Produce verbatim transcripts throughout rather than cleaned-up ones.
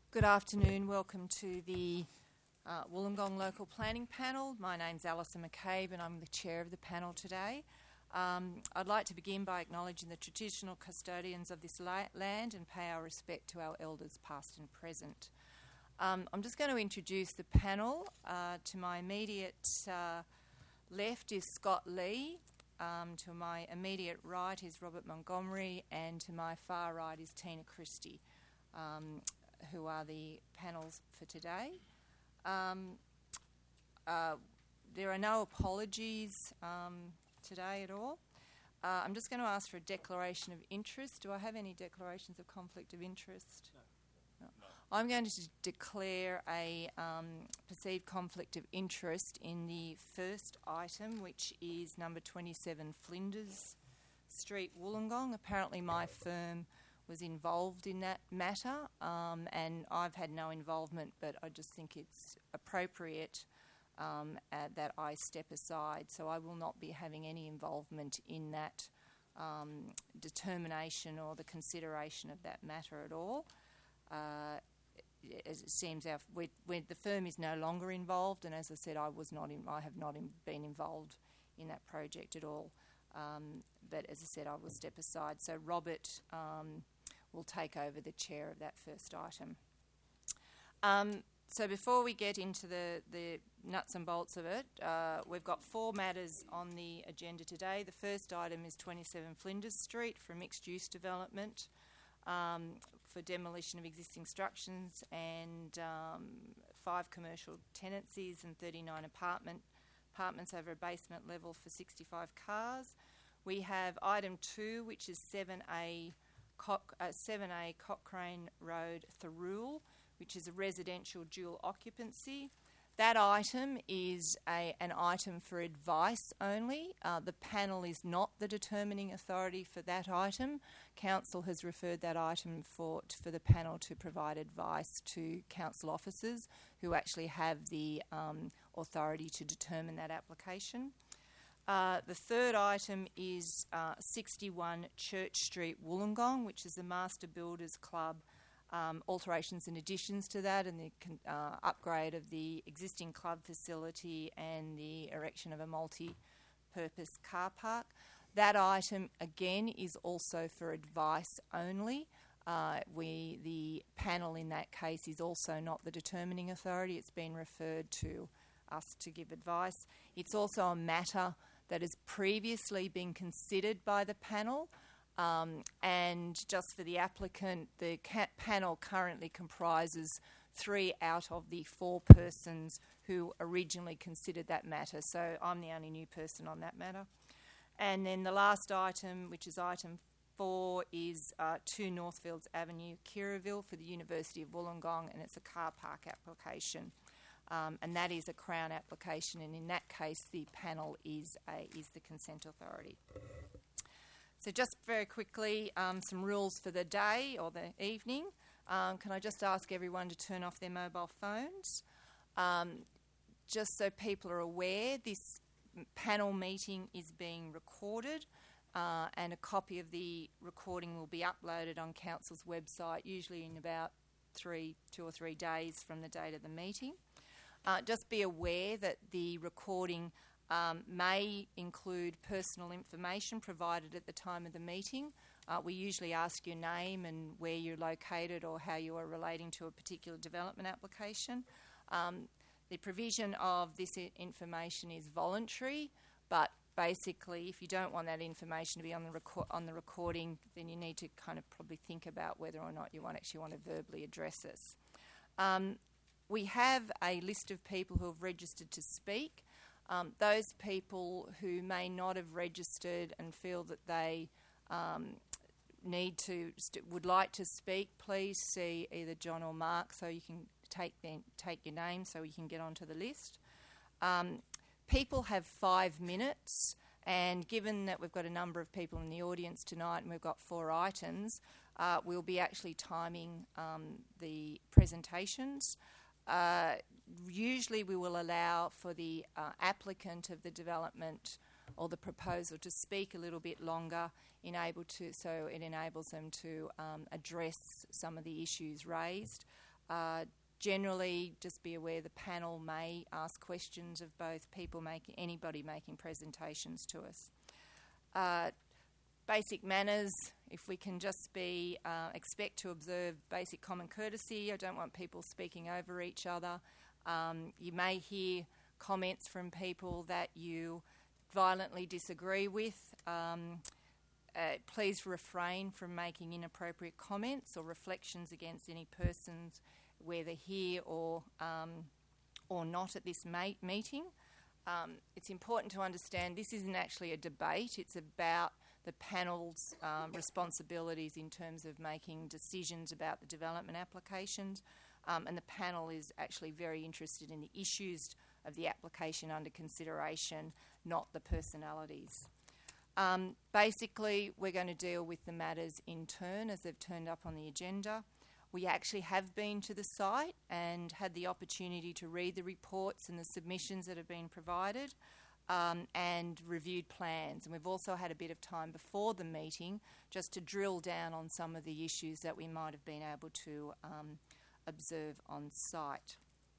Good afternoon. Welcome to the uh, Wollongong Local Planning Panel. My name's Alison McCabe and I'm the chair of the panel today. Um, I'd like to begin by acknowledging the traditional custodians of this la- land and pay our respect to our elders past and present. Um, I'm just going to introduce the panel. Uh, to my immediate uh, left is Scott Lee. Um, to my immediate right is Robert Montgomery, and to my far right is Tina Christie. Um, who are the panels for today. Um, uh, there are no apologies um, today at all. Uh, I'm just going to ask for a declaration of interest. Do I have any declarations of conflict of interest? No. No. I'm going to declare a um, perceived conflict of interest in the first item, which is number twenty-seven Flinders Street, Wollongong. Apparently my firm was involved in that matter, um, and I've had no involvement, but I just think it's appropriate um, uh, that I step aside. So I will not be having any involvement in that um, determination or the consideration of that matter at all. Uh, as it seems, our we, we, the firm is no longer involved, and as I said, I was not. In, I have not in, been involved in that project at all. Um, but as I said, I will step aside. So Robert Um, will take over the chair of that first item. Um, so before we get into the, the nuts and bolts of it, uh, we've got four matters on the agenda today. The first item is twenty-seven Flinders Street for mixed-use development, um, for demolition of existing structures and um, five commercial tenancies and thirty-nine apartment apartments over a basement level for sixty-five cars. We have item two, which is seven A Cock, uh, seven A Cochrane Road, Thirroul, which is a residential dual occupancy. That item is a, an item for advice only. Uh, the panel is not the determining authority for that item. Council has referred that item for, for the panel to provide advice to council officers who actually have the um, authority to determine that application. Uh, the third item is uh, sixty-one Church Street, Wollongong, which is the Master Builders Club, um, alterations and additions to that, and the con- uh, upgrade of the existing club facility and the erection of a multi-purpose car park. That item, again, is also for advice only. Uh, we, the panel in that case is also not the determining authority. It's been referred to us to give advice. It's also a matter that has previously been considered by the panel, um, and just for the applicant, the ca- panel currently comprises three out of the four persons who originally considered that matter, so I'm the only new person on that matter. And then the last item, which is item four, is uh, two Northfields Avenue, Kirraville, for the University of Wollongong, and it's a car park application. Um, and that is a Crown application, and in that case the panel is a, is the consent authority. So just very quickly, um, some rules for the day or the evening. Um, can I just ask everyone to turn off their mobile phones? Um, just so people are aware, this panel meeting is being recorded, uh, and a copy of the recording will be uploaded on Council's website, usually in about three, two or three days from the date of the meeting. Uh, just be aware that the recording um, may include personal information provided at the time of the meeting. Uh, we usually ask your name and where you're located or how you are relating to a particular development application. Um, the provision of this I- information is voluntary, but basically if you don't want that information to be on the, reco- on the recording, then you need to kind of probably think about whether or not you want actually want to verbally address us. Um, We have a list of people who have registered to speak. Um, those people who may not have registered and feel that they um, need to, st- would like to speak, please see either John or Mark so you can take their, take your name so we can get onto the list. Um, people have five minutes, and given that we've got a number of people in the audience tonight and we've got four items, uh, we'll be actually timing um, the presentations. Uh, usually we will allow for the uh, applicant of the development or the proposal to speak a little bit longer, enable to, so it enables them to um, address some of the issues raised. Uh, generally, just be aware the panel may ask questions of both people making, anybody making presentations to us. Uh, basic manners, if we can just be, uh, expect to observe basic common courtesy. I don't want people speaking over each other. Um, you may hear comments from people that you violently disagree with. Um, uh, please refrain from making inappropriate comments or reflections against any persons, whether here or um, or not at this ma- meeting. Um, it's important to understand this isn't actually a debate. It's about the panel's um, responsibilities in terms of making decisions about the development applications. Um, and the panel is actually very interested in the issues of the application under consideration, not the personalities. Um, basically, we're going to deal with the matters in turn as they've turned up on the agenda. We actually have been to the site and had the opportunity to read the reports and the submissions that have been provided um, and reviewed plans. And we've also had a bit of time before the meeting just to drill down on some of the issues that we might have been able to um, observe on site.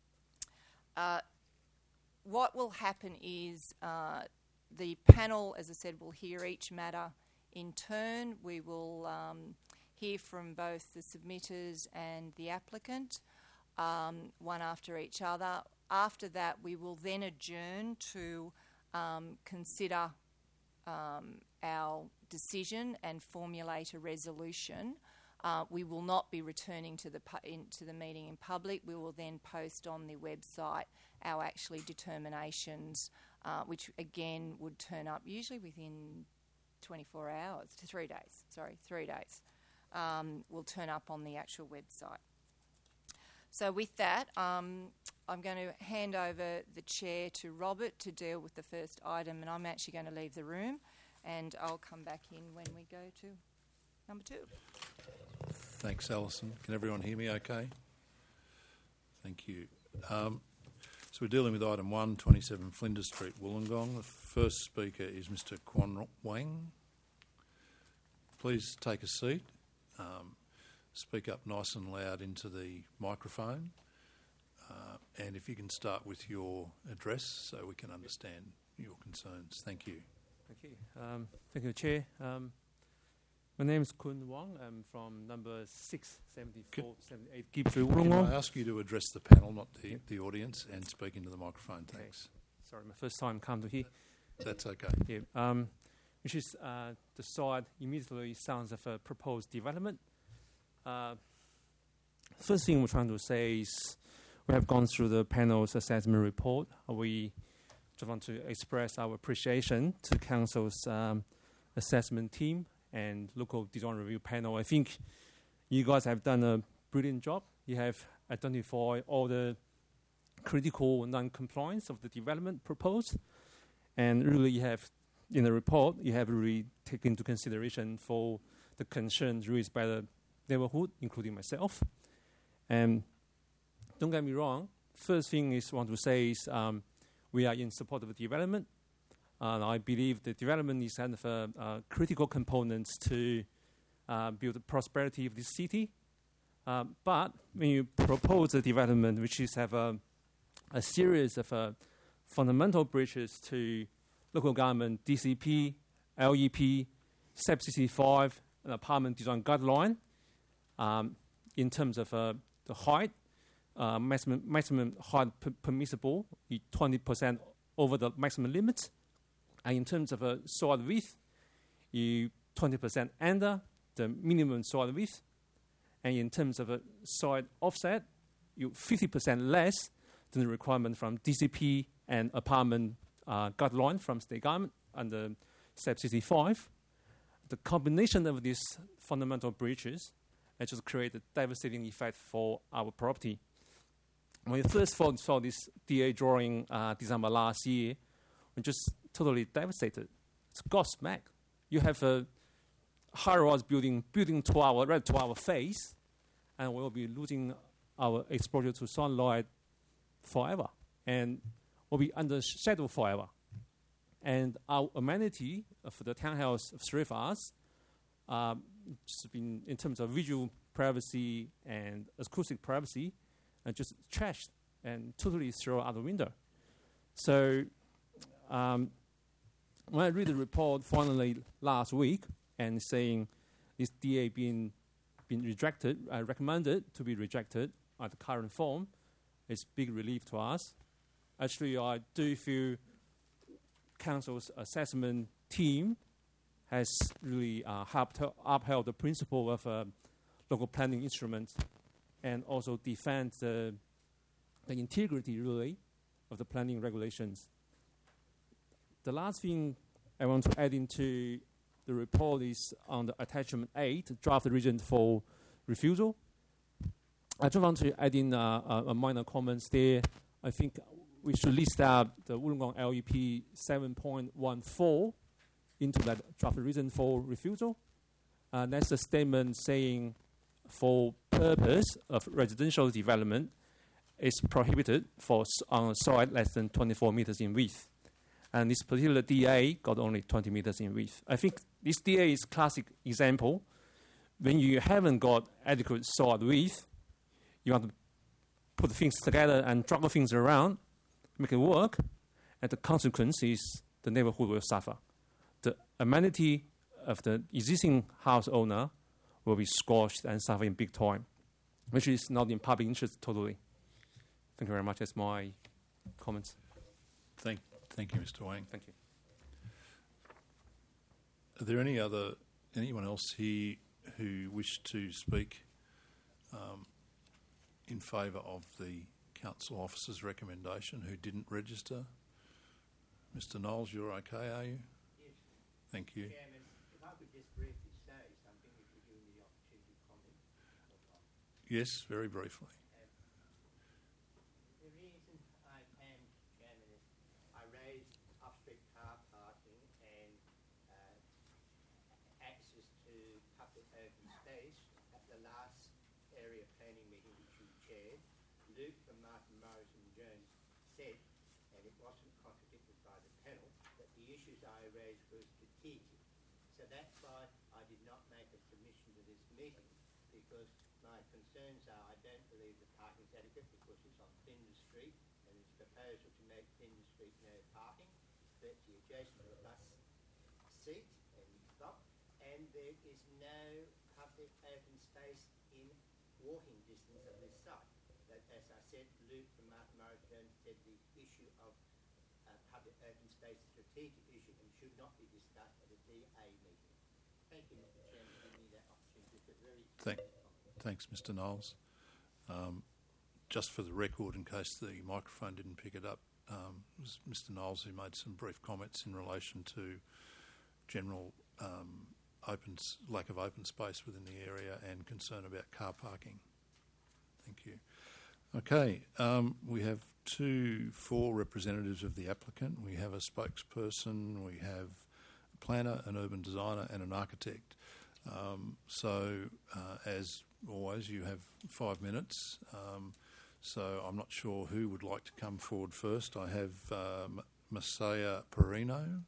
Uh, what will happen is uh, the panel, as I said, will hear each matter in turn. We will um, hear from both the submitters and the applicant, um, one after each other. After that, we will then adjourn to um, consider um, our decision and formulate a resolution. Uh, we will not be returning to the pu- in, to the meeting in public. We will then post on the website our actually determinations, uh, which again would turn up usually within twenty-four hours to three days. Sorry, three days. Um, will turn up on the actual website. So with that, um, I'm going to hand over the chair to Robert to deal with the first item, and I'm actually going to leave the room, and I'll come back in when we go to number two. Thanks, Alison. Can everyone hear me okay? Thank you. Um, so we're dealing with item one, twenty-seven Flinders Street, Wollongong. The first speaker is Mister Quan Wang. Please take a seat. Um, speak up nice and loud into the microphone. Uh, and if you can start with your address so we can understand your concerns. Thank you. Thank you. Um, thank you, Chair. Um, My name is Kun Wong. I'm from number six seventy-four seventy-eight Gibbs Street, Wollongong. Can I ask you to address the panel, not the, Yep. the audience, and speak into the microphone? Thanks. Okay. Sorry, my first time come to here. That's okay. Yeah. Um, which is uh, the site immediately sounds of a proposed development. Uh, first thing we're trying to say is we have gone through the panel's assessment report. We just want to express our appreciation to Council's um, assessment team and local design review panel. I think you guys have done a brilliant job. You have identified all the critical non-compliance of the development proposed, and really you have, in the report, you have really taken into consideration for the concerns raised by the neighbourhood, including myself. And don't get me wrong, first thing is I want to say is um, we are in support of the development. Uh, I believe the development is kind of a, uh, critical components to uh, build the prosperity of this city. Uh, but when you propose a development which is have a, a series of uh, fundamental breaches to local government D C P, L E P, S A P C C five, and apartment design guideline, um, in terms of uh, the height, uh, maximum maximum height p- permissible, twenty percent over the maximum limit. And in terms of a uh, soil width, you twenty percent under the minimum soil width. And in terms of a uh, soil offset, you fifty percent less than the requirement from D C P and apartment uh, guideline from state government under S A P C C five. The combination of these fundamental breaches has just created a devastating effect for our property. When we first saw this D A drawing uh, December last year, we just totally devastated. It's gobsmacked. You have a high-rise building building to our right to our face, and we'll be losing our exposure to sunlight forever, and we'll be under shadow forever. And our amenity for the townhouse of three of us, um, just been in terms of visual privacy and acoustic privacy, and just trashed and totally throw out the window. So um, when I read the report finally last week and saying this D A being been rejected, uh, recommended to be rejected at the current form, it's big relief to us. Actually, I do feel Council's assessment team has really uh, helped upheld the principle of uh, local planning instruments and also defend the, the integrity, really, of the planning regulations. The last thing I want to add into the report is on the attachment eight, draft region for refusal. I just want to add in uh, a, a minor comments there. I think we should list out the Wollongong L E P seven point one four into that draft reason for refusal. Uh, that's a statement saying for purpose of residential development is prohibited for s- on a site less than twenty-four meters in width. And this particular D A got only twenty meters in width. I think this D A is a classic example. When you haven't got adequate site width, you want to put things together and juggle things around, make it work, and the consequence is the neighborhood will suffer. The amenity of the existing house owner will be squashed and suffer in big time, which is not in public interest totally. Thank you very much. That's my comments. Thank, thank you, Mister Wang. Thank you. Are there any other anyone else here who wish to speak um, in favour of the council officer's recommendation who didn't register? Mister Knowles, you're okay, are you? Yes. Thank you. Chairman, if I could just briefly say something, if you give me the opportunity to comment. Yes, very briefly. Um, the reason I came, Chairman, is I raised off-street car parking and uh, access to public open space at the last area planning meeting which you chaired. Luke from Martin Morris and Jones said, and it wasn't contradicted by the panel, that the issues I raised were strategic. So that's why I did not make a submission to this meeting, because my concerns are I don't believe the parking is adequate because it's on Flinders Street and there's a proposal to make Flinders Street no parking, virtually adjacent to a bus seat and stop, and there is no public open space in walking distance of this site. That, as I said, Luke from Martin Morris Jones said the issue of uh, public open space is a strategic issue and should not be discussed at a D A meeting. Thank you, Mister Chairman, for giving me that opportunity. It's a very Thank, thanks, Mister Knowles. Um, just for the record, in case the microphone didn't pick it up, um, it was Mister Knowles who made some brief comments in relation to general um, open s- lack of open space within the area and concern about car parking. Thank you. Okay, um, we have two, four representatives of the applicant. We have a spokesperson, we have a planner, an urban designer and an architect. Um, so, uh, as always, you have five minutes. Um, so I'm not sure who would like to come forward first. I have um, Masaya Perino.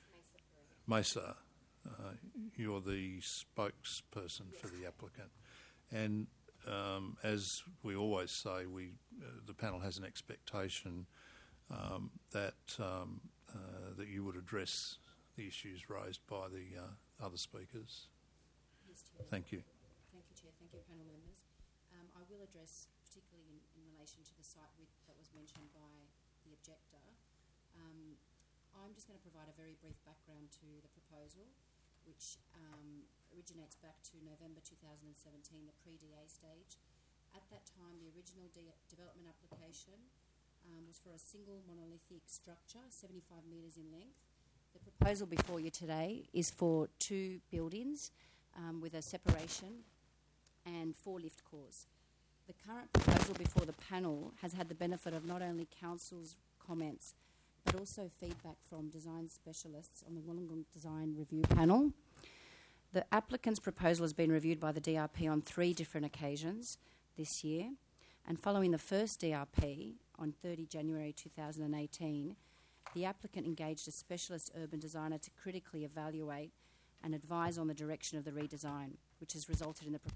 Mesa, uh, you're the spokesperson for the applicant. And um, as we always say, we uh, the panel has an expectation um, that um, uh, that you would address the issues raised by the uh, other speakers. Yes, Chair. Thank you. Thank you, Chair. Thank you, panel members. Um, I will address, particularly in, in relation to the site width that was mentioned by the objector. Um, I'm just going to provide a very brief background to the proposal, which um, originates back to November two thousand seventeen, the pre-D A stage. At that time, the original de- development application um, was for a single monolithic structure, seventy-five metres in length. The proposal before you today is for two buildings um, with a separation and four lift cores. The current proposal before the panel has had the benefit of not only council's comments but also feedback from design specialists on the Wollongong Design Review Panel. The applicant's proposal has been reviewed by the D R P on three different occasions this year, and following the first D R P on thirtieth of January two thousand eighteen, the applicant engaged a specialist urban designer to critically evaluate and advise on the direction of the redesign, which has resulted in the proposal before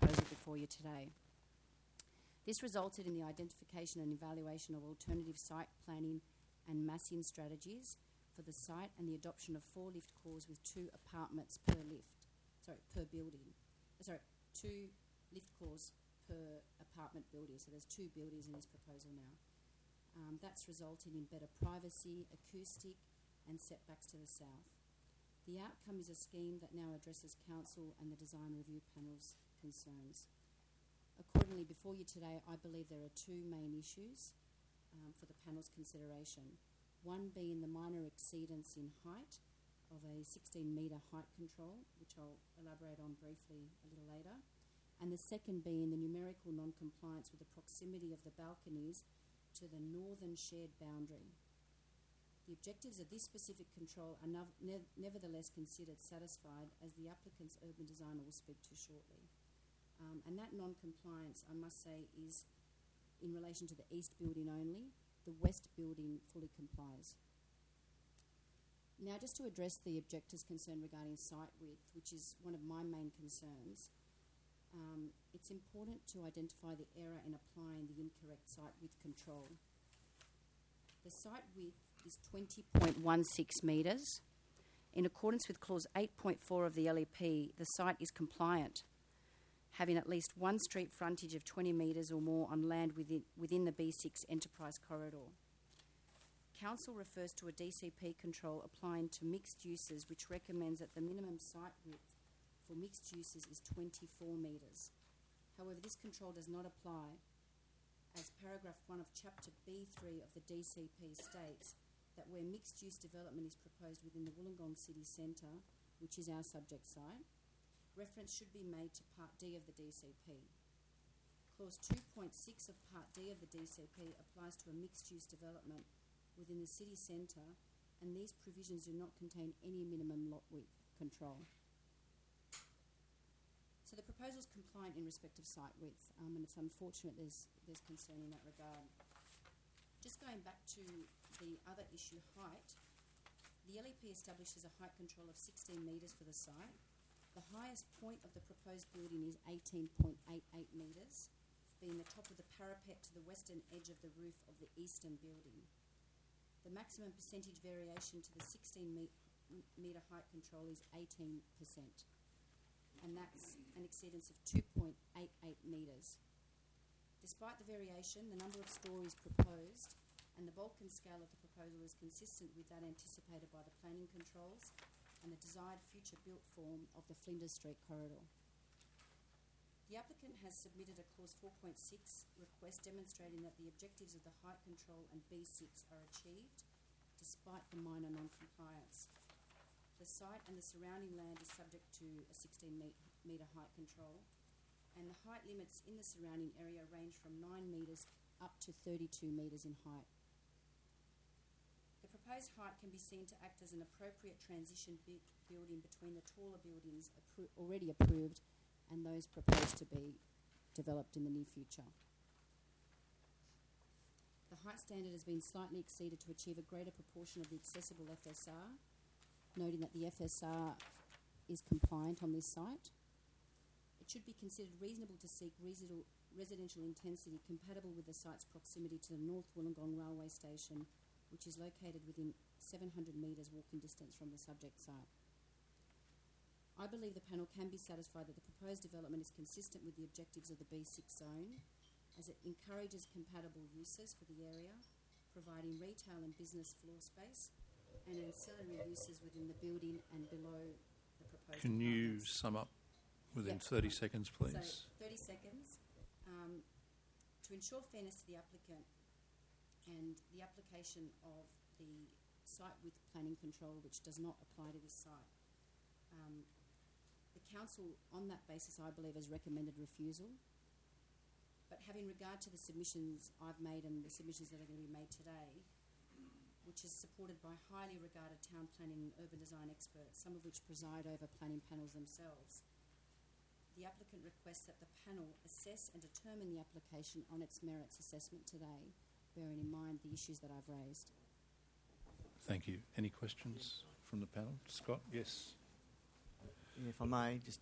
before you today. This resulted in the identification and evaluation of alternative site planning and massing strategies for the site and the adoption of four lift cores with two apartments per lift, sorry, per building. Uh, sorry, two lift cores per apartment building. So there's two buildings in this proposal now. Um, that's resulting in better privacy, acoustic, and setbacks to the south. The outcome is a scheme that now addresses council and the design review panel's concerns. Accordingly, before you today, I believe there are two main issues um, for the panel's consideration. One being the minor exceedance in height of a sixteen metre height control, which I'll elaborate on briefly a little later. And the second being the numerical non-compliance with the proximity of the balconies to the northern shared boundary. The objectives of this specific control are nev- ne- nevertheless considered satisfied, as the applicant's urban designer will speak to shortly. Um, and that non-compliance, I must say, is in relation to the east building only. The west building fully complies. Now, just to address the objector's concern regarding site width, which is one of my main concerns, um, it's important to identify the error in applying the incorrect site width control. The site width is twenty point one six metres. In accordance with clause eight point four of the L E P, the site is compliant, having at least one street frontage of twenty metres or more on land within, within the B six enterprise corridor. Council refers to a D C P control applying to mixed uses, which recommends that the minimum site width for mixed uses is twenty-four metres. However, this control does not apply, as paragraph one of chapter B three of the D C P states that where mixed-use development is proposed within the Wollongong City Centre, which is our subject site, reference should be made to Part D of the D C P. Clause two point six of Part D of the D C P applies to a mixed-use development within the city centre, and these provisions do not contain any minimum lot width control. So the proposal is compliant in respect of site width, um, and it's unfortunate there's, there's concern in that regard. Just going back to the other issue, height, the L E P establishes a height control of sixteen metres for the site. The highest point of the proposed building is eighteen point eight eight metres, being the top of the parapet to the western edge of the roof of the eastern building. The maximum percentage variation to the sixteen metre height control is eighteen percent, and that's an exceedance of two point eight eight metres. Despite the variation, the number of stories proposed and the bulk and scale of the proposal is consistent with that anticipated by the planning controls and the desired future built form of the Flinders Street corridor. The applicant has submitted a clause four point six request demonstrating that the objectives of the height control and B six are achieved despite the minor non-compliance. The site and the surrounding land is subject to a sixteen metre height control, and the height limits in the surrounding area range from nine metres up to thirty-two metres in height. The proposed height can be seen to act as an appropriate transition bi- building between the taller buildings appro- already approved and those proposed to be developed in the near future. The height standard has been slightly exceeded to achieve a greater proportion of the accessible F S R, noting that the F S R is compliant on this site. It should be considered reasonable to seek residential, residential intensity compatible with the site's proximity to the North Wollongong Railway Station, which is located within seven hundred metres walking distance from the subject site. I believe the panel can be satisfied that the proposed development is consistent with the objectives of the B six zone, as it encourages compatible uses for the area, providing retail and business floor space and ancillary uses within the building and below the proposed Can you apartments. sum up within Yep. thirty seconds, please? So, thirty seconds. Um, to ensure fairness to the applicant and the application of the site width planning control, which does not apply to this site, um, the council, on that basis, I believe, has recommended refusal. But having regard to the submissions I've made and the submissions that are going to be made today, which is supported by highly regarded town planning and urban design experts, some of which preside over planning panels themselves, the applicant requests that the panel assess and determine the application on its merits assessment today, bearing in mind the issues that I've raised. Thank you. Any questions from the panel? Scott? Yes. If I may, just to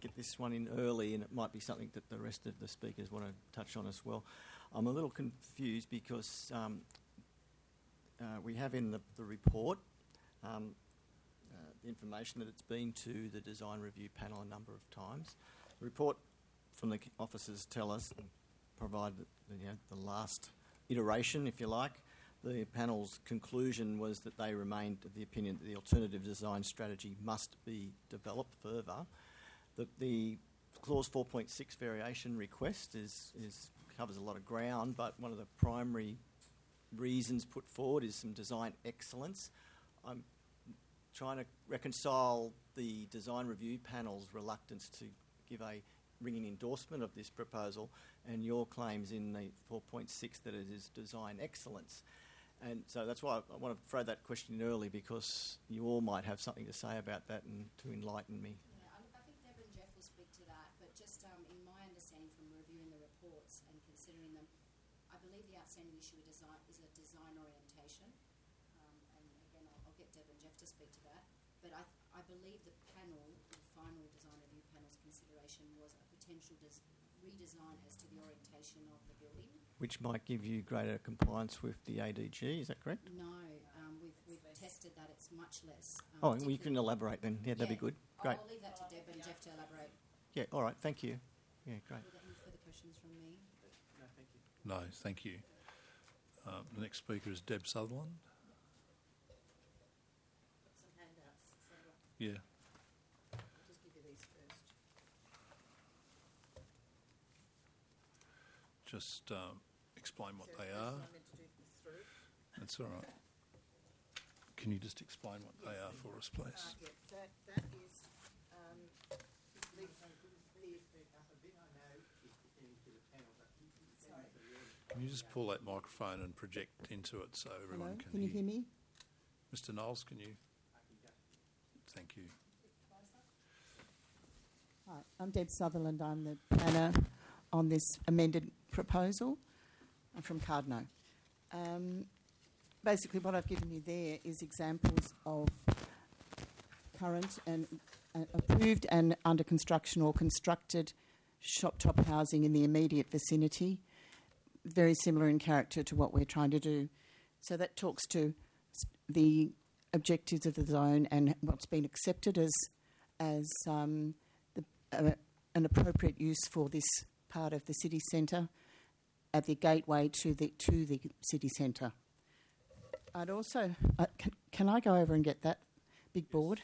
get this one in early, and it might be something that the rest of the speakers want to touch on as well. I'm a little confused because um, uh, we have in the, the report um, uh, the information that it's been to the design review panel a number of times. The report from the officers tell us, and provide the, you know, the last iteration, if you like. The panel's conclusion was that they remained of the opinion that the alternative design strategy must be developed further. The, the clause four point six variation request is, is covers a lot of ground, but one of the primary reasons put forward is some design excellence. I'm trying to reconcile the design review panel's reluctance to give a ringing endorsement of this proposal and your claims in the four point six that it is design excellence. And so that's why I want to throw that question in early, because you all might have something to say about that and to enlighten me. Yeah, I, I think Deb and Jeff will speak to that, but just um, in my understanding from reviewing the reports and considering them, I believe the outstanding issue is design, is a design orientation. Um, and again, I'll, I'll get Deb and Jeff to speak to that. But I, I believe the panel, the final design review panel's consideration was a potential des- redesign as to the orientation of the building. Which might give you greater compliance with the A D G, is that correct? No, um, we've, we've tested that it's much less. Um, Oh, and we particularly- can elaborate then. Yeah, that'd be Yeah. good. Great. I'll leave that to Deb and Jeff to elaborate. Yeah, all right, thank you. Yeah, great. Were there any further questions from me? No, thank you. No, thank you. Um, the next speaker is Deb Sutherland. Got some handouts, so Yeah. I'll just give you these first. Just um, explain what Is there they a are. person I meant to do this through? That's all right. Can you just explain what they are for us, please? Uh, yeah, that, that is, um, the, the, sorry. Can you just pull that microphone and project into it so everyone Hello, can, can you hear me? Mister Knowles, can you? Thank you. Hi, I'm Deb Sutherland. I'm the planner on this amended proposal. I'm from Cardno. Um, basically, what I've given you there is examples of current and uh, approved and under construction or constructed shop top housing in the immediate vicinity, very similar in character to what we're trying to do. So that talks to s- the objectives of the zone and what's been accepted as as um, the, uh, an appropriate use for this part of the city centre at the gateway to the to the city centre. I'd also uh, can, can I go over and get that big board?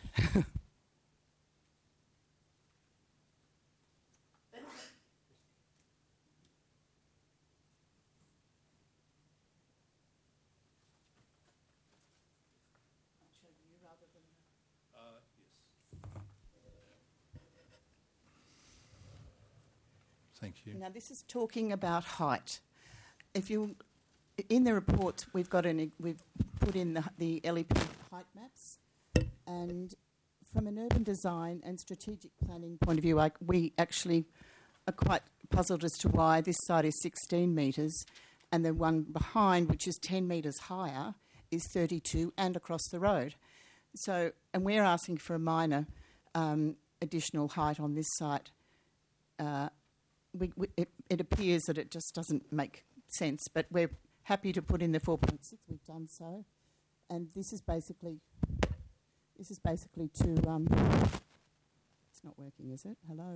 Thank you. Now, this is talking about height. If you, in the report, we've got an, we've put in the, the L E P height maps, and from an urban design and strategic planning point of view, I, we actually are quite puzzled as to why this side is sixteen metres, and the one behind, which is ten metres higher, is thirty-two, and across the road. So, and we're asking for a minor um, additional height on this site. Uh, We, we, it, it appears that it just doesn't make sense, but we're happy to put in the four point six. We've done so, and this is basically this is basically to. Um, it's not working, is it? Hello.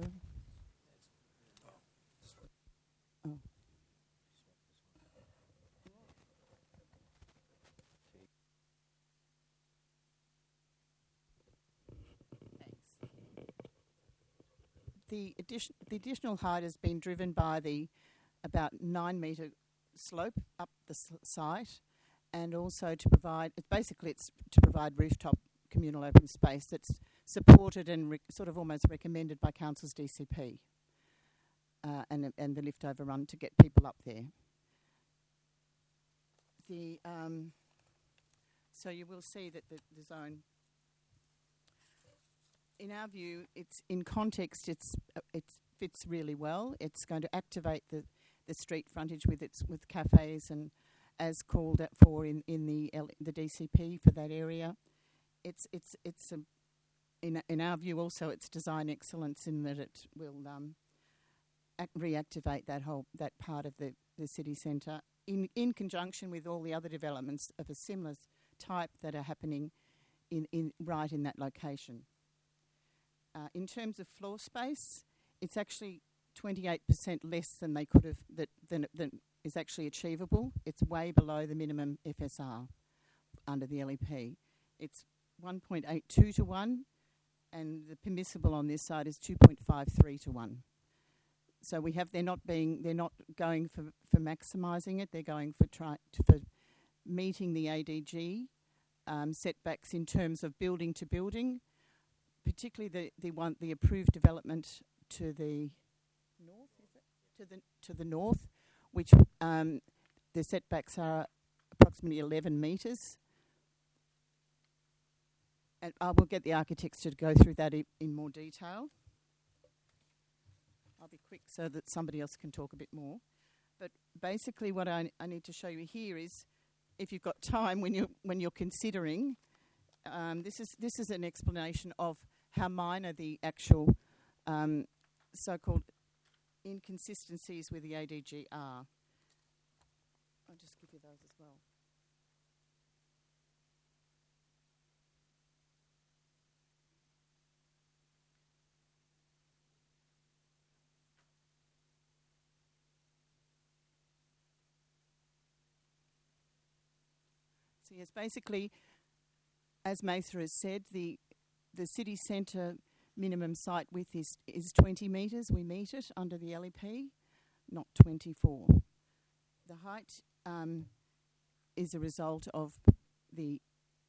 Oh. The addition, the additional height has been driven by the about nine metre slope up the s- site, and also to provide. It basically, it's to provide rooftop communal open space that's supported and re- sort of almost recommended by council's D C P, uh, and and the lift overrun to get people up there. The um, so you will see that the, the zone. In our view, it's in context. It's uh, it fits really well. It's going to activate the, the street frontage with its with cafes and, as called for in in the L, the D C P for that area. It's it's it's a in in our view, also it's design excellence in that it will um, ac- reactivate that whole that part of the, the city centre in in conjunction with all the other developments of a similar s- type that are happening in, in right in that location. Uh, in terms of floor space, it's actually twenty-eight percent less than they could have that than than is actually achievable. It's way below the minimum F S R under the L E P. It's one point eight two to one, and the permissible on this side is two point five three to one. So we have they're not being they're not going for for maximising it. They're going for try to, for meeting the A D G um, setbacks in terms of building to building, particularly the the one the approved development to the north. Is it to the to the north, which um, the setbacks are approximately eleven metres. And I will get the architects to go through that I- in more detail. I'll be quick so that somebody else can talk a bit more. But basically what I, I need to show you here is, if you've got time when you're, when you're considering, um, this is this is an explanation of how minor the actual um, so-called inconsistencies with the A D G are. I'll just give you those as well. So yes, basically, as Mather has said, the the city centre minimum site width is, is twenty metres. We meet it under the L E P, not twenty-four. The height um, is a result of the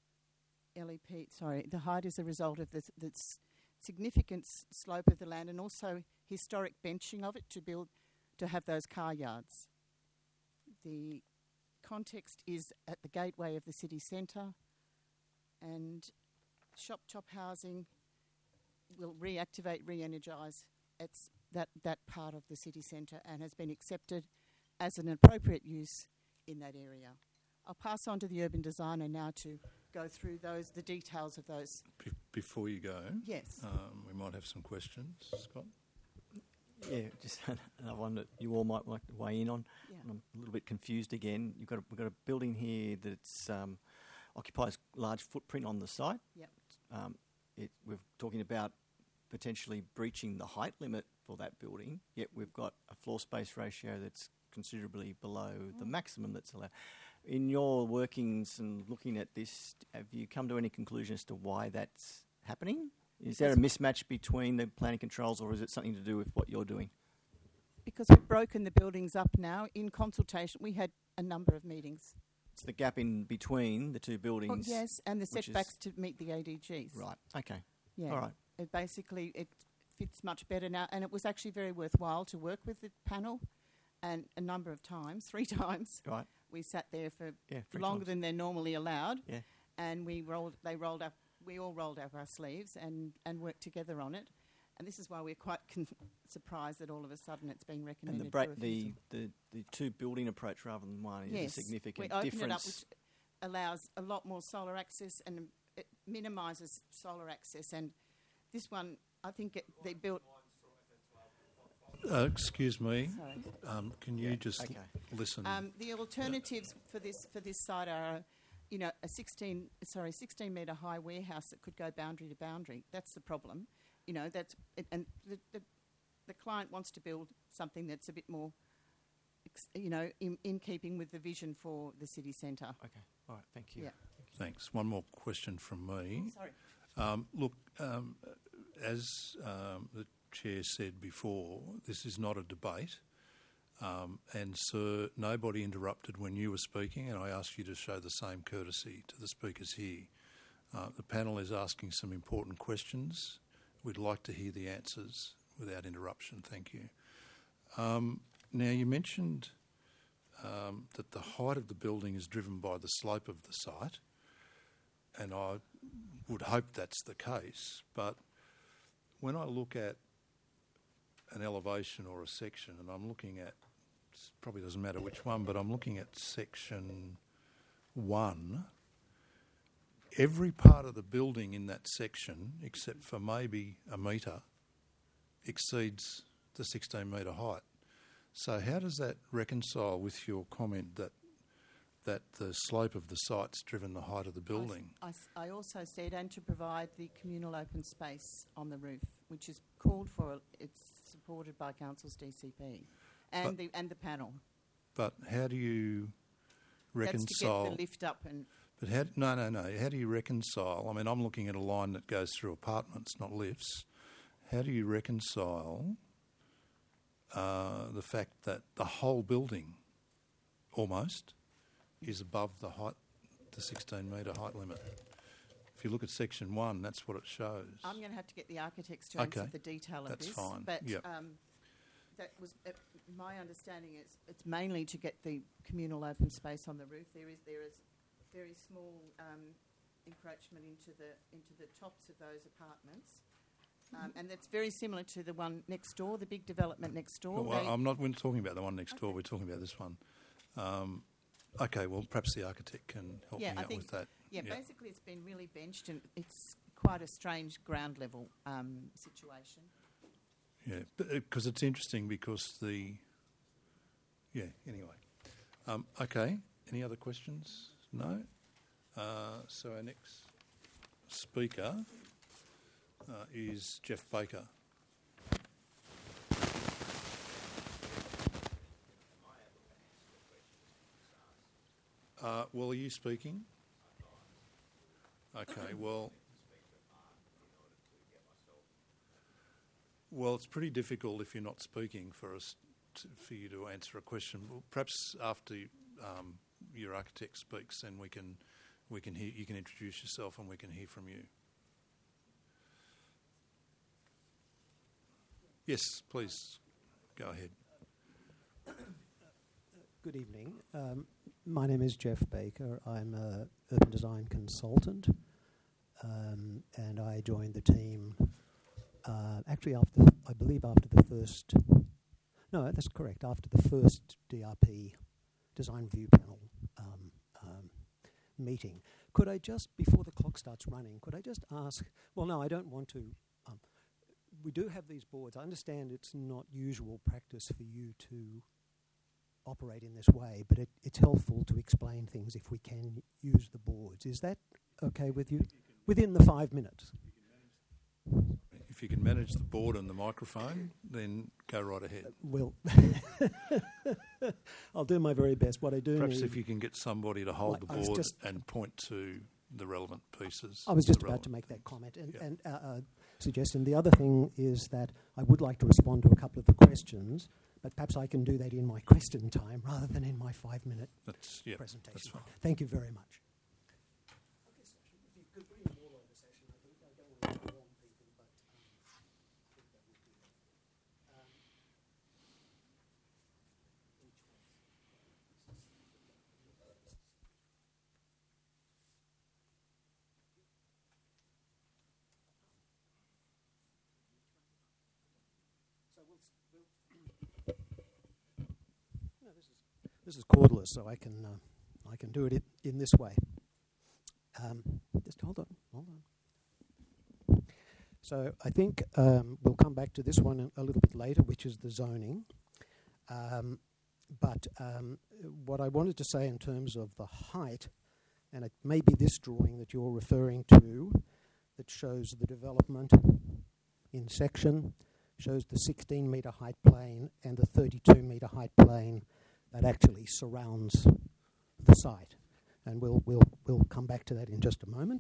L E P, sorry, the height is a result of the, the s- significant s- slope of the land and also historic benching of it to build, to have those car yards. The context is at the gateway of the city centre, and shop top housing will reactivate, re-energise its that, that part of the city centre and has been accepted as an appropriate use in that area. I'll pass on to the urban designer now to go through those the details of those. Be- before you go, Yes. um, we might have some questions. Scott? Yeah, just another one that you all might like to weigh in on. Yeah. I'm a little bit confused again. You've got a, we've got a building here that um, occupies large footprint on the site. Yep. Um, it, we're talking about potentially breaching the height limit for that building, yet we've got a floor space ratio that's considerably below the maximum that's allowed. In your workings and looking at this, have you come to any conclusion as to why that's happening? Is there a mismatch between the planning controls, or is it something to do with what you're doing? Because we've broken the buildings up now in consultation. We had a number of meetings. It's the gap in between the two Oh, buildings. yes, and the which is- setbacks to meet the A D Gs. Right, okay. Yeah. All right. It basically it fits much better now, and it was actually very worthwhile to work with the panel, and a number of times, three times. Right. We sat there for Yeah, three longer times. than they're normally allowed. Yeah. And we rolled. They rolled up. We all rolled up our sleeves and and worked together on it. And this is why we're quite con- surprised that all of a sudden it's being And recommended. the, bra- for the, refusal. the the two building approach rather than one is Yes, a significant we opened difference. it up, which allows a lot more solar access and it minimises solar access. And this one, I think it, they built. Uh, excuse me, Sorry. um, can you Yeah, just okay. listen? Um, the alternatives for this for this site are, you know, a sixteen sorry sixteen metre high warehouse that could go boundary to boundary. That's the problem, you know. That's it, and the, the the client wants to build something that's a bit more, ex- you know, in, in keeping with the vision for the city centre. Okay, all right, thank you. Yeah. Thanks. One more question from me. Sorry. Um, look, um, as um, the Chair said before, this is not a debate. Um, and, sir, nobody interrupted when you were speaking, and I ask you to show the same courtesy to the speakers here. Uh, the panel is asking some important questions. We'd like to hear the answers without interruption. Thank you. Um, now, you mentioned um, that the height of the building is driven by the slope of the site, and I would hope that's the case, but when I look at an elevation or a section, and I'm looking at, probably doesn't matter which one, but I'm looking at section one, every part of the building in that section, except for maybe a metre, exceeds the sixteen metre height. So how does that reconcile with your comment that that the slope of the site's driven the height of the building? I, s- I also said, and to provide the communal open space on the roof, which is called for. It's supported by Council's D C P and But- the and the panel. But how do you reconcile? That's to get the lift up and. But how, no, no, no. How do you reconcile? I mean, I'm looking at a line that goes through apartments, not lifts. How do you reconcile uh, the fact that the whole building, almost, is above the height, the sixteen metre height limit? If you look at section one, that's what it shows. I'm going to have to get the architects to Okay. answer the detail of That's this. fine. But Yep. um, that was uh, my understanding. Is it's mainly to get the communal open space on the roof. There is there is very small um, encroachment into the into the tops of those apartments, um, and that's very similar to the one next door, the big development next door. Well, They- I'm not we're not talking about the one next door. Okay. We're talking about this one. Um, okay, well, perhaps the architect can help Yeah, me I out think- with that. yeah, Yeah. basically it's been really benched, and it's quite a strange ground level um, situation. Yeah, because it's interesting because the, yeah, anyway. Um, okay, any other questions? No? Uh, so our next speaker uh, is Jeff Baker. Uh, well, are you speaking? Okay, well... Well, it's pretty difficult if you're not speaking for us to, for you to answer a question. Well, perhaps after um, your architect speaks, then we can we can hear. You can introduce yourself, and we can hear from you. Yes, please go ahead. Good evening. Um, my name is Jeff Baker. I'm an urban design consultant, um, and I joined the team. Uh, actually, after I believe after the first, no, that's correct. After the first D R P design review panel um, um, meeting, could I just before the clock starts running, could I just ask? Well, no, I don't want to. Um, we do have these boards. I understand it's not usual practice for you to operate in this way, but it, it's helpful to explain things if we can use the boards. Is that okay with you? Within the five minutes. If you can manage the board and the microphone, then go right ahead. Well, I'll do my very best. What I do Perhaps need, if you can get somebody to hold Right, the I was board just- and point to the relevant pieces. I was the just about relevant to make that comment and, Yeah. and uh, uh, suggestion. The other thing is that I would like to respond to a couple of the questions, but perhaps I can do that in my question time rather than in my five-minute That's yeah. presentation. That's fine. Thank you very much. No, this is this is cordless, so I can uh, I can do it in, in this way. Um, just hold on, hold on. So I think um, we'll come back to this one a, a little bit later, which is the zoning. Um, but um, what I wanted to say in terms of the height, and it may be this drawing that you're referring to, that shows the development in section, shows the sixteen metre height plane and the thirty-two metre height plane that actually surrounds the site. And we'll, we'll, we'll come back to that in just a moment.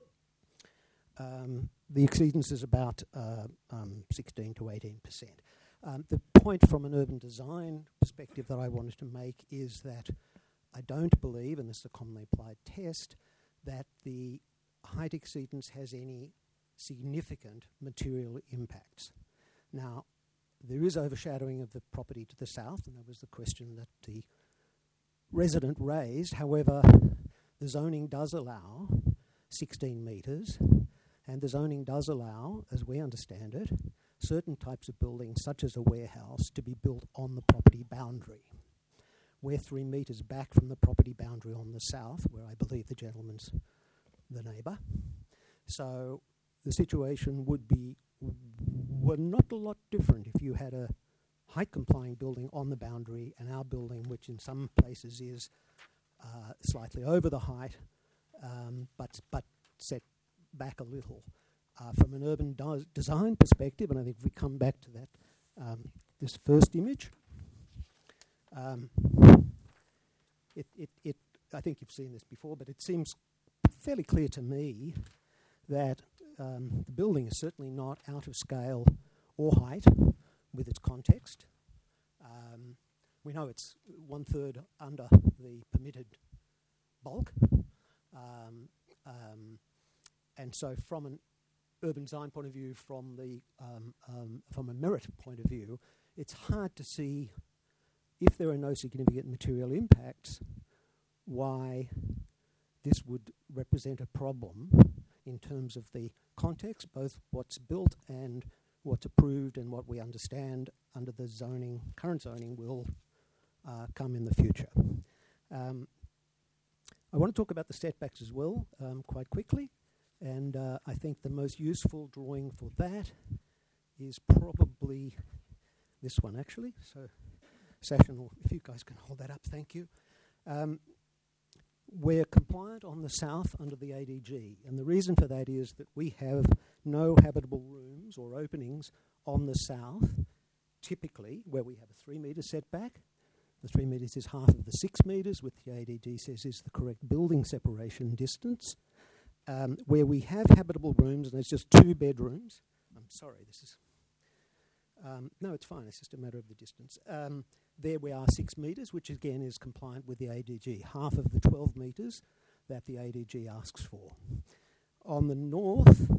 Um, the exceedance is about uh, um, sixteen to eighteen percent. Um, the point from an urban design perspective that I wanted to make is that I don't believe, and this is a commonly applied test, that the height exceedance has any significant material impacts. Now, there is overshadowing of the property to the south, and that was the question that the resident raised. However, the zoning does allow sixteen metres, and the zoning does allow, as we understand it, certain types of buildings, such as a warehouse, to be built on the property boundary. We're three metres back from the property boundary on the south, where I believe the gentleman's the neighbour. So the situation would be were not a lot different if you had a height-complying building on the boundary and our building, which in some places is uh, slightly over the height, um, but but set back a little. Uh, from an urban do- design perspective, and I think if we come back to that, um, this first image, um, it, it, it, I think you've seen this before, but it seems fairly clear to me that um, the building is certainly not out of scale or height with its context. Um, we know it's one third under the permitted bulk. Um, um, and so from an urban design point of view, from the um, um, from a merit point of view, it's hard to see, if there are no significant material impacts, why this would represent a problem in terms of the context, both what's built and what's approved and what we understand under the zoning, current zoning will uh, come in the future. Um, I want to talk about the setbacks as well, um, quite quickly. And uh, I think the most useful drawing for that is probably this one, actually. So, Sashin, if you guys can hold that up, thank you. Um, we're compliant on the south under the A D G, and the reason for that is that we have no habitable rooms or openings on the south, typically, where we have a three metre setback. The three metres is half of the six metres, which the A D G says is the correct building separation distance. Um, where we have habitable rooms, and there's just two bedrooms. I'm sorry, this is... Um, no, it's fine, it's just a matter of the distance. Um, there we are six metres, which again is compliant with the A D G, half of the twelve metres that the A D G asks for. On the north,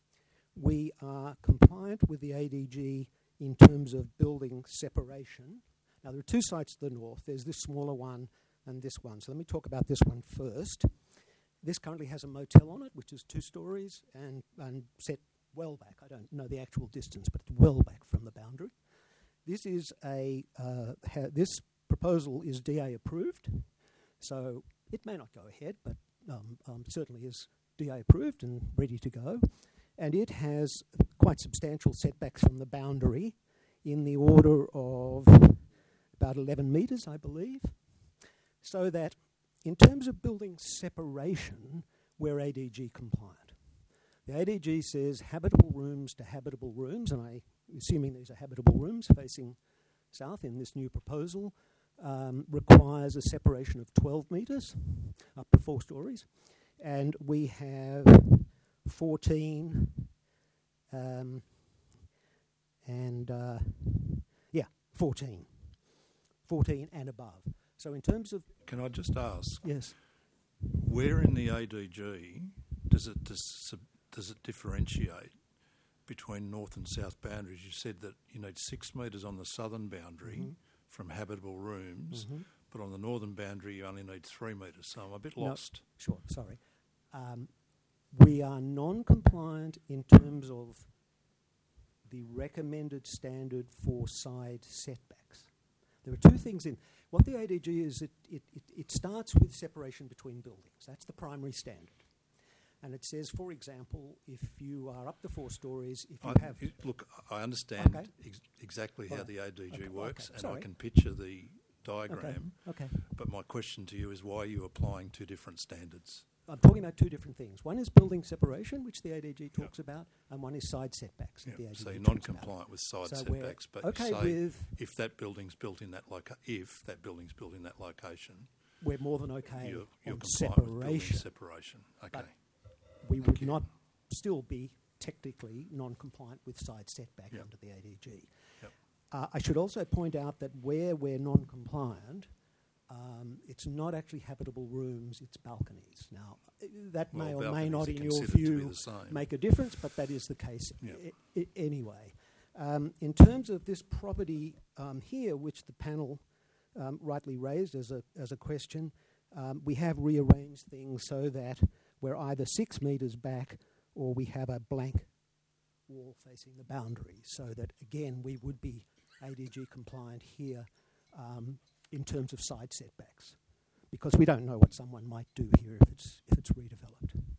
we are compliant with the A D G in terms of building separation. Now, there are two sites to the north. There's this smaller one and this one. So let me talk about this one first. This currently has a motel on it, which is two stories and, and set well back. I don't know the actual distance, but it's well back from the boundary. This is a uh, ha- this proposal is D A approved, so it may not go ahead, but um, um, certainly is D A approved and ready to go. And it has quite substantial setbacks from the boundary in the order of about eleven metres, I believe, so that in terms of building separation, we're A D G compliant. The A D G says habitable rooms to habitable rooms, and I'm assuming these are habitable rooms facing south in this new proposal, um, requires a separation of twelve metres, up to four stories, and we have fourteen, um, and uh, yeah, fourteen, fourteen and above. So in terms of... Can I just ask? Yes. Where in the A D G does it dis- does it differentiate between north and south boundaries? You said that you need six metres on the southern boundary mm-hmm. from habitable rooms, mm-hmm. but on the northern boundary you only need three metres, so I'm a bit lost. No, sure, sorry. Um, we are non-compliant in terms of the recommended standard for side setbacks. There are two things in... What the A D G is, it, it, it, it starts with separation between buildings. That's the primary standard. And it says, for example, if you are up to four stories, if you I, have... it, look, I understand okay. ex- exactly how right. the A D G okay. works, okay. and Sorry. I can picture the diagram. Okay. okay. But my question to you is, why are you applying two different standards? I'm talking about two different things. One is building separation, which the A D G talks yep. about, and one is side setbacks. Yep. That the A D G so you're talks non-compliant about. with side so setbacks, but okay you say with if that building's built in that loca- if that building's built in that location, we're more than okay you're, you're on compliant separation. with building separation. Okay. But we Thank would you. not still be technically non-compliant with side setback yep. under the A D G. Yep. Uh, I should also point out that where we're non-compliant, um, it's not actually habitable rooms, it's balconies. Now, uh, that well, may or may not, are in your considered to be view, the same. make a difference, but that is the case Yep. I- I- anyway. Um, in terms of this property um, here, which the panel um, rightly raised as a, as a question, um, we have rearranged things so that we're either six metres back or we have a blank wall facing the boundary, so that, again, we would be A D G compliant here um, in terms of side setbacks, because we don't know what someone might do here if it's if it's redeveloped.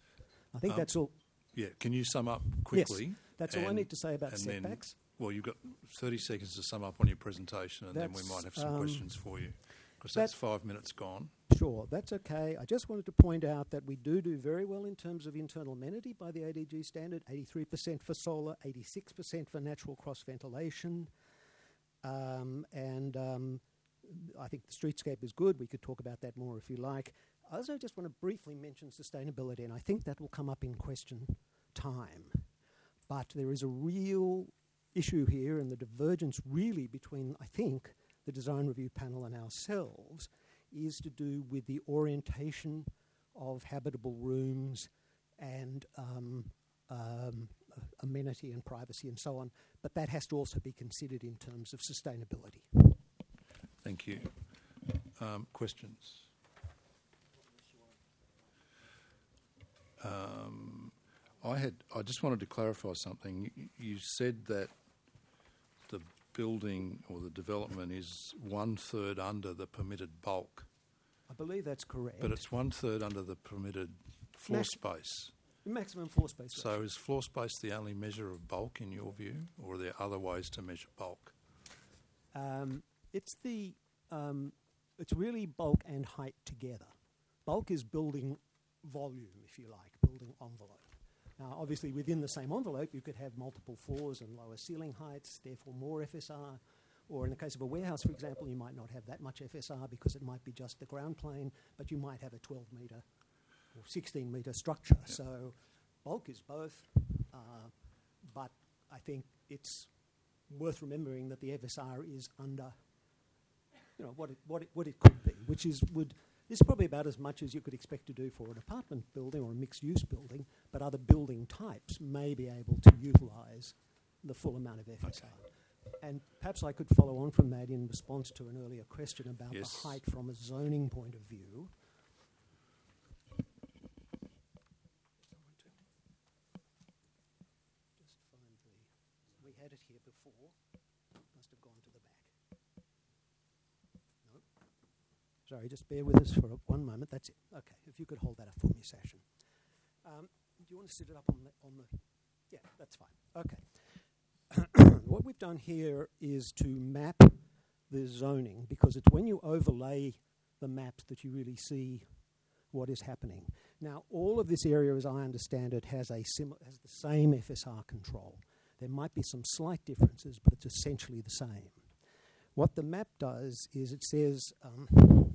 I think Um, that's all. Yeah, can you sum up quickly? Yes, that's all I and- need to say about and then- setbacks. Well, you've got thirty seconds to sum up on your presentation, and then we That's, might have some um, questions for you, because that's that- five minutes gone. Sure, that's okay. I just wanted to point out that we do do very well in terms of internal amenity by the A D G standard, eighty-three percent for solar, eighty-six percent for natural cross ventilation. Um, and um, I think the streetscape is good. We could talk about that more if you like. I also just want to briefly mention sustainability, and I think that will come up in question time. But there is a real issue here, and the divergence really between, I think, the design review panel and ourselves is to do with the orientation of habitable rooms and um, um, amenity and privacy and so on. But that has to also be considered in terms of sustainability. Thank you. Um, questions? Um, I had. I just wanted to clarify something. You, you said that the building or the development is one third under the permitted bulk, I believe that's correct. but it's one third under the permitted floor Max- space. Maximum floor space. So is floor space the only measure of bulk in your view, or are there other ways to measure bulk? Um, it's the um, it's really bulk and height together. Bulk is building volume, if you like, building envelope. Now, obviously, within the same envelope, you could have multiple floors and lower ceiling heights, therefore more F S R. Or in the case of a warehouse, for example, you might not have that much F S R because it might be just the ground plane, but you might have a twelve metre or sixteen metre structure. Yeah. So bulk is both, uh, but I think it's worth remembering that the F S R is under, you know, what it, what it, what it could be, which is would this is probably about as much as you could expect to do for an apartment building or a mixed-use building, but other building types may be able to utilise the full amount of F S R. Okay. And perhaps I could follow on from that in response to an earlier question about Yes. the height from a zoning point of view. Just find the. We had it here before. Must have gone to the back. No. Sorry, just bear with us for a, one moment. That's it. Okay, if you could hold that up for me, Sashin. Um, do you want to sit it up on the on the? Yeah, that's fine. Okay. What we've done here is to map the zoning, because it's when you overlay the maps that you really see what is happening. Now, all of this area, as I understand it, has a sim- has the same F S R control. There might be some slight differences, but it's essentially the same. What the map does is it says, um,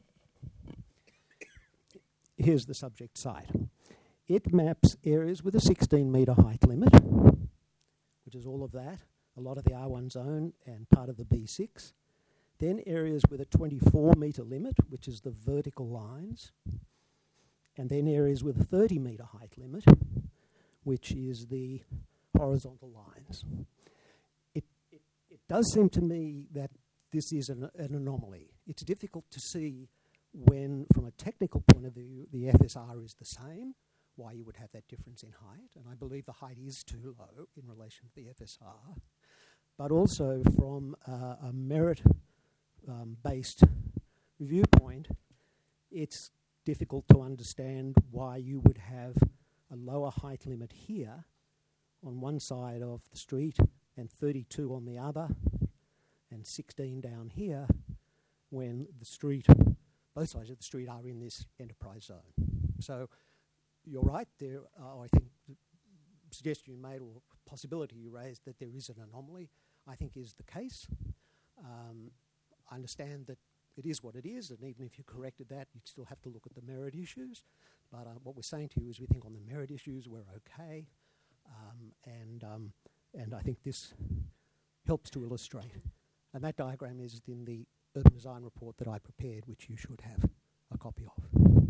here's the subject site. It maps areas with a sixteen metre height limit, which is all of that, a lot of the R one zone and part of the B six. Then areas with a twenty-four metre limit, which is the vertical lines. And then areas with a thirty metre height limit, which is the horizontal lines. It, it, it does seem to me that this is an, an anomaly. It's difficult to see when, from a technical point of view, the F S R is the same, why you would have that difference in height. And I believe the height is too low in relation to the F S R. But also from uh, a merit um, based viewpoint, it's difficult to understand why you would have a lower height limit here on one side of the street and thirty-two on the other and sixteen down here when the street, both sides of the street are in this enterprise zone. So you're right, there are, I think the suggestion you made or possibility you raised that there is an anomaly, I think is the case. Um, I understand that it is what it is, and even if you corrected that, you'd still have to look at the merit issues. But uh, what we're saying to you is we think on the merit issues we're okay, um, and um, and I think this helps to illustrate. And that diagram is in the urban design report that I prepared, which you should have a copy of.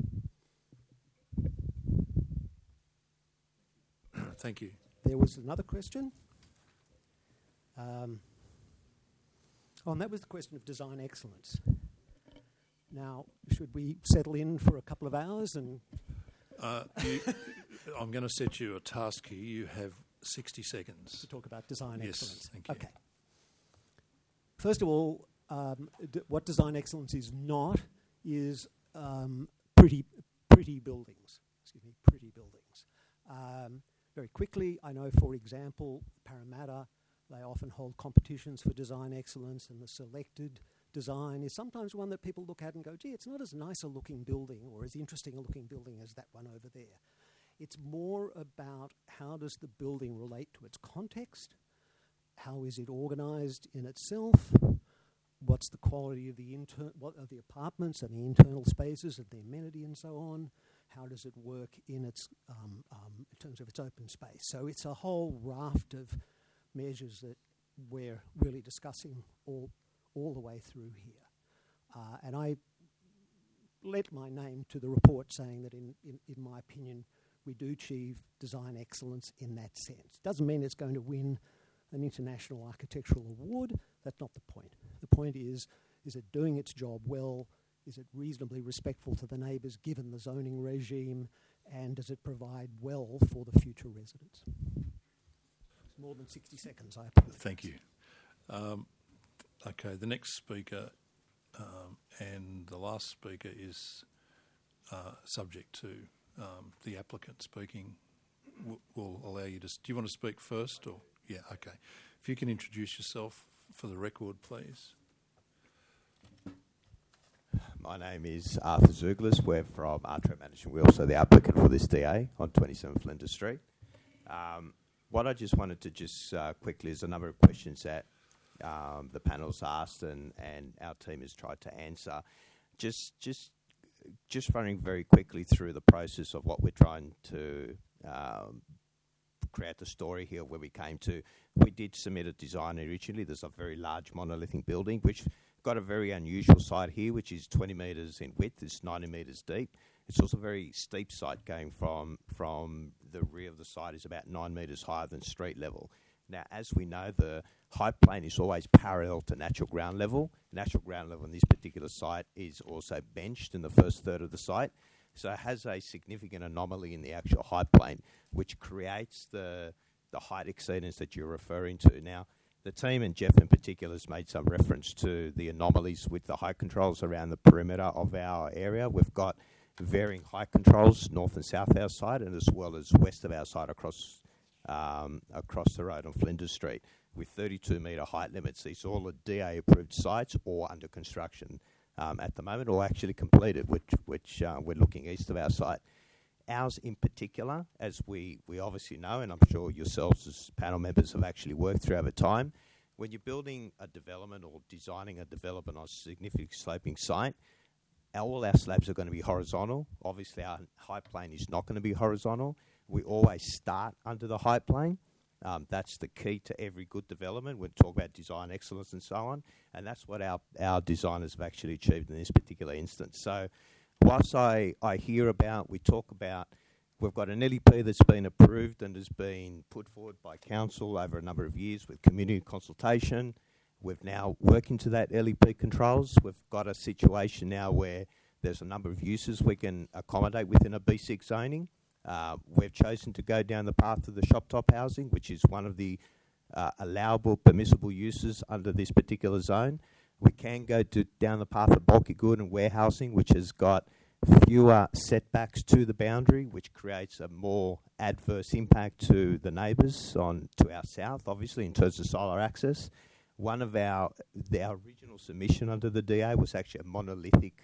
Thank you. There was another question. Um, oh, and that was the question of design excellence. Now, should we settle in for a couple of hours and... Uh, you, I'm going to set you a task here. You have sixty seconds. to talk about design Yes, excellence? thank you. Okay. First of all, um, d- what design excellence is not is um, pretty, pretty buildings. Excuse me, pretty buildings. Um, very quickly, I know, for example, Parramatta, they often hold competitions for design excellence, and the selected design is sometimes one that people look at and go, gee, it's not as nice a looking building or as interesting a looking building as that one over there. It's more about how does the building relate to its context, how is it organised in itself, what's the quality of the inter- what of the apartments and the internal spaces and the amenity and so on, how does it work in its um, um, in terms of its open space. So it's a whole raft of measures that we're really discussing all all the way through here. Uh, and I lent my name to the report saying that in, in, in my opinion we do achieve design excellence in that sense. Doesn't mean it's going to win an international architectural award. That's not the point. The point is, is it doing its job well? Is it reasonably respectful to the neighbours given the zoning regime? And does it provide well for the future residents? It's more than sixty seconds, I apologize. Thank you. Um, okay, the next speaker um, and the last speaker is uh, subject to um, the applicant speaking. W- will allow you to... Do you want to speak first? Or yeah, okay. If you can introduce yourself for the record, please. My name is Arthur Zouglis. We're from Artrate Management. We're also the applicant for this D A on twenty-seven Flinders Street. Um, what I just wanted to just uh, quickly is a number of questions that um, the panel's asked and, and our team has tried to answer. Just just just running very quickly through the process of what we're trying to um, create the story here where we came to. We did submit a design originally. There's a very large monolithic building which got a very unusual site here, which is twenty metres in width, it's ninety metres deep. It's also a very steep site going from from the rear of the site is about nine metres higher than street level. Now, as we know, the height plane is always parallel to natural ground level. Natural ground level in this particular site is also benched in the first third of the site. So it has a significant anomaly in the actual height plane, which creates the the height exceedance that you're referring to. Now, the team, and Jeff in particular, has made some reference to the anomalies with the height controls around the perimeter of our area. We've got varying height controls north and south of our site, and as well as west of our site across um, across the road on Flinders Street, with thirty-two metre height limits. These are all are D A-approved sites or under construction um, at the moment, or actually completed, which, which uh, we're looking east of our site. Ours in particular, as we, we obviously know, and I'm sure yourselves as panel members have actually worked through over time, when you're building a development or designing a development on a significant sloping site, all our slabs are going to be horizontal. Obviously, our height plane is not going to be horizontal. We always start under the height plane. Um, that's the key to every good development. We talk about design excellence and so on, and that's what our, our designers have actually achieved in this particular instance. So, whilst I, I hear about, we talk about, we've got an L E P that's been approved and has been put forward by council over a number of years with community consultation. We've now worked into that L E P controls. We've got a situation now where there's a number of uses we can accommodate within a B six zoning. Uh, we've chosen to go down the path of the shop top housing, which is one of the uh, allowable, permissible uses under this particular zone. We can go to down the path of bulky good and warehousing, which has got fewer setbacks to the boundary, which creates a more adverse impact to the neighbours on to our south, obviously, in terms of solar access. One of our, the, our original submission under the D A was actually a monolithic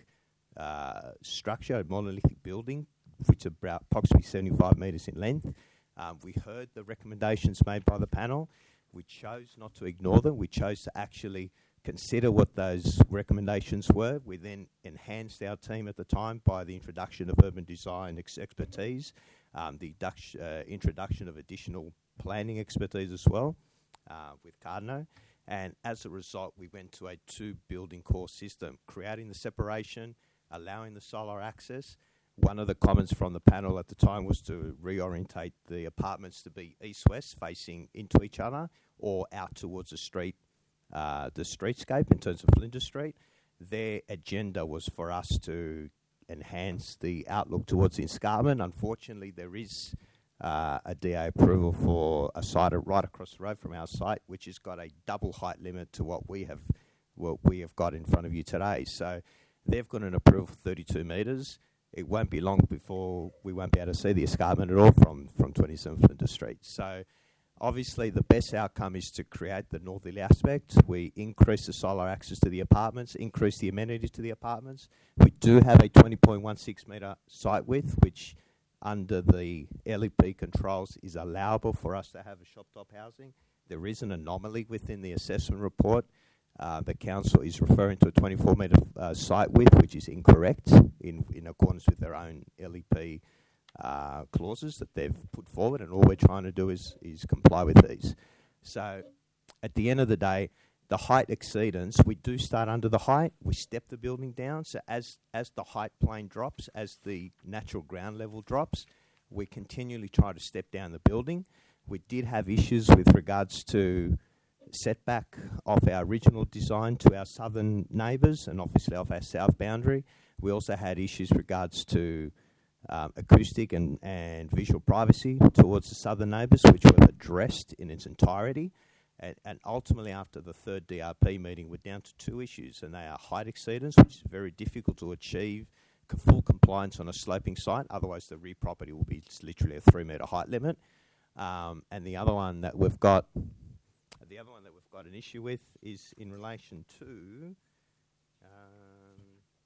uh, structure, a monolithic building, which is about approximately seventy-five metres in length. Um, we heard the recommendations made by the panel. We chose not to ignore them. We chose to actually consider what those recommendations were. We then enhanced our team at the time by the introduction of urban design ex- expertise, um, the duct- uh, introduction of additional planning expertise as well uh, with Cardno. And as a result, we went to a two-building core system, creating the separation, allowing the solar access. One of the comments from the panel at the time was to reorientate the apartments to be east-west, facing into each other, or out towards the street, uh, the streetscape in terms of Flinders Street. Their agenda was for us to enhance the outlook towards the escarpment. Unfortunately, there is uh, a D A approval for a site right across the road from our site, which has got a double height limit to what we have, what we have got in front of you today. So they've got an approval for thirty-two metres. it won't be long before we won't be able to see the escarpment at all from, from twenty-seven Flinders Street. So obviously the best outcome is to create the northerly aspect. We increase the solar access to the apartments, increase the amenities to the apartments. We do have a twenty point one six metre site width, which under the L E P controls is allowable for us to have a shop top housing. There is an anomaly within the assessment report. Uh, the council is referring to a twenty-four metre uh, site width, which is incorrect in, in accordance with their own L E P uh, clauses that they've put forward, and all we're trying to do is, is comply with these. So at the end of the day, the height exceedance, we do start under the height, we step the building down, so as, as the height plane drops, as the natural ground level drops, we continually try to step down the building. We did have issues with regards to setback of our original design to our southern neighbours and obviously off our south boundary. We also had issues regards to um, acoustic and, and visual privacy towards the southern neighbours, which were addressed in its entirety. And, and ultimately, after the third D R P meeting, we're down to two issues, and they are height exceedance, which is very difficult to achieve c- full compliance on a sloping site. Otherwise, the rear property will be literally a three metre height limit. Um, and the other one that we've got The other one that we've got an issue with is in relation to um,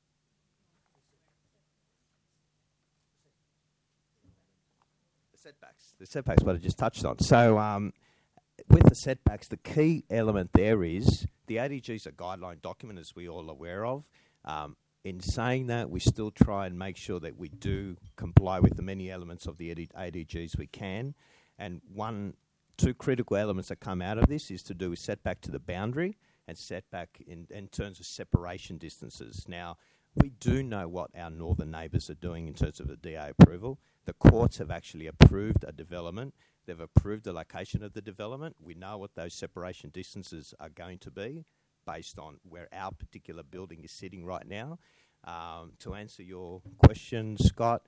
the setbacks. The setbacks, what I just touched on. So um, with the setbacks, the key element there is the A D G is a guideline document, as we all are aware of. Um, in saying that, we still try and make sure that we do comply with the many elements of the A D Gs we can. And one Two critical elements that come out of this is to do with setback to the boundary and setback in, in terms of separation distances. Now, we do know what our northern neighbours are doing in terms of the D A approval. The courts have actually approved a development. They've approved the location of the development. We know what those separation distances are going to be based on where our particular building is sitting right now. Um, to answer your question, Scott,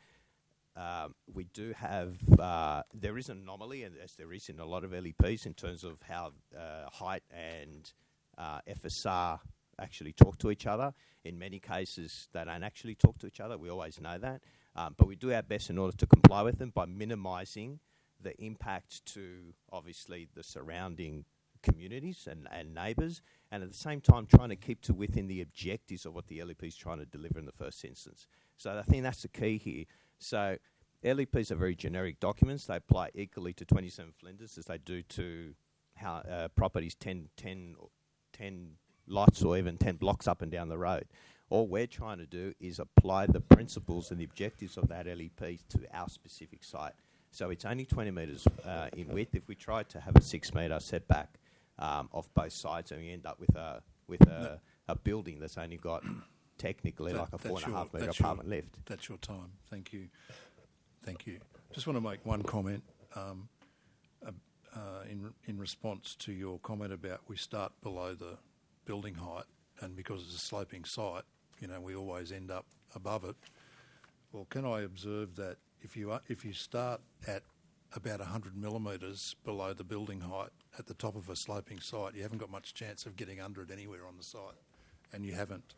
Um, we do have, uh, there is an anomaly, as there is in a lot of L E Ps, in terms of how uh, height and uh, F S R actually talk to each other. In many cases, they don't actually talk to each other. We always know that. Um, but we do our best in order to comply with them by minimising the impact to, obviously, the surrounding communities and, and neighbours, and at the same time trying to keep to within the objectives of what the L E P is trying to deliver in the first instance. So I think that's the key here. So L E Ps are very generic documents. They apply equally to twenty-seven Flinders as they do to how uh, properties ten, ten, ten lots or even ten blocks up and down the road. All we're trying to do is apply the principles and the objectives of that L E P to our specific site. So it's only twenty metres uh, in width. If we try to have a six metre setback um, off both sides, and we end up with a with a, a building that's only got technically That- like a four and a your- half metre that's your- apartment lift. That's your time. Thank you. Thank you. Just want to make one comment um, uh, uh, in in response to your comment about we start below the building height, and because it's a sloping site, you know, we always end up above it. Well, can I observe that if you are, if you start at about one hundred millimetres below the building height at the top of a sloping site, you haven't got much chance of getting under it anywhere on the site, and you haven't.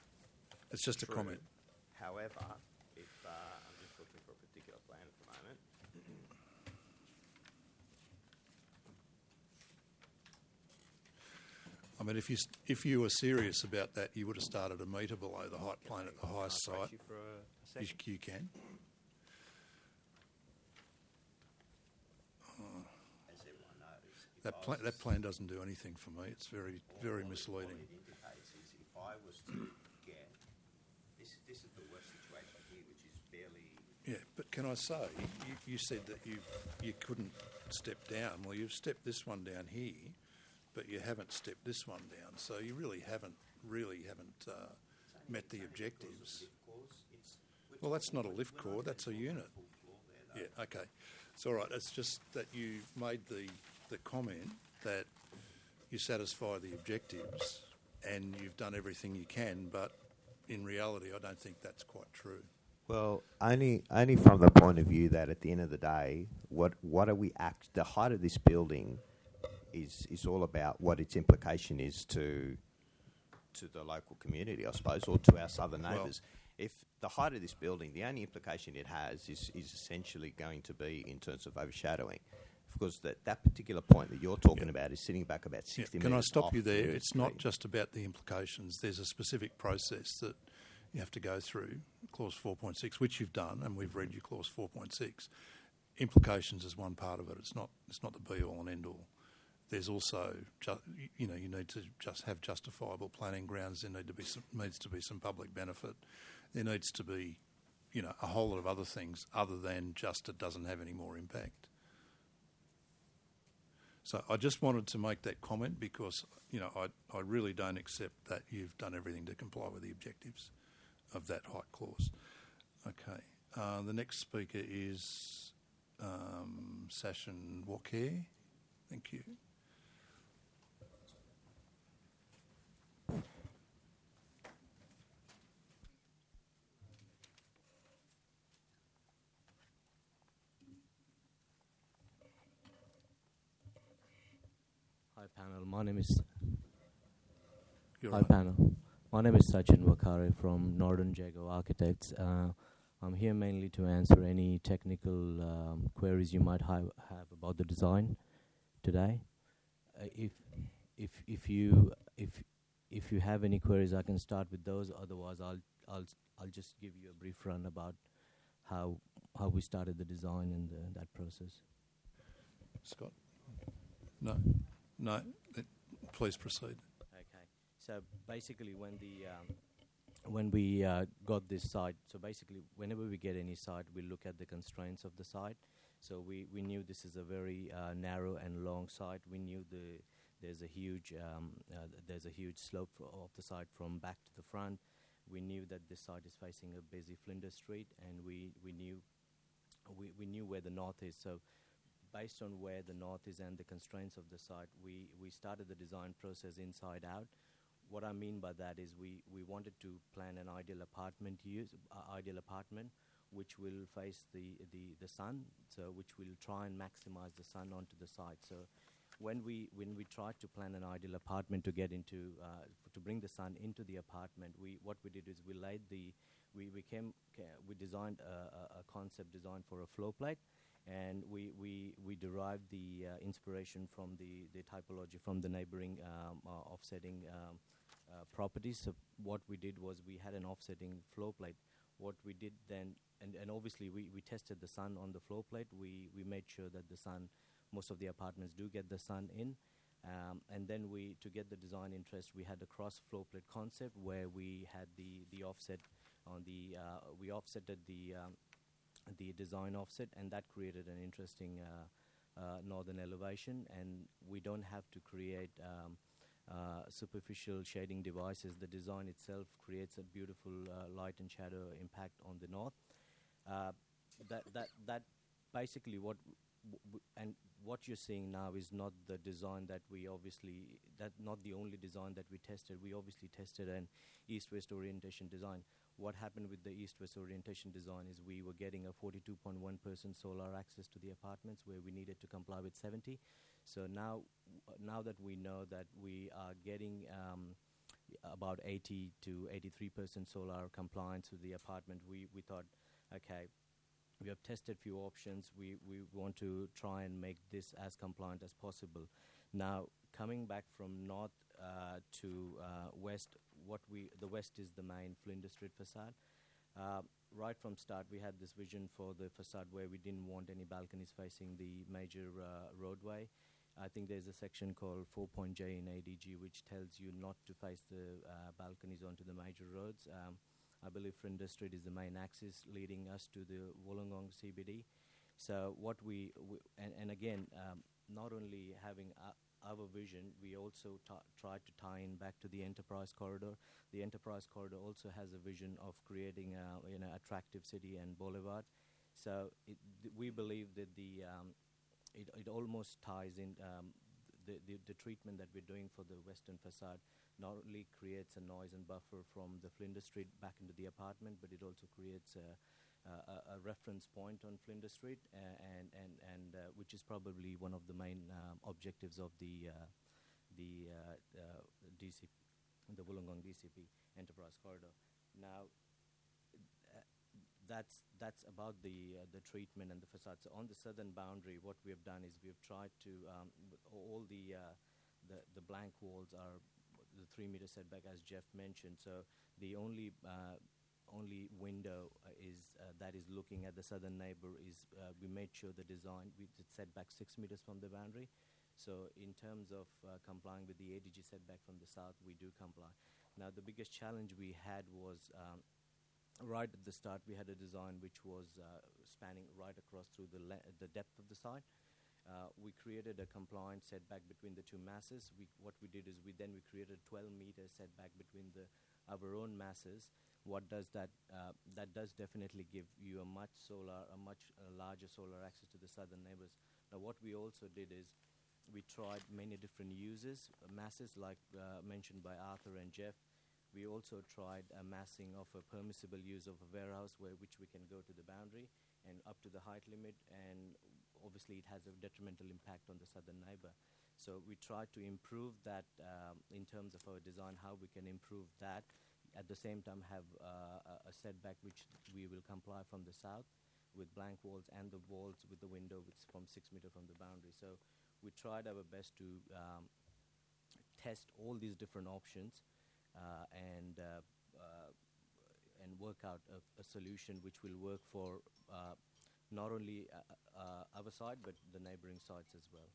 It's just True. a comment. However, if uh, I'm just looking for a particular plan at the moment. I mean, if you st- if you were serious about that, you would have started a metre below the height plane at the highest Can I site. press you for a You, second? you can. As everyone knows, if That I plan, was- that plan doesn't do anything for me. It's very very all- misleading. All it indicates is if I was to get this, this is the worst situation here, which is barely. Yeah, but can I say, you, you said that you you couldn't step down. Well, you've stepped this one down here, but you haven't stepped this one down. So you really haven't really haven't uh, met the objectives. Well, that's not a lift cord. That's a unit. Yeah. Okay. It's all right. It's just that you made the the comment that you satisfy the objectives and you've done everything you can, but in reality, I don't think that's quite true. Well, only only from the point of view that at the end of the day, what what are we act? The height of this building is is all about what its implication is to to the local community, I suppose, or to our southern Well- neighbours. if the height of this building, the only implication it has is, is essentially going to be in terms of overshadowing. Because that, that particular point that you're talking Yeah. about is sitting back about sixty Yeah. Can I metres stop off you there? Flinders It's not Street. just about the implications. There's a specific process that you have to go through, clause four point six, which you've done, and we've read your clause four point six. Implications is one part of it. It's not. It's not the be all and end all. There's also, ju- you know, you need to just have justifiable planning grounds. There need to be some, needs to be some public benefit. There needs to be, you know, a whole lot of other things other than just it doesn't have any more impact. So I just wanted to make that comment because, you know, I, I really don't accept that you've done everything to comply with the objectives of that height clause. Okay. Uh, the next speaker is um, Sachin Walker. Thank you. Hi panel, my name is You're Hi right. panel. My name is Sachin Wakare from Northern Jago Architects. Uh, I'm here mainly to answer any technical um, queries you might have, have about the design today. Uh, if if if you if if you have any queries, I can start with those. Otherwise, I'll I'll I'll just give you a brief run about how how we started the design and the, that process. Scott? No. No. Th- Please proceed. Okay. So basically, when the um, when we uh, got this site, so basically, whenever we get any site, we look at the constraints of the site. So we, we knew this is a very uh, narrow and long site. We knew the there's a huge um, uh, there's a huge slope fro- of the site from back to the front. We knew that this site is facing a busy Flinders Street, and we, we knew we, we knew where the north is. So based on where the north is and the constraints of the site, we, we started the design process inside out. What I mean by that is we, we wanted to plan an ideal apartment use, uh, ideal apartment, which will face the, the, the sun, so which will try and maximize the sun onto the site. So when we when we tried to plan an ideal apartment to get into uh, f- to bring the sun into the apartment, we what we did is we laid the we we came ca- we designed a, a, a concept design for a floor plate. And we, we, we derived the uh, inspiration from the, the typology from the neighboring um, uh, offsetting um, uh, properties. So what we did was we had an offsetting floor plate. What we did then, and, and obviously we, we tested the sun on the floor plate. We, we made sure that the sun, most of the apartments do get the sun in. Um, and then we, to get the design interest, we had a cross floor plate concept where we had the, the offset on the, uh, we offsetted the um, the design offset, and that created an interesting uh, uh, northern elevation. And we don't have to create um, uh, superficial shading devices. The design itself creates a beautiful uh, light and shadow impact on the north. Uh, that that that basically what w- w- and what you're seeing now is not the design that we obviously that not the only design that we tested. We obviously tested an east-west orientation design. What happened with the east-west orientation design is we were getting a forty-two point one percent solar access to the apartments where we needed to comply with seventy. So now, w- now that we know that we are getting um, about eighty to eighty-three percent solar compliance with the apartment, we, we thought, okay, we have tested few options. We, we want to try and make this as compliant as possible. Now, coming back from north uh, to uh, west, what we the west is the main Flinders Street facade. Uh, right from start, we had this vision for the facade where we didn't want any balconies facing the major uh, roadway. I think there's a section called four point J in A D G which tells you not to face the uh, balconies onto the major roads. Um, I believe Flinders Street is the main axis leading us to the Wollongong C B D. So what we, w- and, and again, um, not only having uh, our vision, we also ta- tried to tie in back to the enterprise corridor. The enterprise corridor also has a vision of creating a you know attractive city and boulevard. So it, th- we believe that the um, it, it almost ties in um, the, the the treatment that we're doing for the western facade. Not only creates a noise and buffer from the Flinders Street back into the apartment, but it also creates a, a, a reference point on Flinders Street, uh, and and and uh, which is probably one of the main um, objectives of the uh, the uh, uh, D C, the Wollongong D C P Enterprise Corridor. Now, that's that's about the uh, the treatment and the facade. So on the southern boundary, what we have done is we have tried to um, w- all the uh, the the blank walls are the three meter setback, as Jeff mentioned. So the only uh, only window uh, is uh, that is looking at the southern neighbor is uh, we made sure the design we did set back six meters from the boundary. So in terms of uh, complying with the A D G setback from the south, we do comply. Now the biggest challenge we had was um, right at the start we had a design which was uh, spanning right across through the le- the depth of the site. Uh, we created a compliant setback between the two masses. We, what we did is we then we created twelve meter setback between the our own masses. What does that? Uh, that does definitely give you a much solar, a much uh, larger solar access to the southern neighbors. Now, what we also did is we tried many different uses, uh, masses like uh, mentioned by Arthur and Jeff. We also tried a massing of a permissible use of a warehouse where which we can go to the boundary and up to the height limit, and obviously it has a detrimental impact on the southern neighbor. So we tried to improve that um, in terms of our design, how we can improve that. At the same time have uh, a, a setback which we will comply from the south with blank walls and the walls with the window which from six meter from the boundary. So we tried our best to um, test all these different options uh, and uh, uh, and work out a, a solution which will work for uh, not only uh, uh, our side but the neighboring sites as well.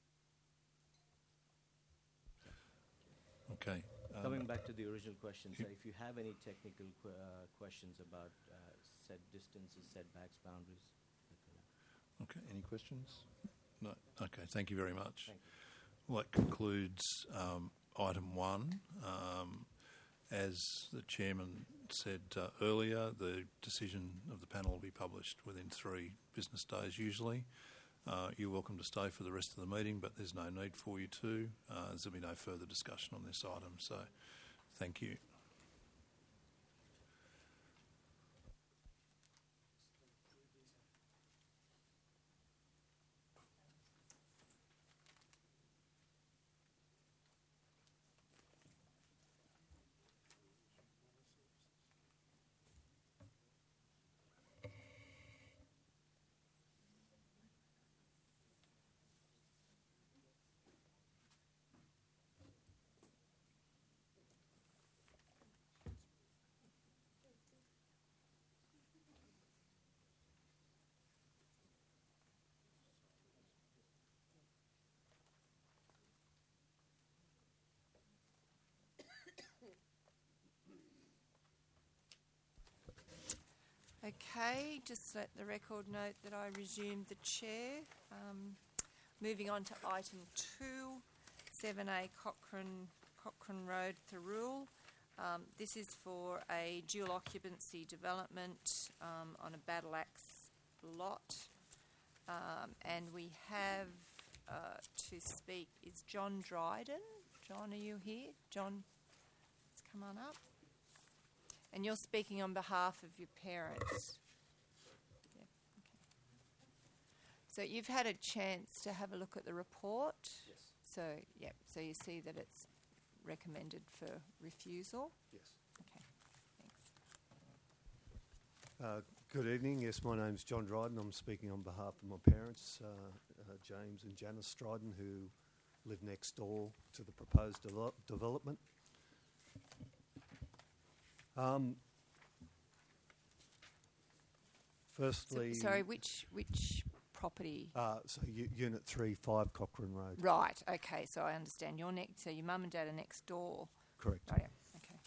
Okay. Um, Coming back to the original question, so if you have any technical qu- uh, questions about uh, set distances, setbacks, boundaries. let me know. Okay, any questions? No. Okay, thank you very much. Thank you. Well, that concludes um, item one. Um, as the chairman said uh, earlier, the decision of the panel will be published within three business days usually. Uh, you're welcome to stay for the rest of the meeting, but there's no need for you to. Uh, there'll be no further discussion on this item, so thank you. Okay, just let the record note that I resumed the chair. Um, moving on to item two, seven A Cochrane, Cochrane Road, Thirroul. Um, this is for a dual occupancy development um, on a battle axe lot. Um, and we have uh, to speak is John Dryden. John, are you here? John, let's come on up. And you're speaking on behalf of your parents. Yeah, okay. So you've had a chance to have a look at the report. Yes. So, yeah, so you see that it's recommended for refusal. Yes. Okay, thanks. Uh, good evening. Yes, my name's John Dryden. I'm speaking on behalf of my parents, uh, uh, James and Janice Dryden, who live next door to the proposed devel- development. Um, firstly, So, sorry, which which property? uh, so u- Unit Three, Five Cochrane Road. Right. Okay. So I understand. You're next. So your mum and dad are next door. Correct. Right. Yeah. Okay.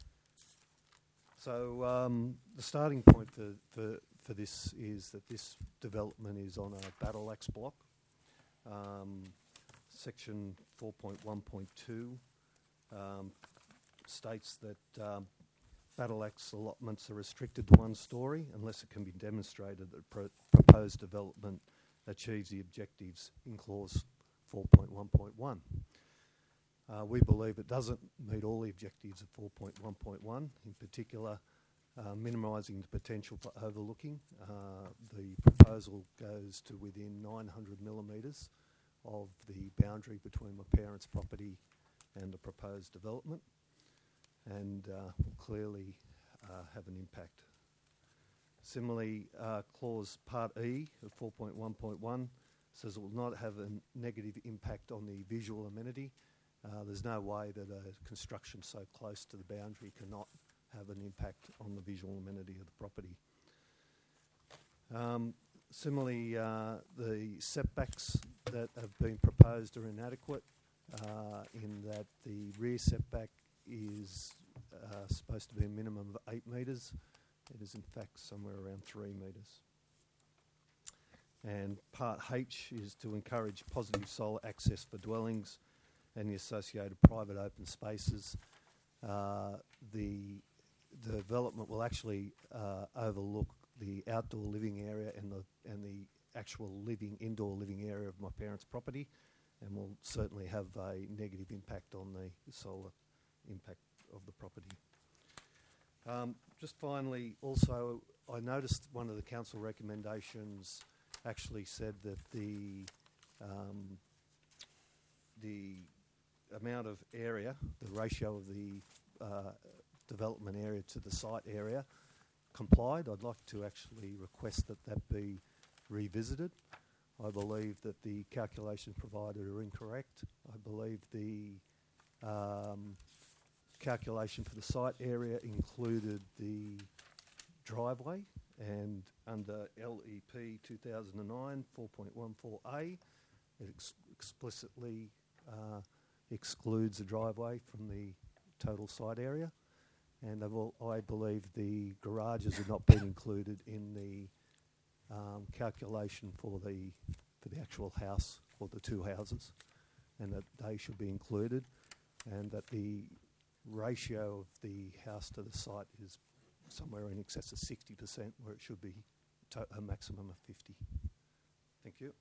So um, the starting point for, for for this is that this development is on a battle axe block. Um, section four point one point two um, states that um, battle axe allotments are restricted to one storey unless it can be demonstrated that pro- proposed development achieves the objectives in clause four point one point one. Uh, we believe it doesn't meet all the objectives of four point one point one, in particular uh, minimising the potential for overlooking. Uh, the proposal goes to within nine hundred millimetres of the boundary between my parents' property and the proposed development, and uh, will clearly uh, have an impact. Similarly, uh, clause Part E of four point one point one says it will not have a negative impact on the visual amenity. Uh, there's no way that a construction so close to the boundary cannot have an impact on the visual amenity of the property. Um, similarly, uh, the setbacks that have been proposed are inadequate uh, in that the rear setback is uh, supposed to be a minimum of eight metres. It is in fact somewhere around three metres. And Part H is to encourage positive solar access for dwellings and the associated private open spaces. Uh, the, the development will actually uh, overlook the outdoor living area and the and the actual living indoor living area of my parents' property, and will certainly have a negative impact on the solar impact of the property. Um, just finally, also, I noticed one of the council recommendations actually said that the um, the amount of area, the ratio of the uh, development area to the site area complied. I'd like to actually request that that be revisited. I believe that the calculations provided are incorrect. I believe the um, calculation for the site area included the driveway, and under L E P two thousand nine four point one four A, it ex explicitly uh, excludes the driveway from the total site area, and all, I believe the garages have not been included in the um, calculation for the for the actual house or the two houses, and that they should be included, and that the ratio of the house to the site is somewhere in excess of sixty percent, where it should be to a maximum of fifty. Thank you.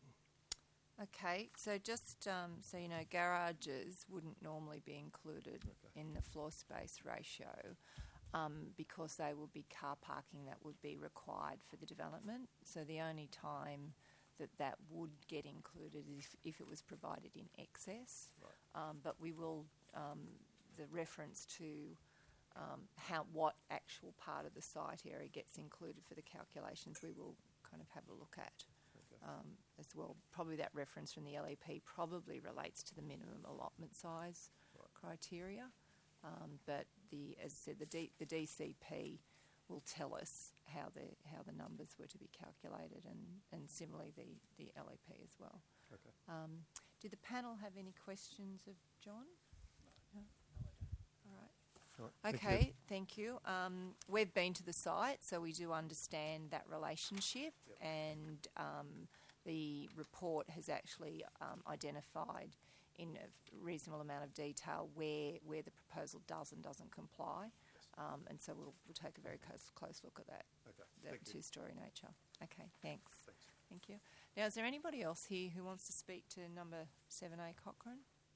Okay, so just um, so you know, garages wouldn't normally be included Okay. in the floor space ratio um, because they would be car parking that would be required for the development. So the only time that that would get included is if, if it was provided in excess. Right. Um, but we will, um, the reference to um, how what actual part of the site area gets included for the calculations, we will kind of have a look at. Um, as well. Probably that reference from the L E P probably relates to the minimum allotment size Right. criteria, um, but the as I said, the D, the D C P will tell us how the how the numbers were to be calculated, and, and similarly the, the L E P as well. Okay. Um, did the panel have any questions of John? No. No? All right. Right, thank you. Okay, thank you. Um, we've been to the site, so we do understand that relationship, Yep. and um, the report has actually um, identified in a reasonable amount of detail where where the proposal does and doesn't comply, um, and so we'll, we'll take a very close, close look at that, Okay. that Thank you. two-story nature. Okay, thanks. Thanks. Thank you. Now, is there anybody else here who wants to speak to number seven A Cochrane?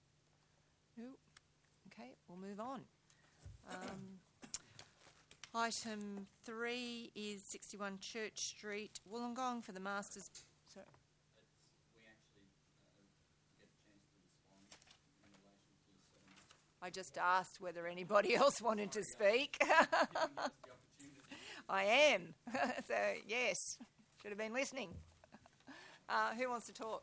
No? Okay, we'll move on. Um, item three is sixty-one Church Street, Wollongong, for the Masters. Sorry. We actually uh, get a chance to respond in relation to seven. I just asked whether anybody else wanted to speak. Giving us the opportunity. I am. So, yes, should have been listening. Uh, who wants to talk?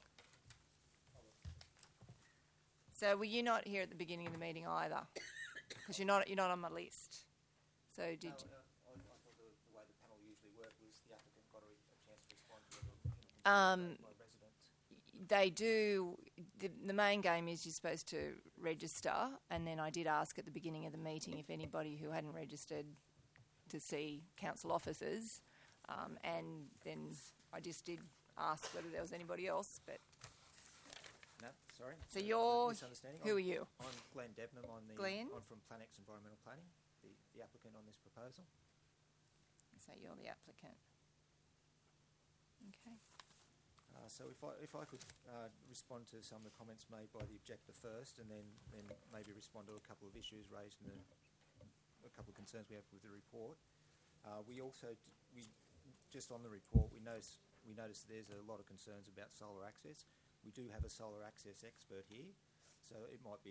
So, were you not here at the beginning of the meeting either? Because you're not, you're not on my list. So, did you? I, I thought the, the way the panel usually worked was the applicant got a, a chance to respond to the Um, by residents. They do. The, the main game is you're supposed to register, and then I did ask at the beginning of the meeting if anybody who hadn't registered to see council officers, um, and then I just did ask whether there was anybody else. But No, sorry. so Uh, you're misunderstanding. who I'm, are you? I'm Glenn Debnam. I'm the Glenn? I'm from Planex Environmental Planning, the, the applicant on this proposal. So you're the applicant. Okay. Uh, so if I if I could uh, respond to some of the comments made by the objector first, and then then maybe respond to a couple of issues raised in the, a couple of concerns we have with the report. Uh, we also d we just on the report we notice we noticed there's a lot of concerns about solar access. We do have a solar access expert here, so it might be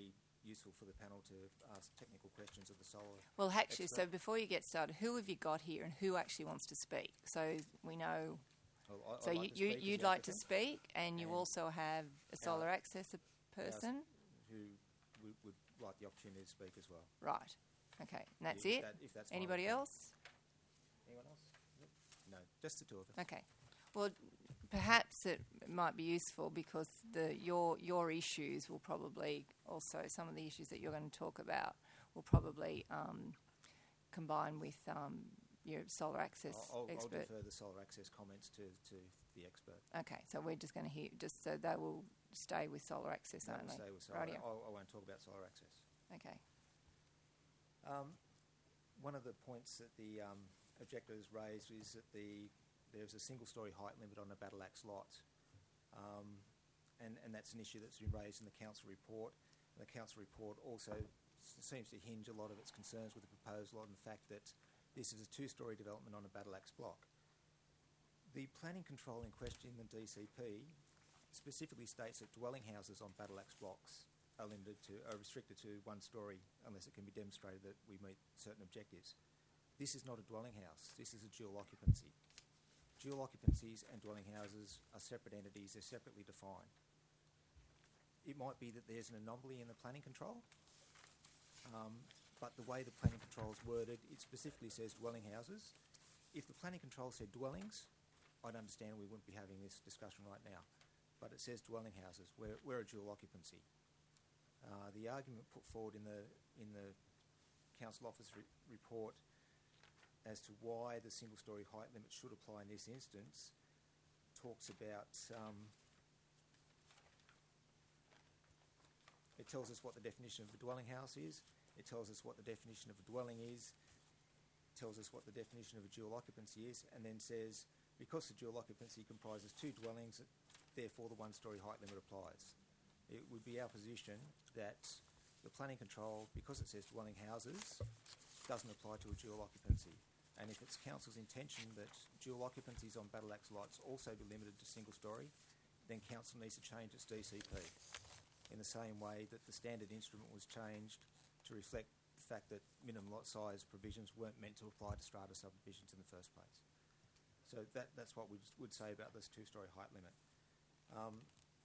useful for the panel to ask technical questions of the solar. Well, actually, so expert. before you get started, who have you got here and who actually wants to speak? So we know. Well, I- So I'd you, like to you, speak as you'd the like to applicant, speak, and you and also have a solar our- access person. who would, would like the opportunity to speak as well. Right. Okay. And that's If it? that- if that's fine Anybody with you. else? Anyone else? No, just the two of us. Okay. Well, perhaps it might be useful because the your your issues will probably also some of the issues that you're going to talk about will probably um, combine with um, your solar access I'll, I'll, I'll expert. defer the solar access comments to, to the expert. Okay, so we're just going to hear just so they will stay with solar access That will only. stay with solar. Rightio. I, I won't talk about solar access. Okay. Um, one of the points that the um, objector has raised is that the there's a single-storey height limit on a battle axe lot, um, and, and that's an issue that's been raised in the council report. And the council report also s- seems to hinge a lot of its concerns with the proposed lot on the fact that this is a two-storey development on a battle axe block. The planning control in question in the D C P specifically states that dwelling houses on battle axe blocks are limited to, are restricted to one storey unless it can be demonstrated that we meet certain objectives. This is not a dwelling house. This is a dual occupancy. Dual occupancies and dwelling houses are separate entities. They're separately defined. It might be that there's an anomaly in the planning control, um, but the way the planning control is worded, it specifically says dwelling houses. If the planning control said dwellings, I'd understand we wouldn't be having this discussion right now. But it says dwelling houses. We're, we're a dual occupancy. Uh, the argument put forward in the in the council office re- report as to why the single-storey height limit should apply in this instance talks about. Um, it tells us what the definition of a dwelling house is. It tells us what the definition of a dwelling is. It tells us what the definition of a dual occupancy is, and then says because the dual occupancy comprises two dwellings, therefore the one-storey height limit applies. It would be our position that the planning control, because it says dwelling houses, doesn't apply to a dual occupancy. And if it's council's intention that dual occupancies on battle axe lots also be limited to single-storey, then council needs to change its D C P in the same way that the standard instrument was changed to reflect the fact that minimum lot size provisions weren't meant to apply to strata subdivisions in the first place. So that, that's what we would say about this two-storey height limit. Um,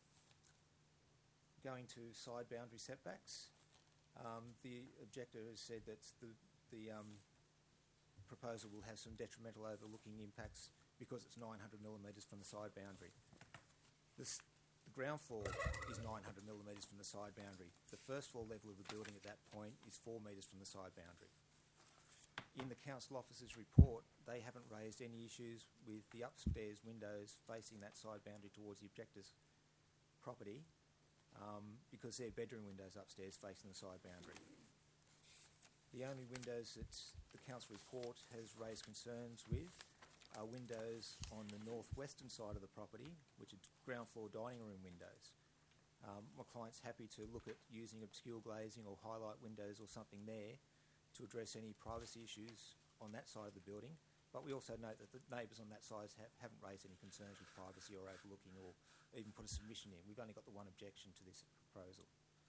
going to side boundary setbacks, um, the objector has said that the, the um, proposal will have some detrimental overlooking impacts because it's nine hundred millimetres from the side boundary. This, the ground floor is nine hundred millimetres from the side boundary. The first floor level of the building at that point is four metres from the side boundary. In the council officer's report, they haven't raised any issues with the upstairs windows facing that side boundary towards the objector's property um, because they're bedroom windows upstairs facing the side boundary. The only windows that the council report has raised concerns with are windows on the northwestern side of the property, which are ground floor dining room windows. Um, my client's happy to look at using obscure glazing or highlight windows or something there to address any privacy issues on that side of the building. But we also note that the neighbours on that side have, haven't raised any concerns with privacy or overlooking or even put a submission in. We've only got the one objection to this proposal.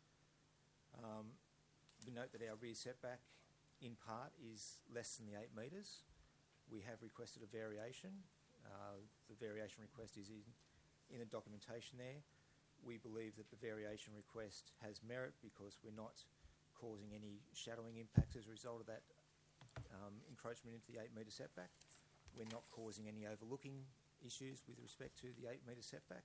Um, we note that our rear setback in part is less than the eight metres. We have requested a variation. Uh, the variation request is in, in the documentation there. We believe that the variation request has merit because we're not causing any shadowing impacts as a result of that um, encroachment into the eight metre setback. We're not causing any overlooking issues with respect to the eight metre setback,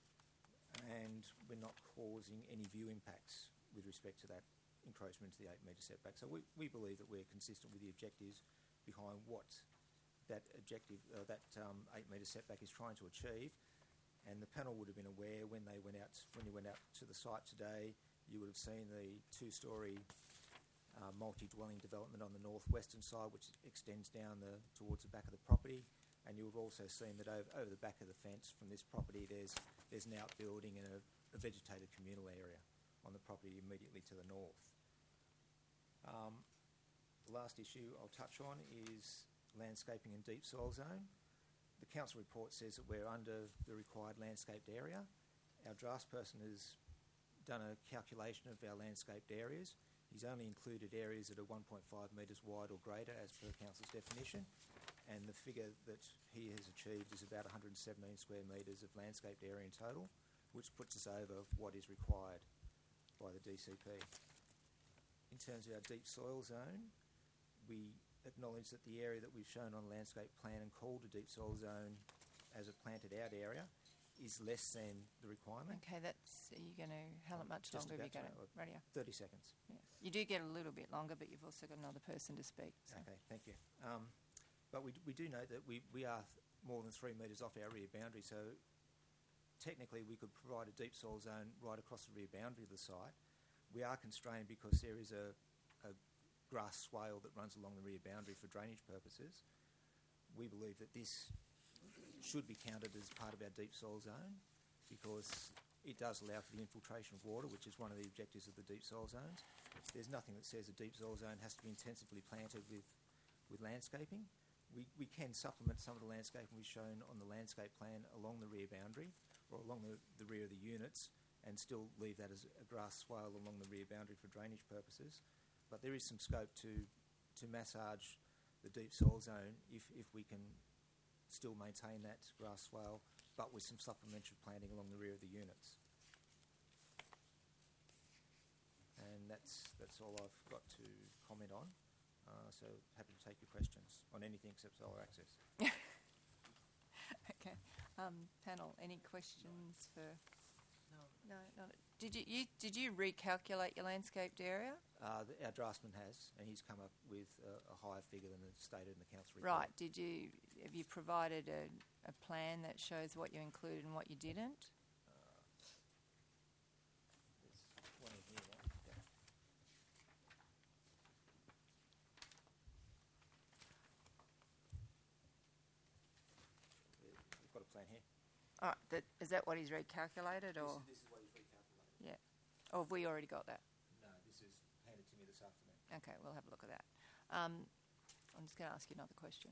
and we're not causing any view impacts with respect to that encroachment into the eight metre setback. So we, we believe that we're consistent with the objectives behind what that objective, uh, that um, eight metre setback is trying to achieve. And the panel would have been aware when they went out, when you went out to the site today, you would have seen the two-storey uh, multi-dwelling development on the northwestern side, which extends down the, towards the back of the property. And you would have also seen that over, over the back of the fence from this property, there's there's an outbuilding and a, a vegetated communal area on the property immediately to the north. Um, the last issue I'll touch on is landscaping and deep soil zone. The council report says that we're under the required landscaped area. Our draftsperson has done a calculation of our landscaped areas. He's only included areas that are one point five metres wide or greater as per Council's definition, and the figure that he has achieved is about one hundred seventeen square metres of landscaped area in total, which puts us over what is required by the D C P. In terms of our deep soil zone, we acknowledge that the area that we've shown on landscape plan and called a deep soil zone as a planted out area is less than the requirement. Okay, that's, are you going to, how much Just longer have you about got? to- Radio. thirty seconds. Yeah. You do get a little bit longer, but you've also got another person to speak. So. Okay, thank you. Um, but we, we do note that we, we are th- more than three metres off our rear boundary, so technically we could provide a deep soil zone right across the rear boundary of the site. We are constrained because there is a, a grass swale that runs along the rear boundary for drainage purposes. We believe that this should be counted as part of our deep soil zone because it does allow for the infiltration of water, which is one of the objectives of the deep soil zones. There's nothing that says a deep soil zone has to be intensively planted with, with landscaping. We, we can supplement some of the landscaping we've shown on the landscape plan along the rear boundary or along the, the rear of the units and still leave that as a grass swale along the rear boundary for drainage purposes. But there is some scope to, to massage the deep soil zone if, if we can still maintain that grass swale, but with some supplementary planting along the rear of the units. And that's, that's all I've got to comment on. Uh, so happy to take your questions on anything except solar access. Okay. Um, panel, any questions for... No, not. Did you, you did you recalculate your landscaped area? Uh, the, our draftsman has, and he's come up with a, a higher figure than is stated in the council report. Right. Did you have you provided a, a plan that shows what you included and what you didn't? Uh, there's one in here. Right? Yeah. We've got a plan here. All right. That, is that what he's recalculated, or This, is- this is what he's recalculated. yeah, or have we already got that? No, this is handed to me this afternoon. Okay, we'll have a look at that. Um, I'm just going to ask you another question.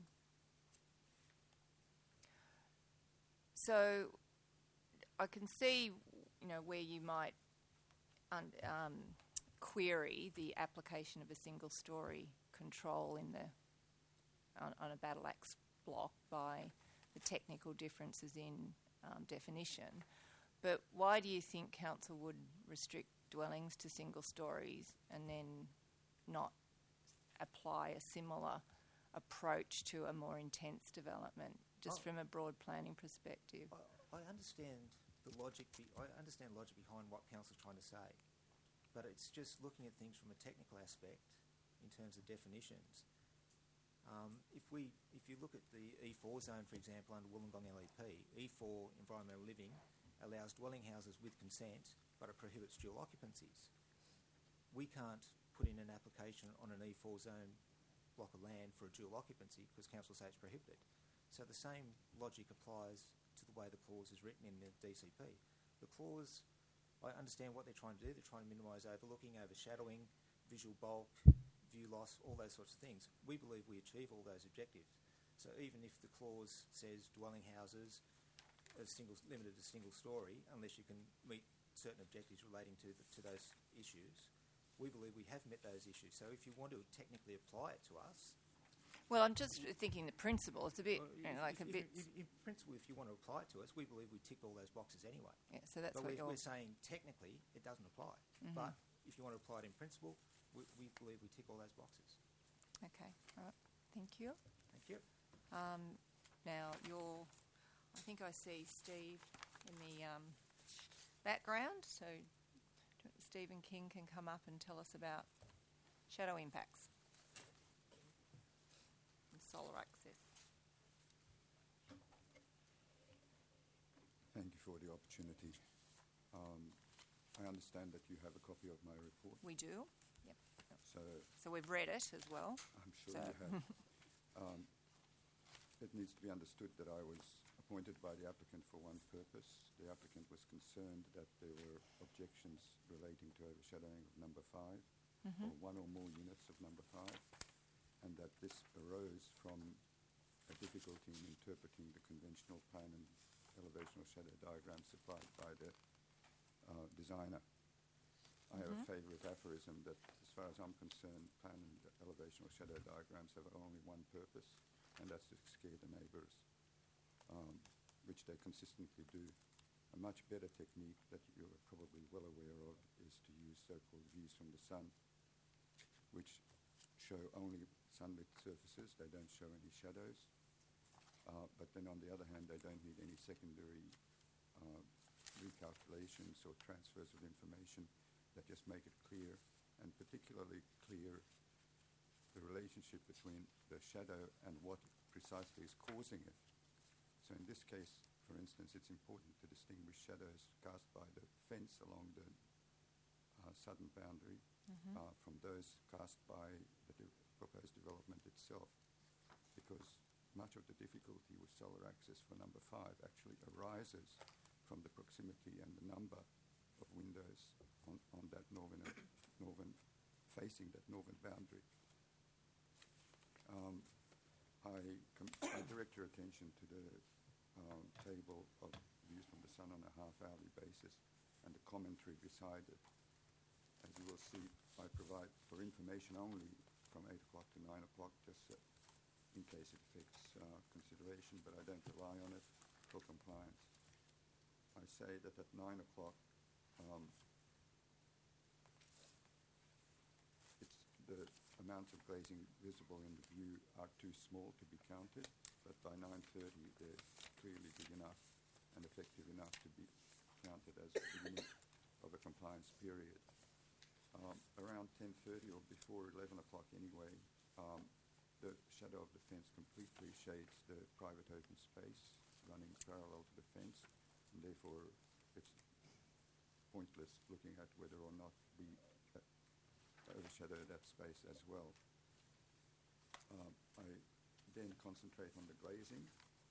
So, I can see, you know, where you might un- um, query the application of a single-storey control in the on, on a battle axe block by the technical differences in um, definition. But why do you think council would restrict dwellings to single stories and then not apply a similar approach to a more intense development, just Oh. from a broad planning perspective? I, I understand the logic. Be, I understand logic behind what council's trying to say, but it's just looking at things from a technical aspect in terms of definitions. Um, if we, if you look at the E four zone, for example, under Wollongong L E P, E four environmental living allows dwelling houses with consent, but it prohibits dual occupancies. We can't put in an application on an E four zone block of land for a dual occupancy because council say it's prohibited. So the same logic applies to the way the clause is written in the D C P. The clause, I understand what they're trying to do. They're trying to minimise overlooking, overshadowing, visual bulk, view loss, all those sorts of things. We believe we achieve all those objectives. So even if the clause says dwelling houses are single, limited to single storey, unless you can meet certain objectives relating to, the, to those issues, we believe we have met those issues. So if you want to technically apply it to us... Well, I'm just thinking the principle. It's a bit, well, you know, if- like if- a bit... if- if- in principle, if you want to apply it to us, we believe we tick all those boxes anyway. Yeah, so that's but what we're, you're... we're saying technically it doesn't apply. Mhm. But if you want to apply it in principle, we, we believe we tick all those boxes. Okay, all right. Thank you. Thank you. Um, now, you're... I think I see Steve in the um, background, so Stephen King can come up and tell us about shadow impacts and solar access. Thank you for the opportunity. Um, I understand that you have a copy of my report. We do, yep. So So we've read it as well. I'm sure So- you have. um, it needs to be understood that I was appointed by the applicant for one purpose. The applicant was concerned that there were objections relating to overshadowing of number five, Mhm. or one or more units of number five, and that this arose from a difficulty in interpreting the conventional plan and elevational shadow diagram supplied by the uh, designer. I have Mhm. a favourite aphorism that, as far as I'm concerned, plan and elevation or shadow diagrams have only one purpose, and that's to scare the neighbours, um, which they consistently do. A much better technique that you're probably well aware of is to use so-called views from the sun, which show only sunlit surfaces. They don't show any shadows. Uh, but then on the other hand, they don't need any secondary uh, recalculations or transfers of information that just make it clear, and particularly clear the relationship between the shadow and what precisely is causing it. So in this case, for instance, it's important to distinguish shadows cast by the fence along the uh, southern boundary Mhm. uh, from those cast by the de- proposed development itself, because much of the difficulty with solar access for number five actually arises from the proximity and the number of windows on, on that northern, northern, facing that northern boundary. Um, I, com- I direct your attention to the um, table of views from the sun on a half-hourly basis and the commentary beside it. As you will see, I provide for information only from eight o'clock to nine o'clock, just uh, in case it affects uh, consideration, but I don't rely on it for compliance. I say that at nine o'clock, um, it's the amounts of glazing visible in the view are too small to be counted, but by nine thirty they're clearly big enough and effective enough to be counted as the beginning of a compliance period. Um, around ten thirty or before eleven o'clock anyway, um, the shadow of the fence completely shades the private open space running parallel to the fence, and therefore it's pointless looking at whether or not we uh, overshadow that space as well. Um, I then concentrate on the glazing,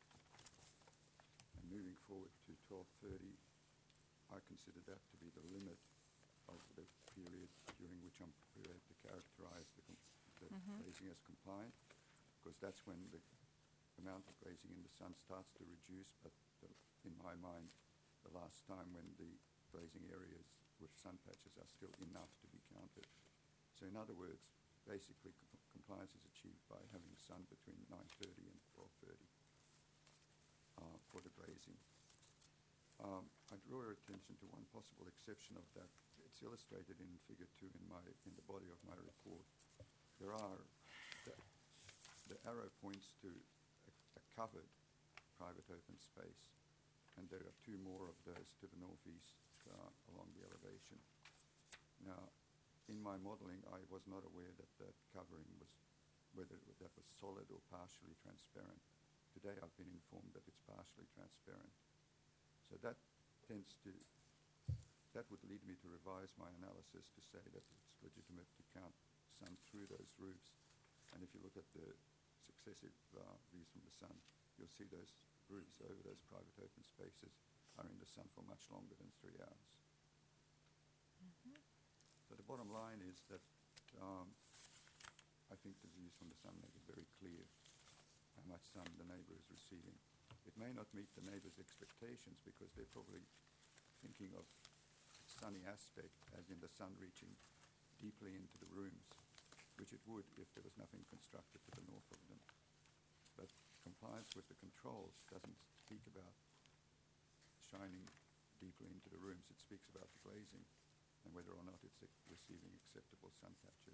and moving forward to twelve thirty, I consider that to be the limit of the period during which I'm prepared to characterise the, com- the Mhm. glazing as compliant, because that's when the amount of glazing in the sun starts to reduce, but the, in my mind, the last time when the glazing areas with sun patches are still enough to be counted. So in other words, basically com- compliance is achieved by having sun between nine thirty and twelve thirty uh, for the glazing. Um, I draw your attention to one possible exception of that. It's illustrated in figure two in my in the body of my report. There are the, the arrow points to a, a covered private open space, and there are two more of those to the northeast uh, along the elevation. Now, in my modelling, I was not aware that that covering was whether that was solid or partially transparent. Today, I've been informed that it's partially transparent. So that tends to, that would lead me to revise my analysis to say that it's legitimate to count sun through those roofs. And if you look at the successive uh, views from the sun, you'll see those roofs over those private open spaces are in the sun for much longer than three hours. Mhm. So the bottom line is that um, I think the views from the sun make it very clear how much sun the neighbour is receiving. It may not meet the neighbour's expectations because they're probably thinking of its sunny aspect as in the sun reaching deeply into the rooms, which it would if there was nothing constructed to the north of them. But compliance with the controls doesn't speak about shining deeply into the rooms. It speaks about the glazing and whether or not it's ac- receiving acceptable sun patches.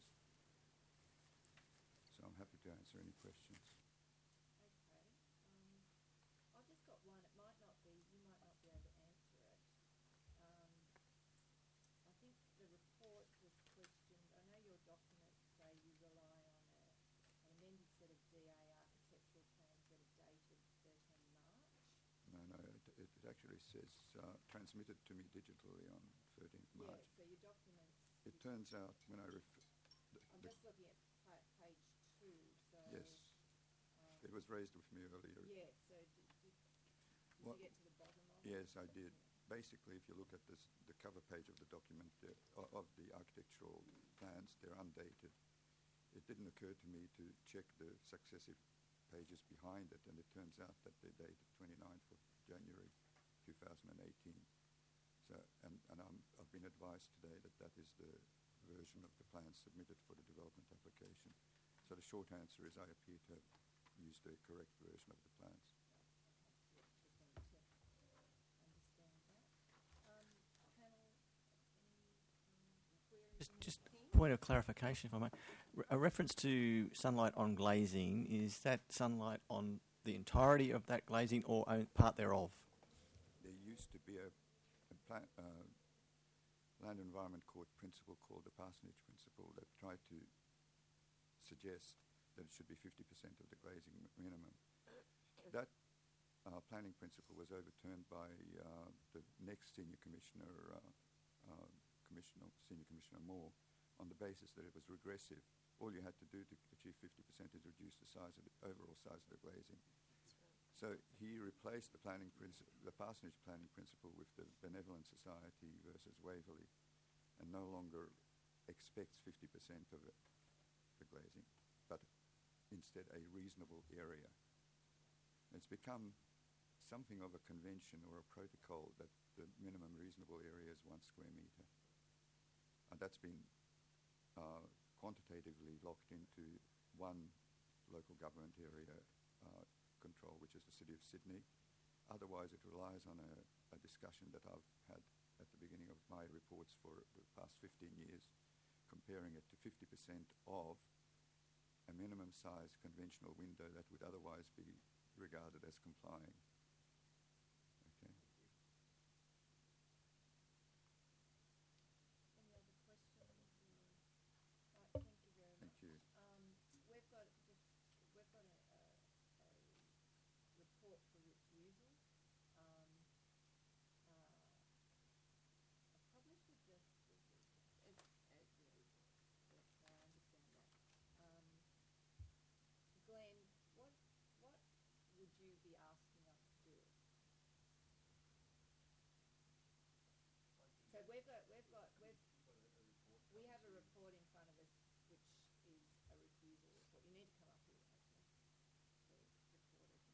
So I'm happy to answer any questions. Okay. Um, I've just got one. It might not be, you might not be able to answer it. Um, I think the report was questioned. I know your documents say you rely on a, an amended set of D A architectural plans that are dated thirteenth March. No, no, it, it, it actually says uh, transmitted to me digitally on thirteenth March. Yeah, so your documents. It turns out when I ref- the, I'm the just looking at pa- page two, so. yes, um, it was raised with me earlier. Yeah, so did, did, did Well, you get to the bottom of it? Yes, I did. Basically, if you look at this, the cover page of the document, uh, o- of the architectural plans, they're undated. It didn't occur to me to check the successive pages behind it, and it turns out that they're dated twenty-ninth of January two thousand eighteen. So, and, and I'm, I've been advised today that that is the version of the plan submitted for the development application. So the short answer is I appear to have used the correct version of the plans. Just, just point of clarification, if I may. Re- a reference to sunlight on glazing, is that sunlight on the entirety of that glazing or on part thereof? There used to be a, a pla- uh, land environment court principle called the parsonage principle that tried to suggest that it should be fifty percent of the glazing m- minimum. That uh, planning principle was overturned by uh, the next senior commissioner, uh, uh, Commissioner, Senior Commissioner Moore, on the basis that it was regressive. All you had to do to achieve fifty percent is reduce the size of the overall size of the glazing. So he replaced the planning principle, the parsonage planning principle, with the Benevolent Society versus Waverley, and no longer expects fifty percent of it, the glazing, but instead a reasonable area. It's become something of a convention or a protocol that the minimum reasonable area is one square metre. And that's been uh, quantitatively locked into one local government area uh, control, which is the City of Sydney. Otherwise, it relies on a, a discussion that I've had at the beginning of my reports for the past fifteen years, comparing it to fifty percent of a minimum size conventional window that would otherwise be regarded as complying. Okay. Any other questions? Or, right, thank you very Thank much. you. Um, we've got just we've got a, a, a report for refusal. Um, uh, I probably should just as, as you know, yes, I understand that. Um, Glenn, what what would you be asking us to do? So we've got we've got we've we have a report in front of us which is a refusal report. You need to come up here actually. The report is.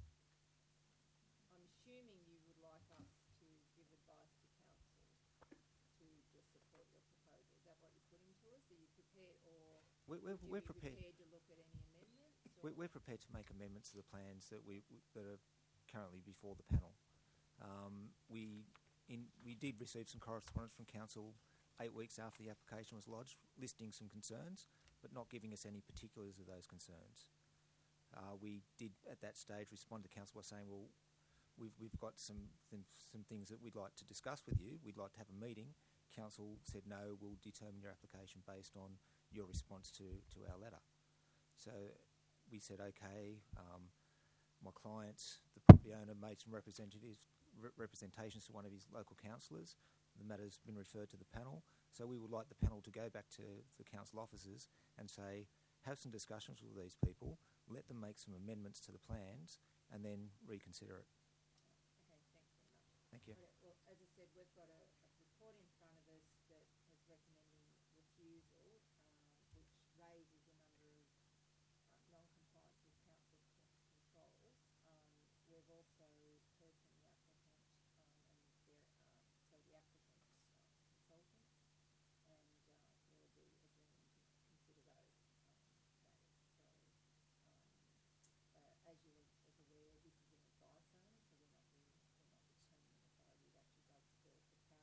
I'm assuming you would like us to give advice to council to just support your proposal. Is that what you're putting to us? Are you prepared, or We- we're- would you we're be prepared. prepared to look at any amendments? We- or- We're prepared to make amendments to the plans that we w- that are currently before the panel. Um, we in we did receive some correspondence from council eight weeks after the application was lodged, listing some concerns, but not giving us any particulars of those concerns. Uh, we did at that stage respond to council by saying, well, we've we've got some th- some things that we'd like to discuss with you. We'd like to have a meeting. Council said no. We'll determine your application based on your response to to our letter. So we said, okay, um, my client, the property owner, made some representatives, re- representations to one of his local councillors. The matter's been referred to the panel. So we would like the panel to go back to the council officers and say, have some discussions with these people, let them make some amendments to the plans, and then reconsider it. Okay, thanks very much. Thank you. Okay, well, as I said, we've got a, a report in front of us that has recommending refusal, um, which raises a number of uh, non-compliance with council c- controls. Um, we've also heard from the applicant um, and their, uh, so the applicant's uh, consultant, and uh, we'll be agreeing to consider those um, matters. So, um, uh, as you as aware, this is an advice only, so we're not the we're not the determining authority. It actually does the, the power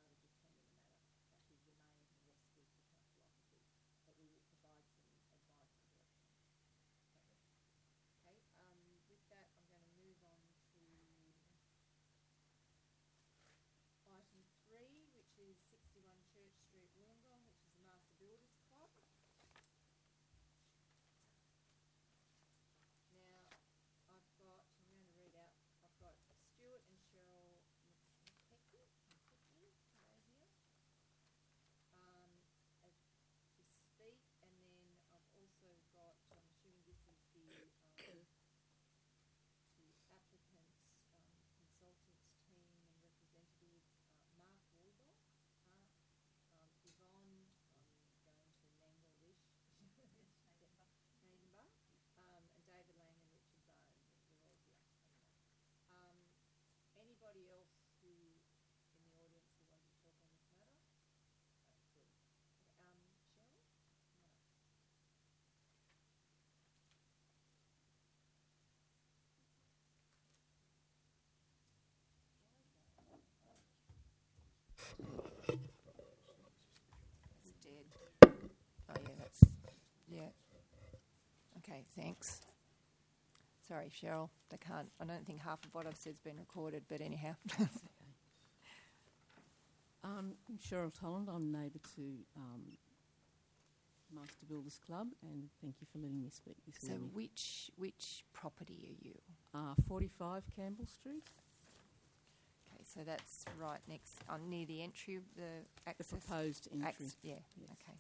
Okay, thanks. Sorry, Cheryl, they can't, I don't think half of what I've said's been recorded, but anyhow. Um, I'm Cheryl Tolland. I'm neighbour to um, Master Builders Club, and thank you for letting me speak this So evening. which which property are you? Uh, forty-five Campbell Street. Okay, so that's right next, on near the entry, the access? The proposed entry. Acc- yeah, Yes. okay.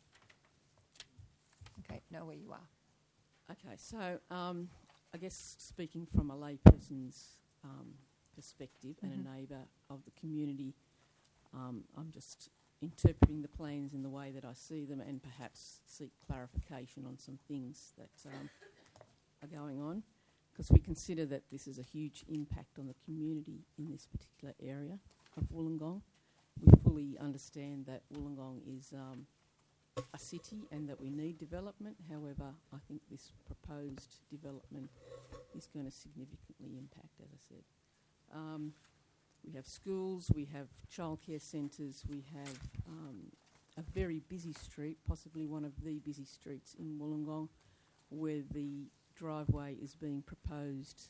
Okay, know where you are. Okay, so um, I guess speaking from a layperson's um, perspective and Mhm. a neighbour of the community, um, I'm just interpreting the plans in the way that I see them and perhaps seek clarification on some things that um, are going on, because we consider that this is a huge impact on the community in this particular area of Wollongong. We fully understand that Wollongong is um, a city and that we need development. However, I think this proposed development is going to significantly impact, as I said. Um, we have schools, we have childcare centres, we have um, a very busy street, possibly one of the busy streets in Wollongong, where the driveway is being proposed,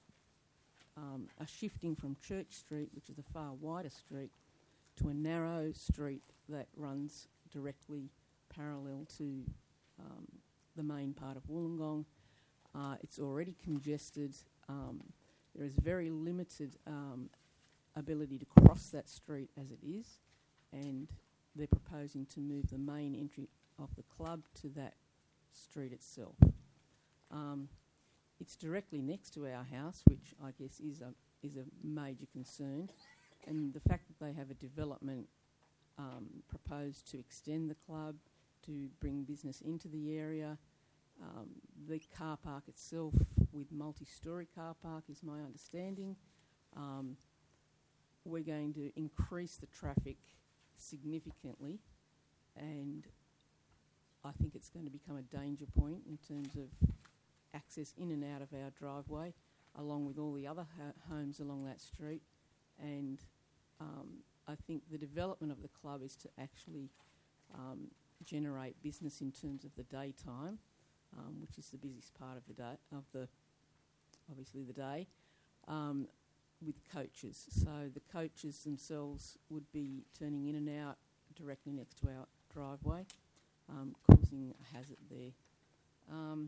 um, a shifting from Church Street, which is a far wider street, to a narrow street that runs directly parallel to um, the main part of Wollongong. Uh, it's already congested. Um, there is very limited um, ability to cross that street as it is, and they're proposing to move the main entry of the club to that street itself. Um, it's directly next to our house, which I guess is a is a major concern, and the fact that they have a development um, proposed to extend the club, to bring business into the area. Um, the car park itself, with multi-storey car park, is my understanding. Um, we're going to increase the traffic significantly, and I think it's going to become a danger point in terms of access in and out of our driveway, along with all the other ho- homes along that street. And um, I think the development of the club is to actually um, generate business in terms of the daytime, um, which is the busiest part of the day, of the obviously the day, um, with coaches. So the coaches themselves would be turning in and out directly next to our driveway, um, causing a hazard there. Um,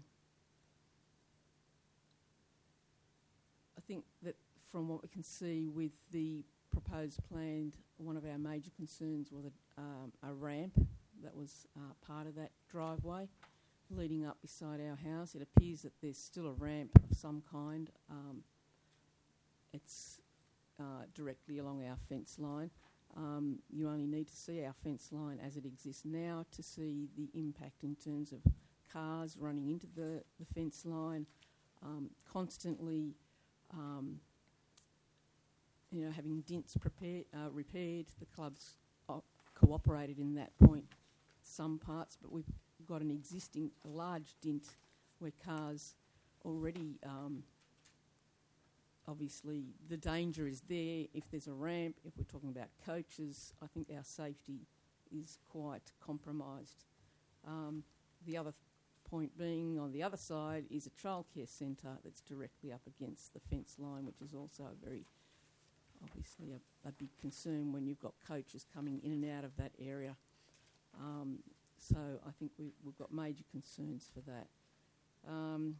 I think that from what we can see with the proposed plan, one of our major concerns was a, um, a ramp that was uh, part of that driveway leading up beside our house. It appears that there's still a ramp of some kind. Um, it's uh, directly along our fence line. Um, you only need to see our fence line as it exists now to see the impact in terms of cars running into the, the fence line, um, constantly um, you know, having dints prepared, uh, repaired. The club's uh, cooperated in that point some parts, but we've got an existing large dint where cars already, um, obviously, the danger is there. If there's a ramp, if we're talking about coaches, I think our safety is quite compromised. Um, the other point being, on the other side, is a childcare centre that's directly up against the fence line, which is also a very, obviously, a, a big concern when you've got coaches coming in and out of that area. Um, so I think we, we've got major concerns for that. Um,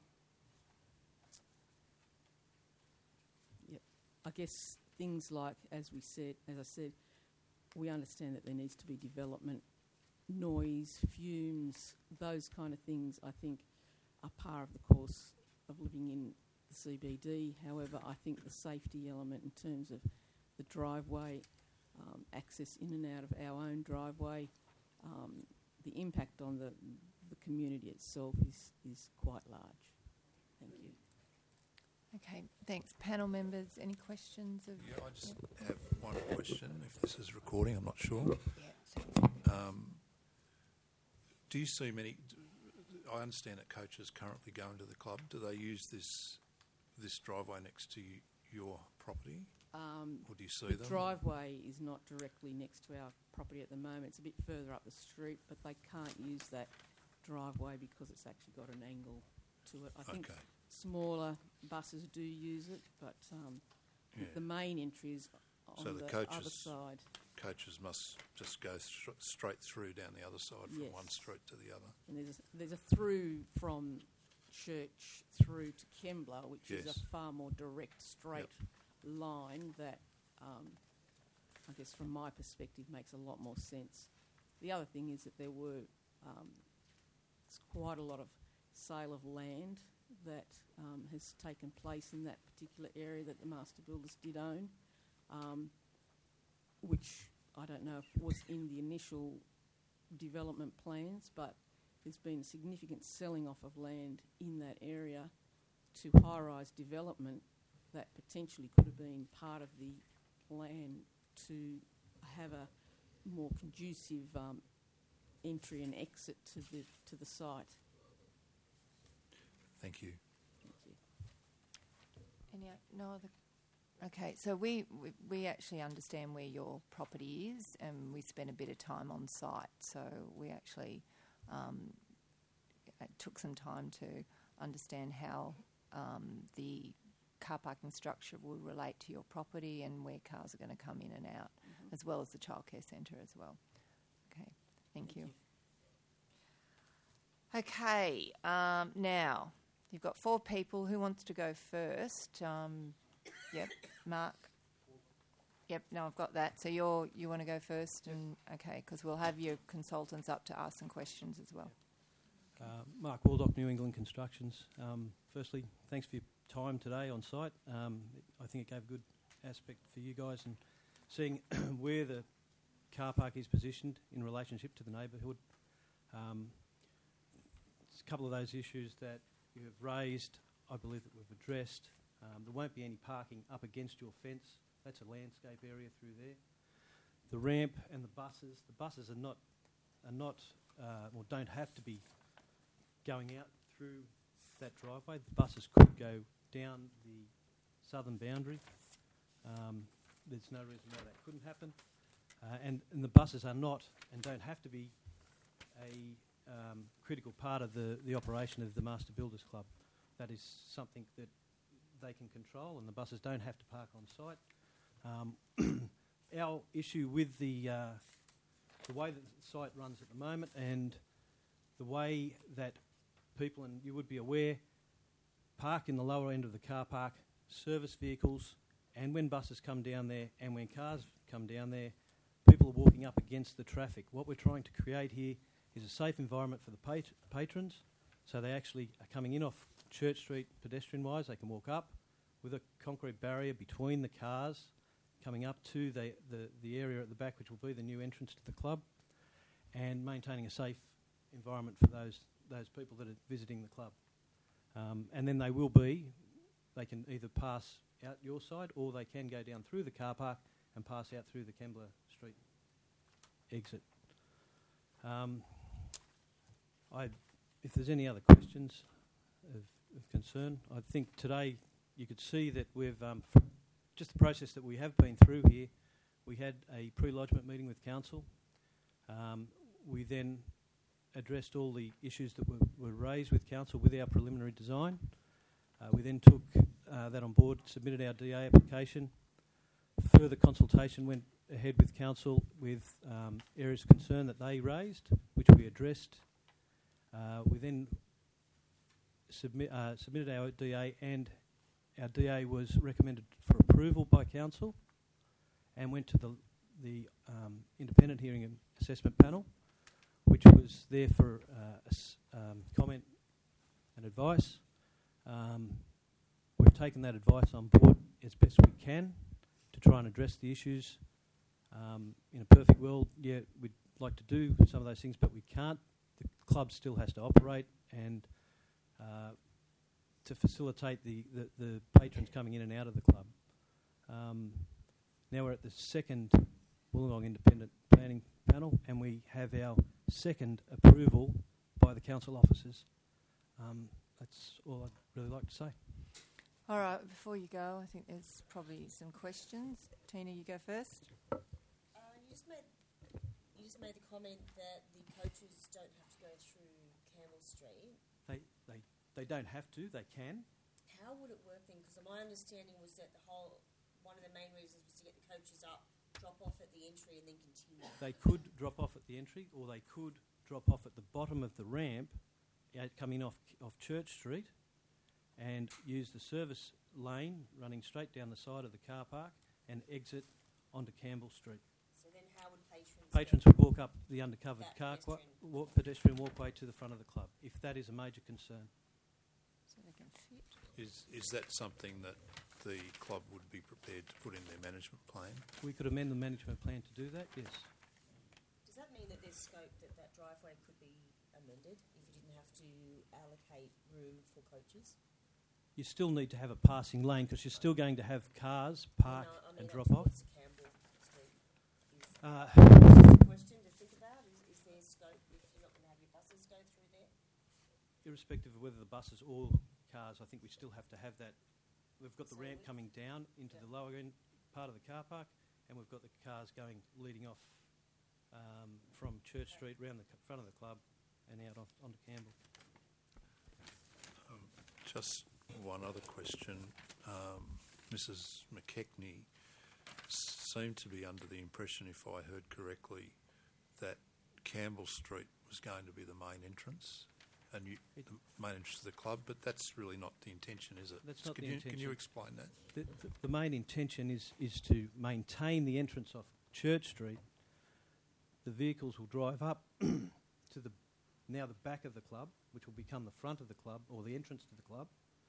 yep. I guess things like, as we said, as I said, we understand that there needs to be development, noise, fumes, those kind of things, I think, are par of the course of living in the C B D. However, I think the safety element in terms of the driveway, um, access in and out of our own driveway, um, the impact on the the community itself is, is quite large. Thank you. Okay, thanks. Panel members, any questions? Of Yeah, I just have one question, if this is recording, I'm not sure. Yeah, um, do you see many, I understand that coaches currently go into the club. Do they use this this driveway next to y- your property? Um, or do you see the them? driveway is not directly next to our property at the moment. It's a bit further up the street, but they can't use that driveway because it's actually got an angle to to it. I think Okay. smaller buses do use it, but um, Yeah. the main entry is on So the the, coaches- other side. Coaches must just go str- straight through down the other side from Yes. one street to the other. And there's a, there's a through from Church through to Kembla, which is Yes. a far more direct, straight line that, um, I guess from my perspective, makes a lot more sense. The other thing is that there were um, it's quite a lot of sale of land that um, has taken place in that particular area that the master builders did own, um, which I don't know if was in the initial development plans, but there's been a significant selling off of land in that area to high-rise development that potentially could have been part of the plan to have a more conducive um, entry and exit to the to the site. Thank you. Thank you. Any o- no other? Okay, so we, we we actually understand where your property is, and we spent a bit of time on site. So we actually um, it took some time to understand how um, the car parking structure will relate to your property and where cars are going to come in and out, Mm-hmm. as well as the childcare centre as well. Okay, thank, Thank you. Okay, um, now you've got four people. Who wants to go first? Um, yep, Mark. Yep, no, I've got that. So you're you want to go first, and okay, because we'll have your consultants up to ask some questions as well. Uh, Mark Waldock, New England Constructions. Um, firstly, thanks for your time today on site. Um, it, I think it gave a good aspect for you guys and seeing where the car park is positioned in relationship to the neighbourhood. Um, it's a couple of those issues that you have raised, I believe that we've addressed. Um, there won't be any parking up against your fence. That's a landscape area through there. The ramp and the buses, the buses are not, are not, uh, or don't have to be going out through that driveway. The buses could go down the southern boundary. Um, there's no reason why that couldn't happen. Uh, and, and the buses are not and don't have to be a um, critical part of the, the operation of the Master Builders Club. That is something that they can control, and the buses don't have to park on site. Um, our issue with the, uh, the way that the site runs at the moment and the way that people, and you would be aware, park in the lower end of the car park, service vehicles, and when buses come down there and when cars come down there, people are walking up against the traffic. What we're trying to create here is a safe environment for the pat- patrons, so they actually are coming in off Church Street pedestrian-wise. They can walk up with a concrete barrier between the cars, coming up to the, the, the area at the back, which will be the new entrance to the club, and maintaining a safe environment for those those people that are visiting the club. Um, and then they will be, they can either pass out your side or they can go down through the car park and pass out through the Kembla Street exit. Um, I, if there's any other questions of, of concern, I think today you could see that we've, um, f- just the process that we have been through here, we had a pre-lodgement meeting with council. Um, we then addressed all the issues that were, were raised with council with our preliminary design. Uh, we then took uh, that on board, submitted our D A application. Further consultation went ahead with council with um, areas of concern that they raised, which we addressed. Uh, we then submit, uh, submitted our D A, and our D A was recommended for approval by council and went to the, the um, independent hearing and assessment panel, which was there for uh, s- um, comment and advice. Um, we've taken that advice on board as best we can to try and address the issues. Um, in a perfect world, yeah, we'd like to do some of those things, but we can't. The club still has to operate, and uh, to facilitate the, the, the patrons coming in and out of the club. Um, now we're at the second Wollongong Independent Planning Panel, and we have our second approval by the council officers. Um, that's all I'd really like to say. All right, before you go, I think there's probably some questions. Tina, you go first. Uh, you just made you just made the comment that the coaches don't have to go through Campbell Street. They they they don't have to, they can. How would it work then? Because my understanding was that the whole, one of the main reasons was to get the coaches up, drop off at the entry and then continue. They could drop off at the entry, or they could drop off at the bottom of the ramp out coming off off Church Street and use the service lane running straight down the side of the car park and exit onto Campbell Street. So then how would patrons... Patrons would walk up the undercovered That car pedestrian. qua- walk, pedestrian walkway to the front of the club, if that is a major concern. So they can fit. Is, is that something that the club would be prepared to put in their management plan? We could amend the management plan to do that, yes. Does that mean that there's scope that that driveway could be amended if you didn't have to allocate room for coaches? You still need to have a passing lane because you're still going to have cars park No, I mean and up drop off. towards Campbell Street. Is Uh, just a question to think about. Is, is there scope if you're not going to have your buses go through there? Irrespective of whether the buses or cars, I think we still have to have that. We've got the So ramp we- coming down into the lower end part of the car park, and we've got the cars going leading off um, from Church Street round the c- front of the club and out off, onto Campbell. Um, just one other question. Um, Missus McKechnie seemed to be under the impression, if I heard correctly, that Campbell Street was going to be the main entrance, and you, the main entrance of the club, but that's really not the intention, is it? That's not can the you, intention. Can you explain that? The, the, the main intention is, is to maintain the entrance off Church Street. The vehicles will drive up to the now the back of the club, which will become the front of the club or the entrance to the club,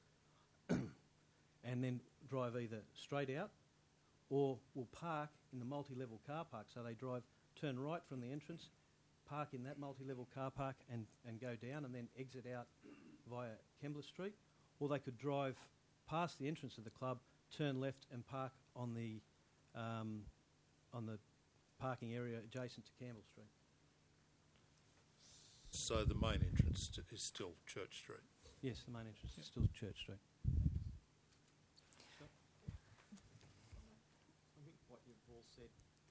and then drive either straight out or will park in the multi-level car park. So they drive, turn right from the entrance, park in that multi-level car park and, and go down and then exit out via Kembla Street. Or they could drive past the entrance of the club, turn left and park on the um, on the parking area adjacent to Campbell Street. So the main entrance to, is still Church Street? Yes, the main entrance is still Church Street. I think what you've all said,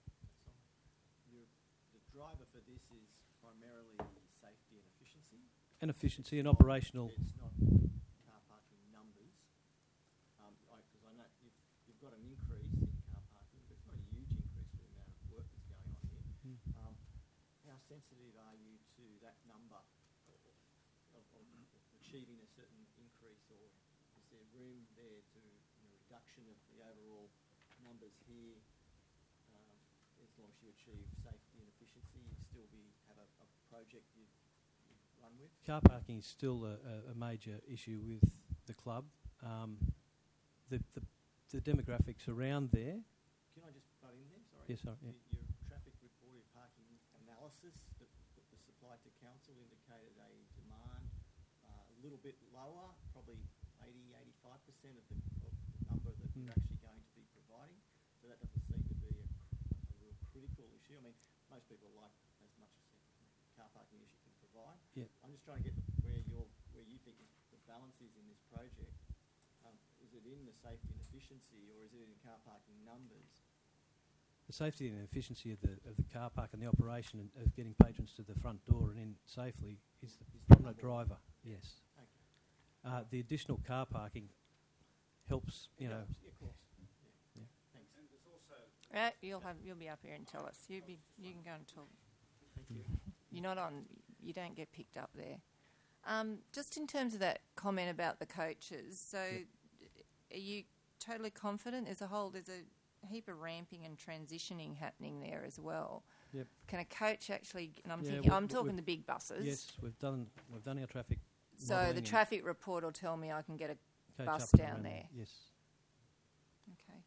you're, the driver for this is primarily safety and efficiency. And efficiency and operational. It's not car parking numbers. Because I know you've, you've got an increase in car parking, but it's not a huge increase for the amount of work that's going on here. Mm. Um, how sensitive are you to that number of, of, of achieving a certain increase, or is there room there to, you know, reduction of the overall numbers here? Um, as long as you achieve safety and efficiency, you'd still be have a, a project you'd, you'd run with? Car parking is still a, a, a major issue with the club. Um, the, the the demographics around there. Can I just butt in there? Sorry. Yes, sorry. Yeah. Your, your traffic reported parking analysis that, that was supplied to council indicated a demand uh, a little bit lower, probably eighty, eighty-five percent of the, of the number that Mm. you're actually going to be providing. So that doesn't seem to be a, a real critical issue. I mean, most people like as much as you car parking as you can provide. Yeah. I'm just trying to get the, where you're, where you think the balance is in this project. Um, is it in the safety and efficiency, or is it in car parking numbers? The safety and efficiency of the of the car park and the operation and of getting patrons to the front door and in safely is the prominent driver. Yes. Okay. Uh, the additional car parking helps. You know. Yeah, of course. Yeah. Yeah. Thanks. And there's also Uh, you'll have you'll be up here and tell us. You be you can go and talk. Thank you. You're not on. You don't get picked up there. Um, just in terms of that comment about the coaches, so are you totally confident? There's a whole there's a heap of ramping and transitioning happening there as well. Yep. Can a coach actually? And I'm Yeah, thinking we- I'm we- talking we've- the big buses. Yes, we've done we've done our traffic. So modelling the and traffic report will tell me I can get a coach bus up and down around there. Yes. Okay.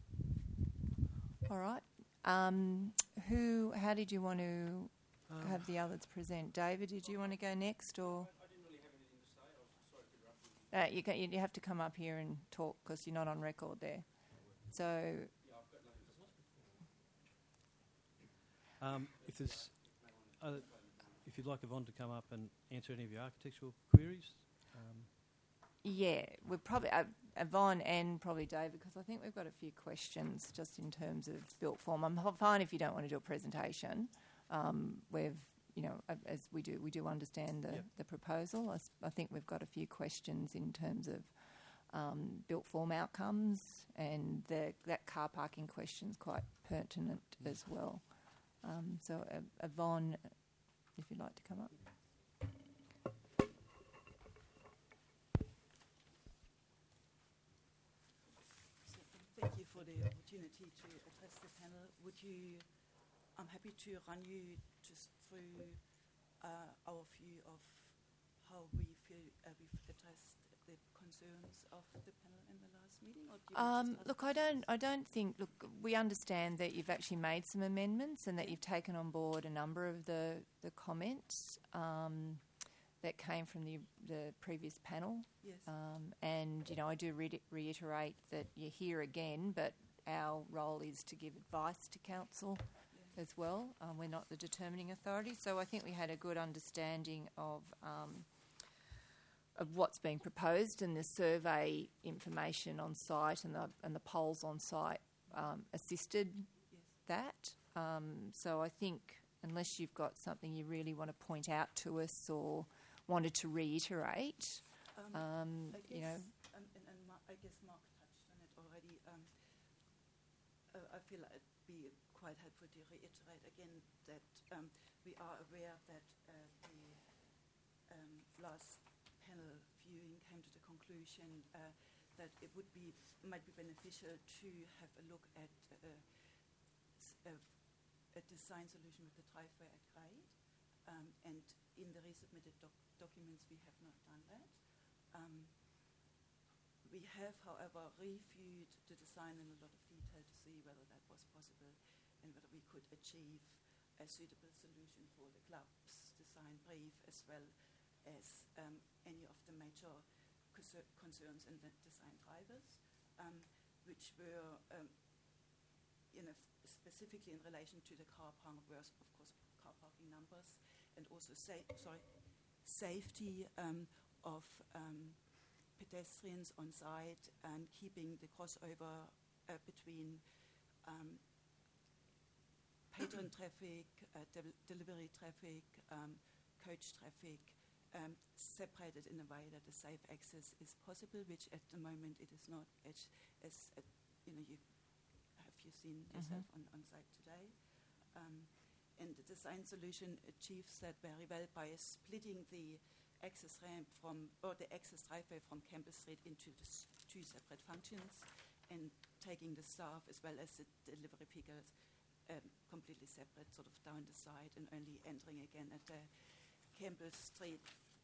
All right. Um, who? How did you want to Um, have the others present? David, did you want to go next, or I didn't really have anything to say. I was sorry to interrupt you. uh, you, can, you have to come up here and talk because you're not on record there. So Yeah, I've got nothing to say. Um, if there's, uh, if you'd like Yvonne to come up and answer any of your architectural queries. Um, yeah, we're probably uh, Yvonne and probably David because I think we've got a few questions just in terms of built form. I'm h- fine if you don't want to do a presentation. Um, we've you know, a- as we do, we do understand the, Yep. the proposal. I, s- I think we've got a few questions in terms of um, built form outcomes, and the, that car parking question is quite pertinent as well. Um, so, uh, Yvonne, if you'd like to come up. Thank you for the opportunity to address the panel. Would you, I'm happy to run you just through uh, our view of how we feel uh, we've addressed the concerns of the panel in the last meeting, or do you want to Um, start? look, I don't. I don't think. Look, we understand that you've actually made some amendments and that you've taken on board a number of the the comments um, that came from the the previous panel. Yes. Um, and you know, I do re- reiterate that you're here again, but our role is to give advice to council as well. Um, we're not the determining authority, so I think we had a good understanding of. Um, of what's being proposed, and the survey information on site and the and the polls on site um, assisted Yes. that. Um, so I think unless you've got something you really want to point out to us or wanted to reiterate, Um, um, I you know, guess, um, and, and Mark, I guess Mark touched on it already. Um, uh, I feel like it'd be quite helpful to reiterate again that um, we are aware that uh, the um, last panel viewing came to the conclusion uh, that it would be might be beneficial to have a look at uh, s- a, a design solution with the driveway at grade. Um, and in the resubmitted doc- documents, we have not done that. Um, we have, however, reviewed the design in a lot of detail to see whether that was possible and whether we could achieve a suitable solution for the club's design brief as well as um, any of the major concer- concerns in the design drivers, um, which were, um, you know, f- specifically in relation to the car park, were of course car parking numbers, and also sa- sorry, safety um, of um, pedestrians on site and keeping the crossover uh, between um, patron traffic, uh, de- delivery traffic, um, coach traffic, um, separated in a way that a safe access is possible, which at the moment it is not, as, as uh, you know, you have you seen yourself on, on site today. Um, and the design solution achieves that very well by splitting the access ramp from, or the access driveway from Campbell Street into the s- two separate functions, and taking the staff as well as the delivery pickers um, completely separate, sort of down the side, and only entering again at the Campbell Street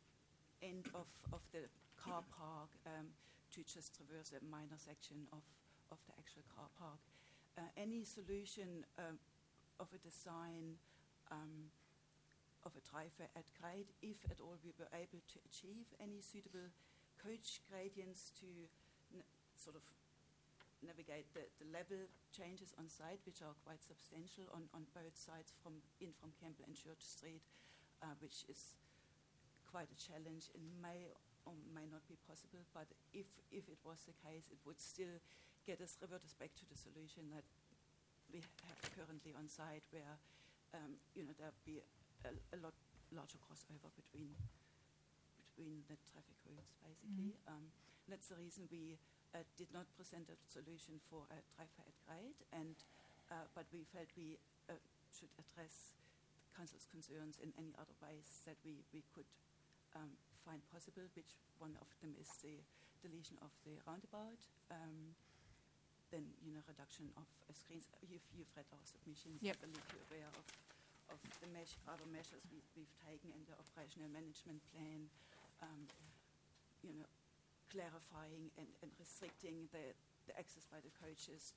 end of, of the car park um, to just traverse a minor section of, of the actual car park. Uh, any solution um, of a design um, of a driveway at grade, if at all we were able to achieve any suitable coach gradients to n- sort of navigate the, the level changes on site, which are quite substantial on, on both sides from in from Campbell and Church Street, uh, which is quite a challenge and may or may not be possible. But if if it was the case, it would still get us revert us back to the solution that we have currently on site, where um, you know there'd be a, a lot larger crossover between between the traffic routes, basically. Mhm. Um, that's the reason we uh, did not present a solution for a driveway at grade, and uh, but we felt we uh, should address council's concerns in any other ways that we, we could um, find possible, which one of them is the deletion of the roundabout, um, then, you know, reduction of uh, screens. You've, you've read our submissions. Yep. I believe you're aware of, of the measure, other measures we, we've taken in the operational management plan, um, you know, clarifying and, and restricting the, the access by the coaches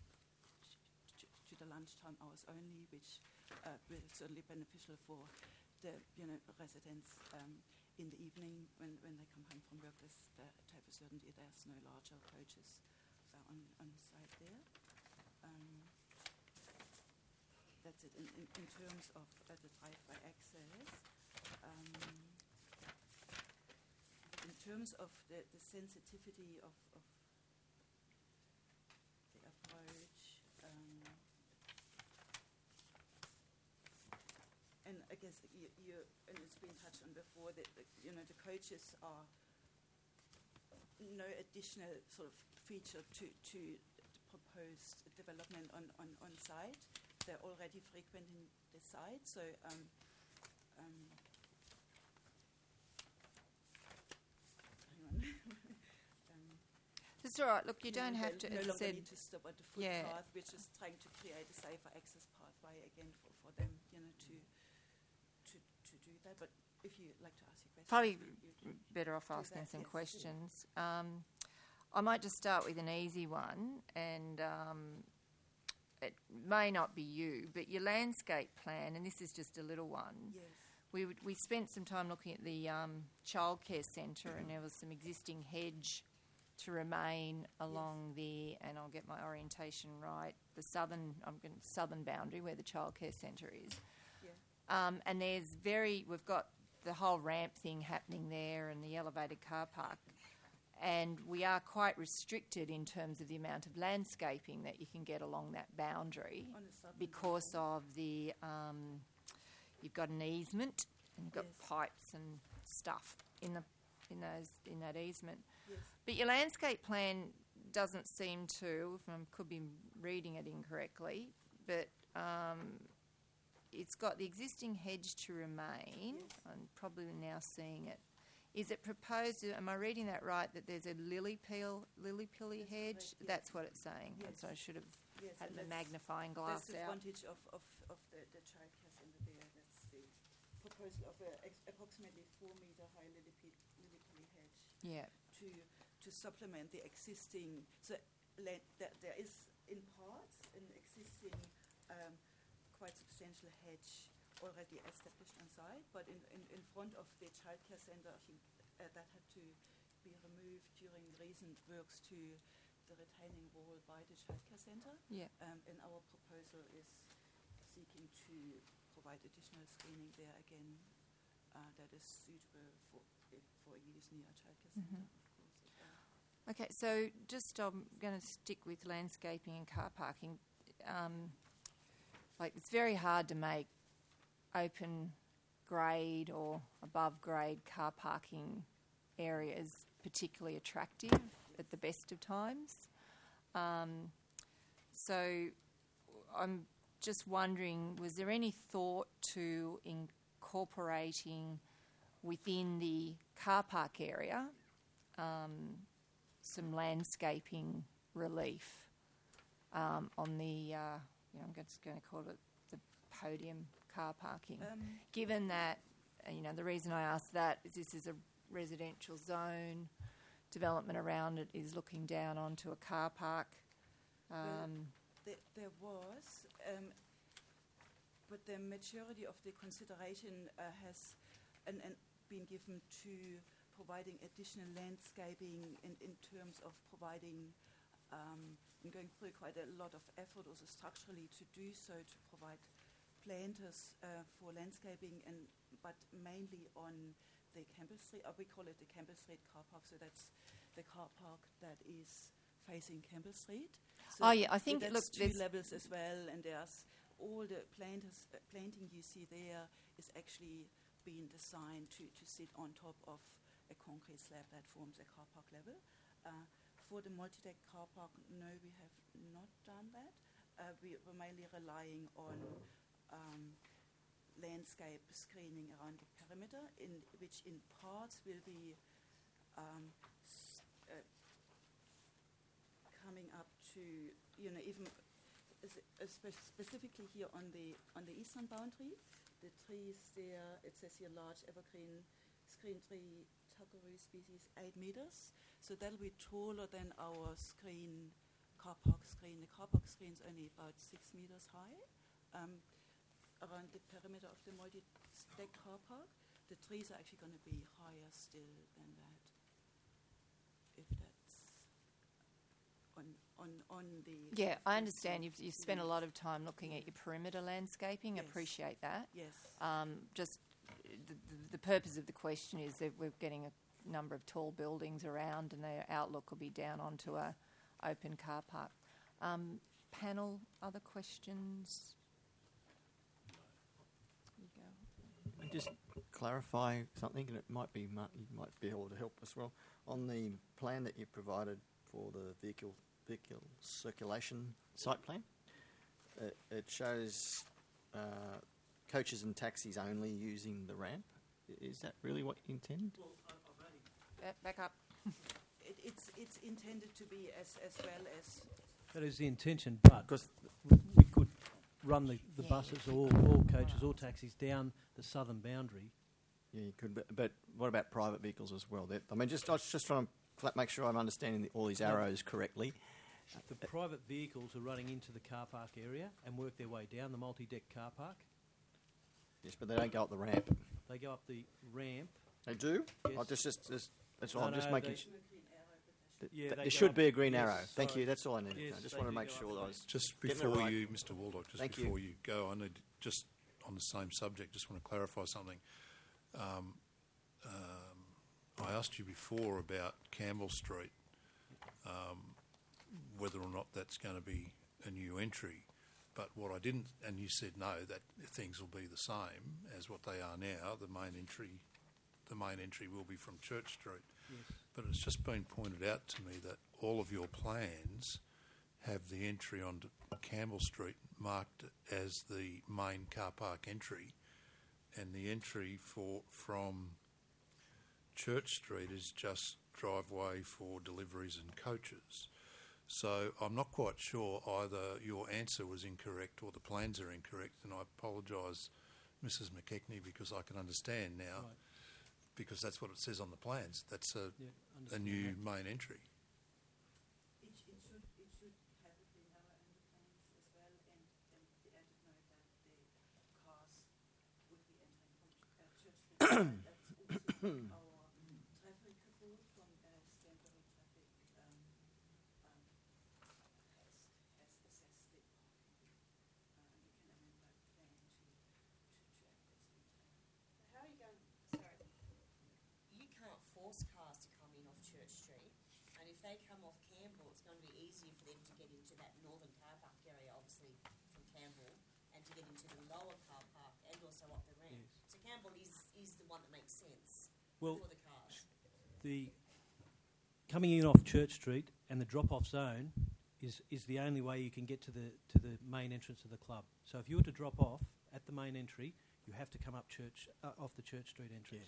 to, to the lunchtime hours only, which uh, will certainly beneficial for the, you know, residents um, in the evening when, when they come home from work, with the, to have a certainty there's no larger coaches uh, on, on site there. Um, that's it in, in, in terms of uh, the driveway access. Um, in terms of the, the sensitivity of, of the approach, um, and I guess Yes, you, you, and it's been touched on before that, that, you know, the coaches are no additional sort of feature to, to the proposed development on, on, on site. They're already frequenting the site, so um, um, hang on. um, It's all right. Look, you no, don't no, have to. No as I longer said, need to stop at the yeah. footpath. We're just trying to create a safer access pathway again for, for them, you know, to to to do that. But if you'd like to ask your question, Probably you, you better off do asking that, some yes. questions. Um, I might just start with an easy one, and um, it may not be you, but your landscape plan, and this is just a little one. Yes. We would, we spent some time looking at the um, childcare centre, and there was some existing hedge to remain along the, and I'll get my orientation right, the southern, I'm going southern boundary where the childcare centre is. Yeah. Um, and there's very, we've got the whole ramp thing happening there and the elevated car park. And we are quite restricted in terms of the amount of landscaping that you can get along that boundary On the southern because of the, um, you've got an easement and you've got Yes. pipes and stuff in the in those in that easement. Yes. But your landscape plan doesn't seem to, if I could be reading it incorrectly, but um, it's got the existing hedge to remain. Yes. I'm probably now seeing it. Is it proposed, am I reading that right, that there's a lily peel, lily pilly That's hedge? correct, yes. That's what it's saying. And Yes. so I should have Yes, had and the that's- magnifying glass That's the out. advantage of, of, of the, the childcare centre there. That's the proposal of a ex- approximately four metre high lily pe- lily pilly hedge Yeah. to to supplement the existing. So le- there, there is in parts an existing um, quite substantial hedge already established on site, but in, in, in front of the childcare centre, I think uh, that had to be removed during recent works to the retaining wall by the childcare centre. Yeah. Um, and our proposal is seeking to provide additional screening there again uh, that is suitable for if, for use near a childcare centre, Mhm. of course. as well. Okay, so just I'm going to stick with landscaping and car parking. Um, like it's very hard to make open grade or above grade car parking areas particularly attractive at the best of times. Um, so I'm just wondering, was there any thought to incorporating within the car park area um, some landscaping relief um, on the, uh, you know, I'm just going to call it the podium car parking. Um, Given that, uh, you know, the reason I ask that is this is a residential zone, development around it is looking down onto a car park. Um, There, there was, um, but the majority of the consideration uh, has and, and been given to providing additional landscaping in, in terms of providing um, and going through quite a lot of effort also structurally to do so, to provide planters uh, for landscaping, and but mainly on the Campbell Street, uh, we call it the Campbell Street car park, so that's the car park that is facing Campbell Street. So Oh, yeah, I think, that's look, two there's- levels as well, and there's all the planters, uh, planting you see there is actually being designed to, to sit on top of a concrete slab that forms a car park level. Uh, for the multi-deck car park, no, we have not done that. Uh, we were mainly relying on um, landscape screening around the perimeter, in which in parts will be um, s- uh, coming up to, you know, even s- uh, spe- specifically here on the on the eastern boundary, the trees there, it says here large evergreen screen tree Takaroo species, eight meters. So that'll be taller than our screen, car park screen. The car park screen is only about six meters high. Um, around the perimeter of the multi-deck car park, the trees are actually going to be higher still than that, if that's on on on the. Yeah, I the understand. south You've, you've spent a limit. lot of time looking at your perimeter landscaping. Yes. Appreciate that. Yes. Um, just the, the, the purpose of the question is that we're getting a number of tall buildings around, and their outlook will be down onto a open car park. Um, panel, other questions? You go. just clarify something, and it might be Mark, you might be able to help as well. On the plan that you provided for the vehicle vehicle circulation site plan, it, it shows uh, coaches and taxis only using the ramp. I- Is that really what you intend? Back, back up. It, it's it's intended to be as as well as. That is the intention, but we could run the, the Yeah. buses or all coaches or taxis down the southern boundary. Yeah, you could. But, but what about private vehicles as well? That, I mean, just I was just trying to cla- make sure I'm understanding the, all these arrows correctly. The private vehicles are running into the car park area and work their way down the multi-deck car park. Yes, but they don't go up the ramp. They go up the ramp. They do? Yes. I just, just, just that's all. No, I'm just no, making. they- Sh- th- Yeah, th- they there go should up- be a green yes, arrow. Thank sorry. you. That's all I needed. Yes, I just they want to do make go up sure the that I ramp. was Just getting it before right. you, Mister Waldock, just Thank you. before you. go, I need just on the same subject. Just want to clarify something. Um, um, I asked you before about Campbell Street, um, whether or not that's going to be a new entry. But what I didn't, and you said no, that things will be the same as what they are now. The main entry, the main entry will be from Church Street. Yes. But it's just been pointed out to me that all of your plans have the entry onto Campbell Street marked as the main car park entry, and the entry for from Church Street is just driveway for deliveries and coaches. So I'm not quite sure either your answer was incorrect or the plans are incorrect, and I apologise, Missus McKechnie, because I can understand now, Right. because that's what it says on the plans. That's a, Yeah, a understand new that. main entry. It, it should it should have a green arrow in the plans as well, and, and the added note that the cars would be entering from uh, Church Street. That's also our traffic rule from uh, Stanbury Traffic um, um, has has assessed the parking. Um, you can amend that plan to to to act as green arrow. How are you going? Sorry, you can't force cars to come in off Church Street, and if they come off Campbell, it's going to be easier for them to get into that northern car park area, obviously from Campbell, and to get into the lower car park and also up the ramp. Yes. So Campbell is is the one that makes sense Well, for the cars. The coming in off Church Street and the drop-off zone is, is the only way you can get to the to the main entrance of the club. So if you were to drop off at the main entry, you have to come up Church uh, off the Church Street entrance.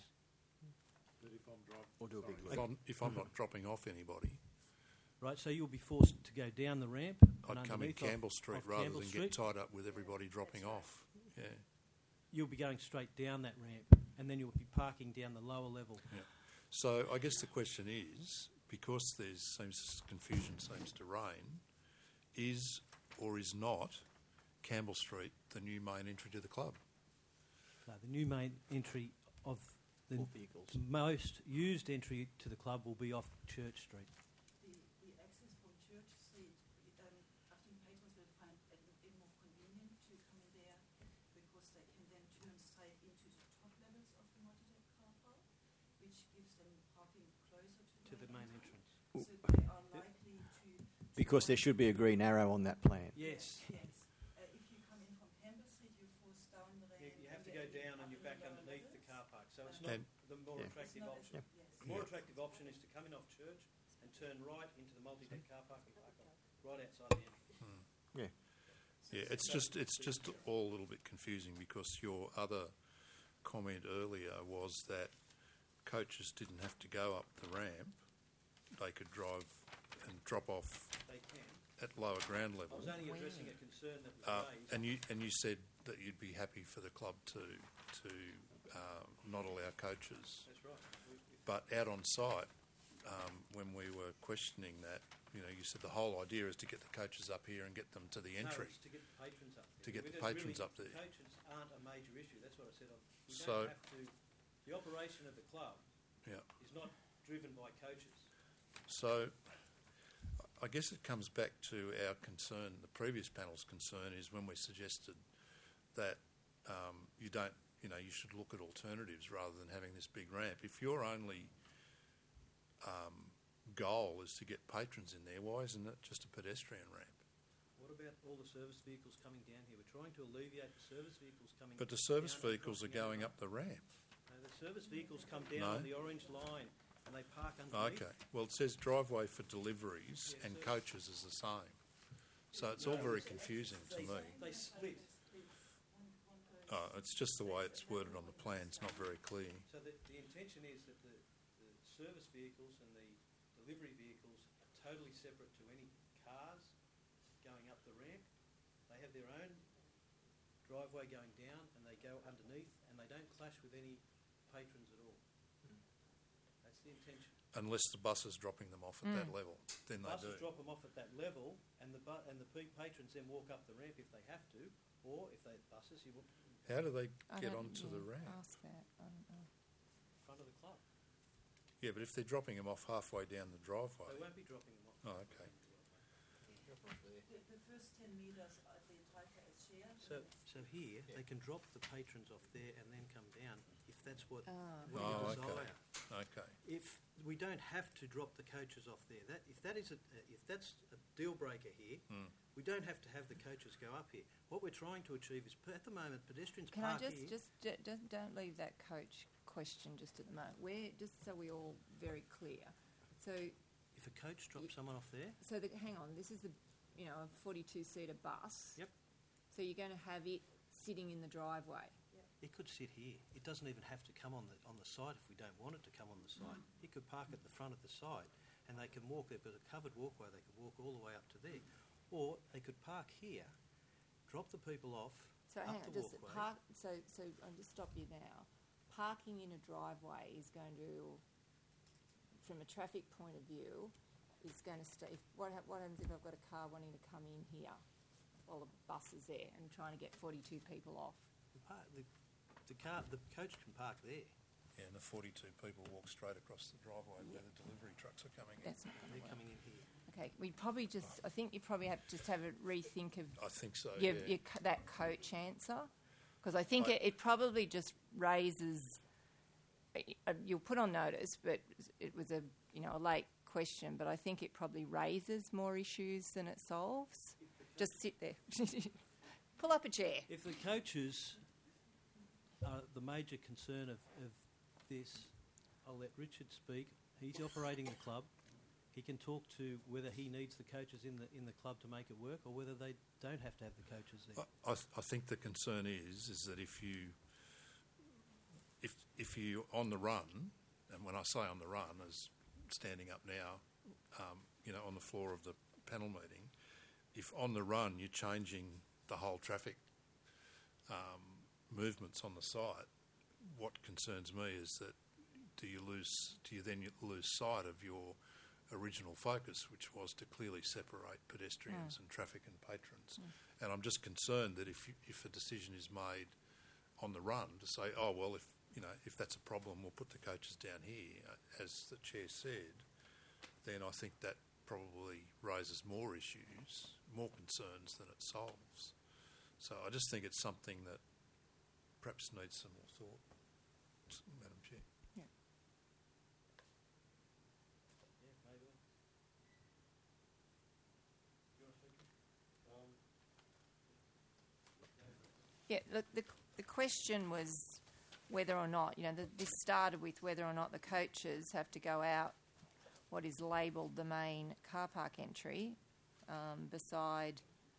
But if I'm, driving, Or do a big if I'm, if I'm not dropping off anybody, Right, so you'll be forced to go down the ramp. and I'd come in underneath off- Campbell Street off rather Campbell than Street. get tied up with everybody dropping off. Yeah. You'll be going straight down that ramp, and then you'll be parking down the lower level. Yeah. So I guess the question is, because there's seems confusion seems to reign, is or is not Campbell Street the new main entry to the club? No, the new main entry of the For vehicles. most used entry to the club will be off Church Street. The, the access from Church Street, um, I think patrons will find it, it more convenient to come in there because they can then turn straight into the top levels of the multi-deck car park, which gives them parking closer to, To the main entrance. So they are likely to. to Because there should be a green arrow on that plan. Yes. Yes. Uh, if you come in from Campbell Street, you force down the ramp. You, you have to and go then down and you're back up the underneath the levels. car park, so it's not And- the more Yeah. attractive It's not option. as- yes. The more Yeah. attractive option is to come in off Church and turn right into the multi-deck car park and park up right outside the entrance. Yeah. Yeah, it's just it's just all a little bit confusing because your other comment earlier was that coaches didn't have to go up the ramp; they could drive and drop off They can. at lower ground I level. was only addressing a concern that was Uh, raised. and you and you said that you'd be happy for the club to to um, not allow coaches. That's right. We- we- But out on site, um, when we were questioning that, you know, you said the whole idea is to get the coaches up here and get them to the No, entry. it's to get the patrons up there. To get We the don't patrons really- up there. Coaches aren't a major issue. That's what I said. We don't So- have to. The operation of the club Yeah. is not driven by coaches. So I guess it comes back to our concern, the previous panel's concern is when we suggested that um, you don't, you know, you should look at alternatives rather than having this big ramp. If your only um, goal is to get patrons in there, why isn't it just a pedestrian ramp? What about all the service vehicles coming down here? We're trying to alleviate the service vehicles coming. But the service down and vehicles are crossing going over. up the ramp. No, the service vehicles come down No. on the orange line and they park underneath. Okay. Well, it says driveway for deliveries Yeah, and so- coaches is the same. So it's all No, very it's- confusing to they, me. They split. Oh, it's just the way it's worded on the plan. It's not very clear. So the, the intention is that the, the service vehicles and the delivery vehicles are totally separate to any cars going up the ramp. They have their own driveway going down and they go underneath and they don't clash with any patrons at all. That's the intention. Unless the bus is dropping them off at that Mm. level, then they Buses do. drop them off at that level and the bu- and the pe- patrons then walk up the ramp if they have to, or if they buses, you walk How do they I get don't- onto yeah, the ramp? Ask that. I don't know. in front of the club. Yeah, but if they're dropping them off halfway down the driveway. They won't be dropping them off. Oh, okay. The, the first ten metres, uh, the entire is shared. So, so here, they can drop the patrons off there and then come down, if that's what, Ah. what Oh, you okay. desire. Okay. If, we don't have to drop the coaches off there. That, if that is a, if that's a deal breaker here, Mm. we don't have to have the coaches go up here. What we're trying to achieve is, at the moment, pedestrians Can I park just, here. just, ju- just don't leave that coach question just at the moment. We're, just so we're all very clear. So, If a coach drops someone off there, so the, hang on, this is the, you know, a forty-two seater bus. Yep. So you're going to have it sitting in the driveway. it could sit here. It doesn't even have to come on the on the side if we don't want it to come on the side. It could park at the front of the side, and they can walk there. But a covered walkway, they could walk all the way up to there, or they could park here, drop the people off So up hang on, the just walkway. park. So, so I'll just stop you now. Parking in a driveway is going to, from a traffic point of view, is going to stay. If, what, hap- what happens if I've got a car wanting to come in here while the bus is there and trying to get forty-two people off? The, par- the, the car, the coach can park there. Yeah, and the forty-two people walk straight across the driveway where the delivery trucks are coming in. That's not going to They're work. coming in here. Okay, we probably just. I think you probably have to just have a rethink of. I think so, Your, yeah. your, co- that coach answer, because I think I- it, it probably just raises. uh, You'll put on notice, but it was a you know a late question, but I think it probably raises more issues than it solves. Just sit there, pull up a chair. If the coaches are the major concern of, of this, I'll let Richard speak. He's operating the club. He can talk to whether he needs the coaches in the in the club to make it work, or whether they don't have to have the coaches there. I, I, th- I think the concern is is that if you if if you on the run, and when I say on the run, as standing up now, um, you know, on the floor of the panel meeting, if on the run you're changing the whole traffic um, movements on the site, what concerns me is that do you lose do you then lose sight of your original focus, which was to clearly separate pedestrians Mm. and traffic and patrons. And I'm just concerned that if you, if a decision is made on the run to say, oh well, if you know if that's a problem, we'll put the coaches down here, uh, as the chair said, then I think that probably raises more issues, more concerns than it solves. So I just think it's something that perhaps needs some more thought, Madam Chair. Yeah, maybe. You want to speak? Um, Yeah, look, the, the question was whether or not, you know, the, this started with whether or not the coaches have to go out what is labelled the main car park entry um, beside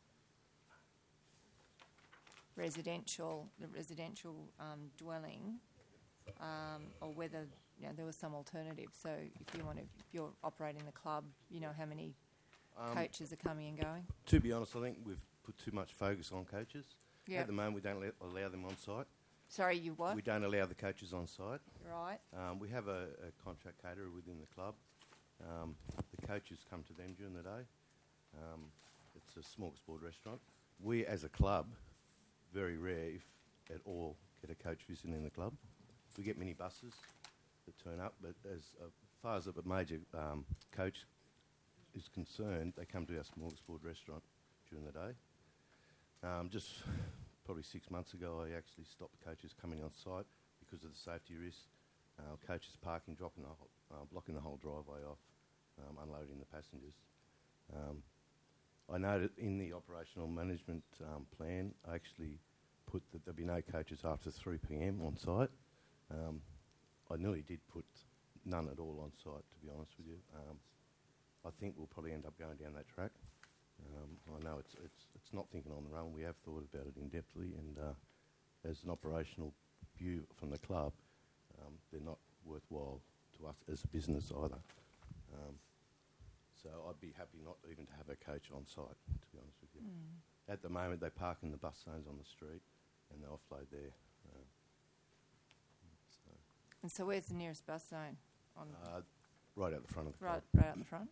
residential, the residential um, dwelling, um, or whether, you know, there was some alternative. So if you want to, if you're operating the club, you know how many Um, coaches are coming and going. To be honest, I think we've put too much focus on coaches. Yep. At the moment, we don't let, allow them on site. Sorry, you what? We don't allow the coaches on site. Right. Um, we have a, a contract caterer within the club. Um, the coaches come to them during the day. Um, it's a smorgasbord restaurant. We, as a club, very rare, if at all, get a coach visiting the club. We get mini buses that turn up, but as uh, far as a major um, coach is concerned, they come to our smorgasbord restaurant during the day. Um, just probably six months ago, I actually stopped coaches coming on site because of the safety risk. Uh, coaches parking, dropping the whole, uh, blocking the whole driveway off, um, unloading the passengers. Um, I noted in the operational management um, plan, I actually put that there'll be no coaches after three p m on site. Um, I nearly did put none at all on site, to be honest with you. Um, I think we'll probably end up going down that track. Um, I know it's, it's, it's not thinking on the run. We have thought about it in-depthly, and uh, as an operational view from the club, um, they're not worthwhile to us as a business either. Um, so I'd be happy not even to have a coach on site, to be honest with you. Mm. At the moment, they park in the bus zones on the street and they offload there. Um, so And so where's the nearest bus zone? On uh, right out the front of the right, club. right out the front?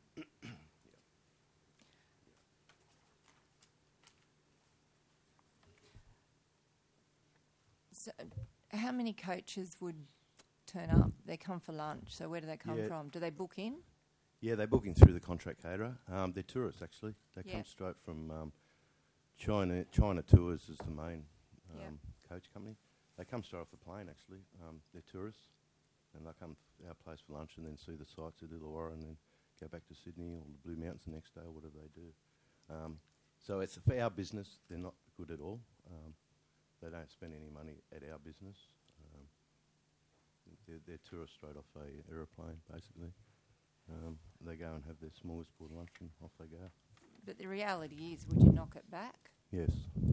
So, uh, how many coaches would turn up? They come for lunch. So where do they come Yeah. from? Do they book in? Yeah, they're booking through the contract caterer. Um, they're tourists, actually. They Yeah. come straight from um, China. China Tours is the main um, Yeah. coach company. They come straight off the plane, actually. Um, they're tourists, and they come to our place for lunch and then see the sights of Illawarra and then go back to Sydney or the Blue Mountains the next day or whatever they do. Um, so it's for our business. They're not good at all. Um, they don't spend any money at our business. Um, they're, they're tourists straight off a aeroplane, basically. Um, they go and have their smorgasbord lunch and off they go. But the reality is, would you knock it back? Yes.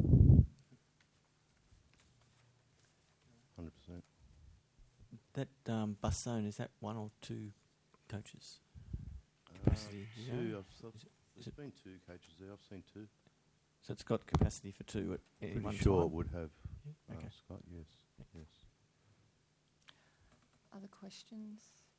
one hundred percent. That um, bus zone, is that one or two coaches? Capacity? Uh, you know? two. I've, I've, Is it- there's is it- been two coaches there. I've seen two. So it's got capacity for two at any Pretty one sure time? it would have. Yeah, Uh, okay. Scott, yes, yes. Other questions?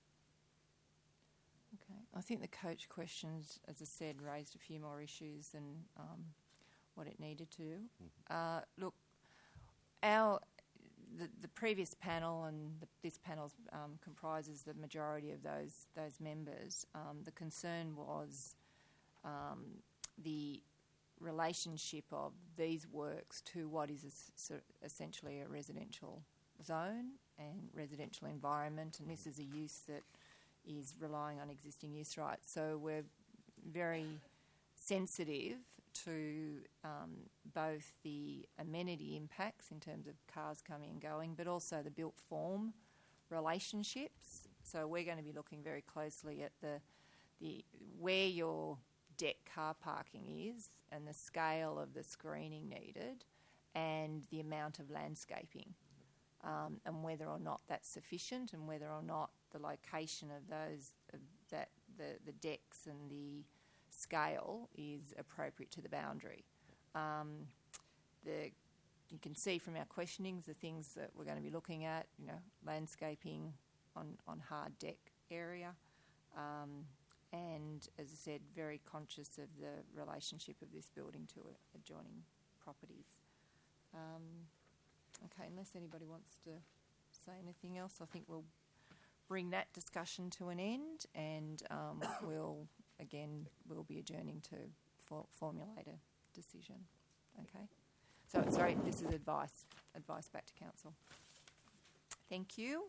Okay. I think the coach questions, as I said, raised a few more issues than um, what it needed to. Uh, look, our the, the previous panel and the, this panel um, comprises the majority of those those members. Um, the concern was um, the relationship of these works to what is es- so essentially a residential zone and residential environment, and this is a use that is relying on existing use rights. So we're very sensitive to um, both the amenity impacts in terms of cars coming and going, but also the built form relationships. So we're going to be looking very closely at the the where your deck car parking is and the scale of the screening needed and the amount of landscaping. Um, and whether or not that's sufficient, and whether or not the location of those of that the, the decks and the scale is appropriate to the boundary. Um, the you can see from our questionings the things that we're going to be looking at. You know, landscaping on on hard deck area, um, and as I said, very conscious of the relationship of this building to uh, adjoining properties. Um, Okay, unless anybody wants to say anything else, I think we'll bring that discussion to an end, and um, we'll, again, we'll be adjourning to for formulate a decision. Okay? So, sorry, this is advice, advice back to council. Thank you.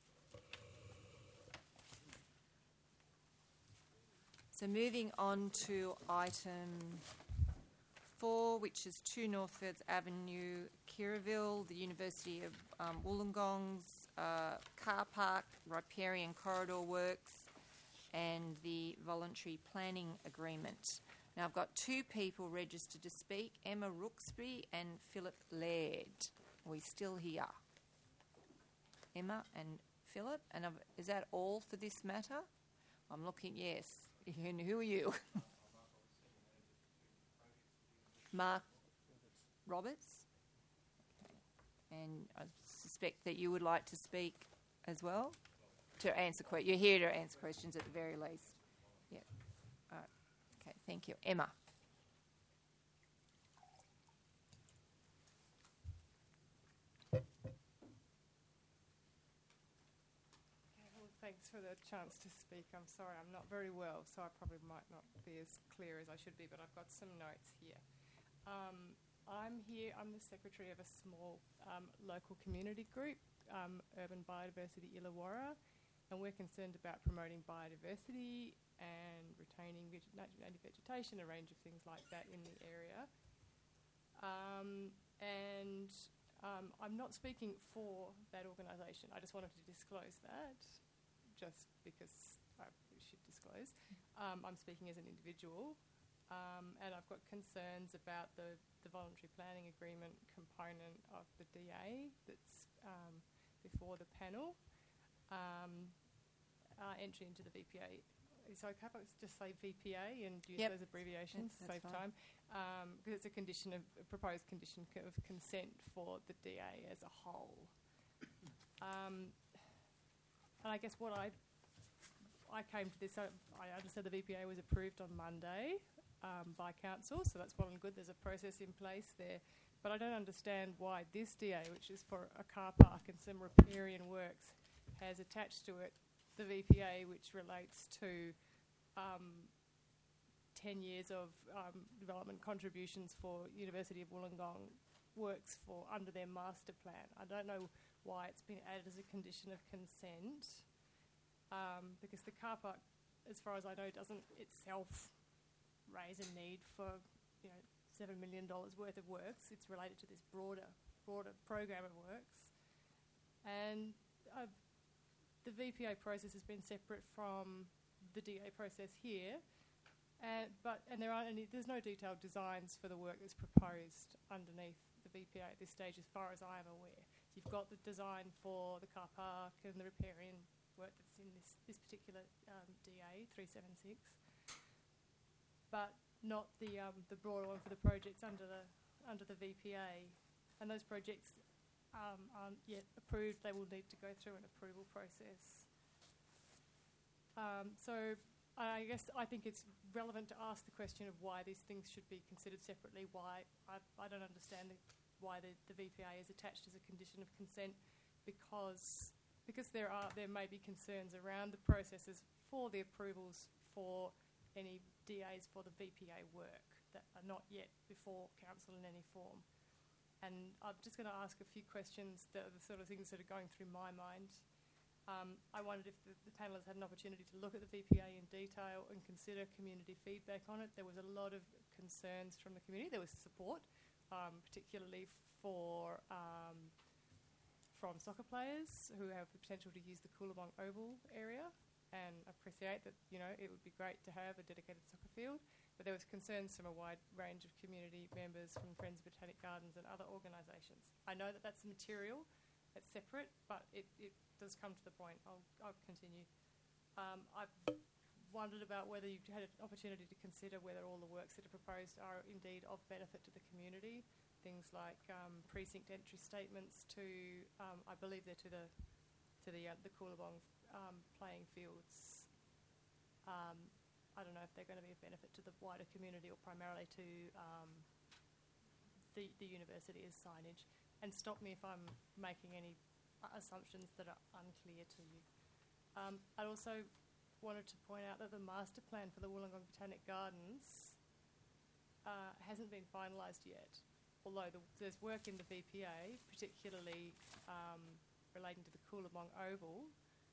So moving on to item four, which is two Northfields Avenue, Kirraville, the University of um, Wollongong's uh, car park, riparian corridor works, and the voluntary planning agreement. Now I've got two people registered to speak, Emma Rooksby and Philip Laird. Are we still here? Emma and Philip, and I've, is that all for this matter? I'm looking, yes. And who are you? Mark Roberts. Okay. And I suspect that you would like to speak as well? To answer questions. You're here to answer questions at the very least. Yeah. All right. Okay, thank you. Emma. Well, thanks for the chance to speak. I'm sorry, I'm not very well, so I probably might not be as clear as I should be, but I've got some notes here. Um, I'm here, I'm the secretary of a small um, local community group, um, Urban Biodiversity Illawarra, and we're concerned about promoting biodiversity and retaining veg- native vegetation, a range of things like that in the area. Um, and um, I'm not speaking for that organisation. I just wanted to disclose that, just because I should disclose. Um, I'm speaking as an individual, um, and I've got concerns about the, the voluntary planning agreement component of the D A that's um, before the panel. Um, uh, entry into the V P A. So can I just say V P A and use Yep. those abbreviations to That's save fine. time? Because it's a condition of a proposed condition c- of consent for the D A as a whole. Um, and I guess what I I came to this, I, I understand the V P A was approved on Monday um, by council, so that's well and good. There's a process in place there, but I don't understand why this D A, which is for a car park and some riparian works, has attached to it the V P A, which relates to um, ten years of um, development contributions for University of Wollongong works for under their master plan. I don't know why it's been added as a condition of consent, um, because the car park, as far as I know, doesn't itself raise a need for you know seven million dollars worth of works. It's related to this broader broader program of works, and I've the V P A process has been separate from the D A process here, and but and there aren't any. There's no detailed designs for the work that's proposed underneath the V P A at this stage, as far as I am aware. You've got the design for the car park and the riparian work that's in this this particular um, D A three seven six, but not the um, the broader one for the projects under the under the V P A, and those projects Um, aren't yet approved. They will need to go through an approval process. Um, so I guess I think it's relevant to ask the question of why these things should be considered separately. Why I, I don't understand the, why the, the V P A is attached as a condition of consent, because because there are there may be concerns around the processes for the approvals for any D As for the V P A work that are not yet before council in any form. And I'm just going to ask a few questions that are the sort of things that are going through my mind. Um, I wondered if the, the panellists had an opportunity to look at the V P A in detail and consider community feedback on it. There was a lot of concerns from the community. There was support, um, particularly for um, from soccer players who have the potential to use the Coolabong Oval area, and appreciate that you know it would be great to have a dedicated soccer field. But there was concerns from a wide range of community members from Friends of Botanic Gardens and other organisations. I know that that's material, it's separate, but it, it does come to the point. I'll, I'll continue. Um, I've wondered about whether you've had an opportunity to consider whether all the works that are proposed are indeed of benefit to the community. Things like um, precinct entry statements to, um, I believe they're to the to the uh, the Coolabong um, playing fields. Um, I don't know if they're going to be of benefit to the wider community or primarily to um, the, the university as signage. And stop me if I'm making any uh, assumptions that are unclear to you. Um, I also wanted to point out that the master plan for the Wollongong Botanic Gardens uh, hasn't been finalised yet, although the, there's work in the V P A, particularly um, relating to the Coolabong Oval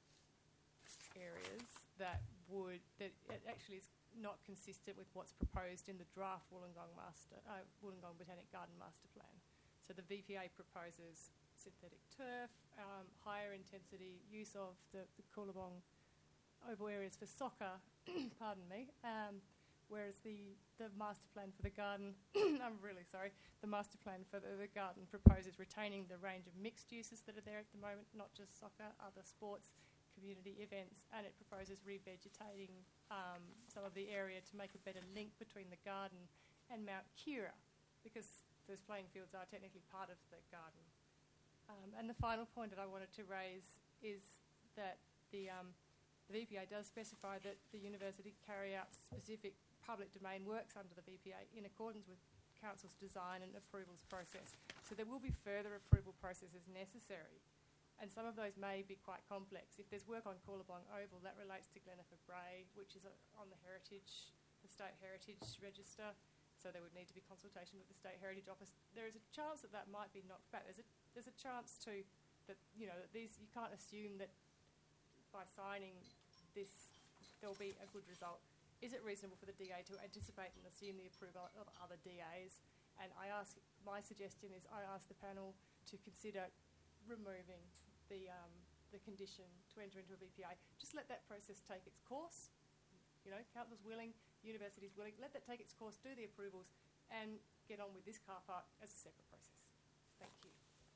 areas, that would that it actually is not consistent with what's proposed in the draft Wollongong Master uh, Wollongong Botanic Garden Master Plan. So the V P A proposes synthetic turf, um, higher intensity use of the, the Coolabong Oval areas for soccer. Pardon me. Um, whereas the the master plan for the garden, I'm really sorry, the master plan for the, the garden proposes retaining the range of mixed uses that are there at the moment, not just soccer, other sports, community events, and it proposes revegetating um, some of the area to make a better link between the garden and Mount Kira, because those playing fields are technically part of the garden. Um, and the final point that I wanted to raise is that the, um, the V P A does specify that the university carry out specific public domain works under the V P A in accordance with Council's design and approvals process. So there will be further approval processes necessary, and some of those may be quite complex. If there's work on Coolabong Oval, that relates to Glenipper Brae, which is a, on the heritage, the State Heritage Register, so there would need to be consultation with the State Heritage Office. There is a chance that that might be knocked back. There's a, there's a chance to, that, you know, that these, you can't assume that by signing this there will be a good result. Is it reasonable for the D A to anticipate and assume the approval of other D As? And I ask, my suggestion is I ask the panel to consider removing the um, the condition to enter into a V P A. Just let that process take its course. You know, council's willing, university's willing. Let that take its course, do the approvals, and get on with this car park as a separate process. Thank you.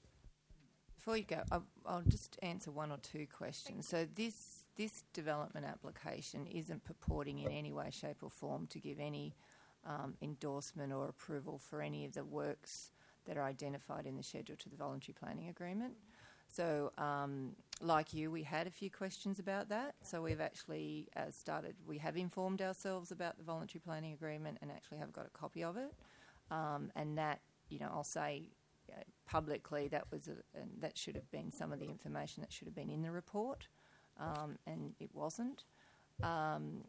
Before you go, I'll, I'll just answer one or two questions. So this this development application isn't purporting in any way, shape or form to give any um, endorsement or approval for any of the works that are identified in the schedule to the voluntary planning agreement. So um, like you, we had a few questions about that. So we've actually uh, started, we have informed ourselves about the voluntary planning agreement and actually have got a copy of it. Um, and that, you know, I'll say, Uh, publicly, that was a, and that should have been some of the information that should have been in the report, um, and it wasn't. Um,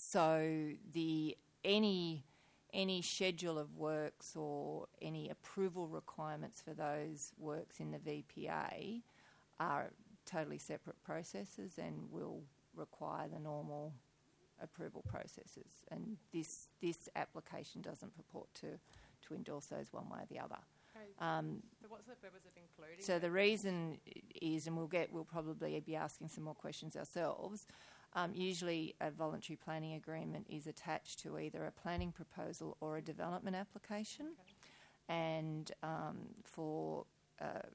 so the any any schedule of works or any approval requirements for those works in the V P A are totally separate processes and will require the normal approval processes. And this this application doesn't purport to to endorse those one way or the other. Um, so what's the purpose of including? So the reason is, and we'll get, we'll probably be asking some more questions ourselves. Um, usually, a voluntary planning agreement is attached to either a planning proposal or a development application, okay. and um, for uh,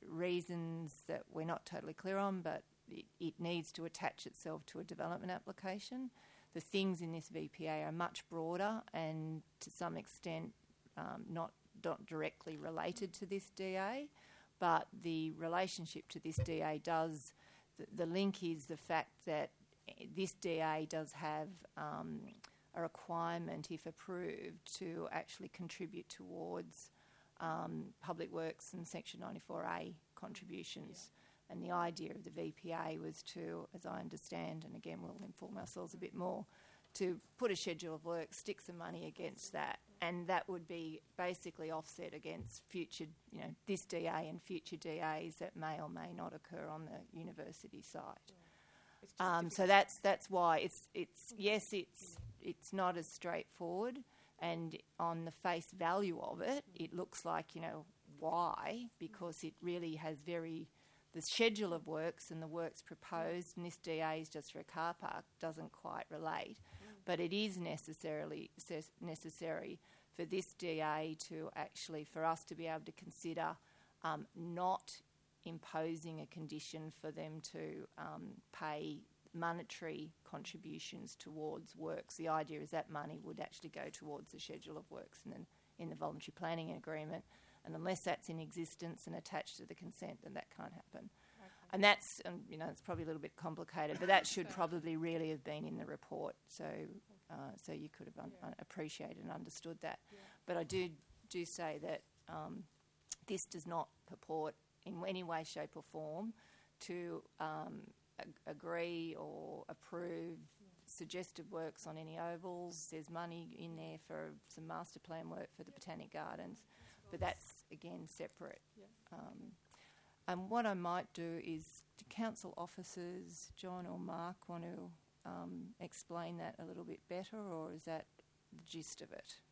reasons that we're not totally clear on, but it, it needs to attach itself to a development application. The things in this V P A are much broader and, to some extent, um, not. not directly related to this D A, but the relationship to this D A does, the, the link is the fact that this D A does have um, a requirement, if approved, to actually contribute towards um, public works and Section ninety-four A contributions. Yeah. And the idea of the V P A was to, as I understand, and again we'll inform ourselves a bit more, to put a schedule of work, stick some money against that, and that would be basically offset against future, you know, this D A and future D As that may or may not occur on the university site. Yeah. Um, so that's that's why it's it's yes, it's it's not as straightforward, and on the face value of it, it looks like, you know, why, because it really has very. The schedule of works and the works proposed, and this D A is just for a car park, doesn't quite relate. Mm. But it is necessarily necessary for this D A to actually, for us to be able to consider um, not imposing a condition for them to um, pay monetary contributions towards works. The idea is that money would actually go towards the schedule of works and then in the voluntary planning agreement. And unless that's in existence and attached to the consent, then that can't happen. Okay. And that's, um, you know, it's probably a little bit complicated, but that should probably really have been in the report, so uh, so you could have un- yeah. un- appreciated and understood that. Yeah. But I do do say that um, this does not purport in any way, shape or form to um, ag- agree or approve yeah. suggested works on any ovals. There's money in there for some master plan work for the Botanic Gardens. But that's, again, separate. Yeah. Um, and what I might do is, do council officers, John or Mark, want to um, explain that a little bit better, or is that the gist of it?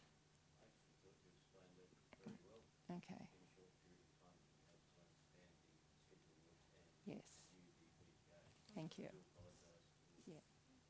Okay. Yes. Thank you. Yeah.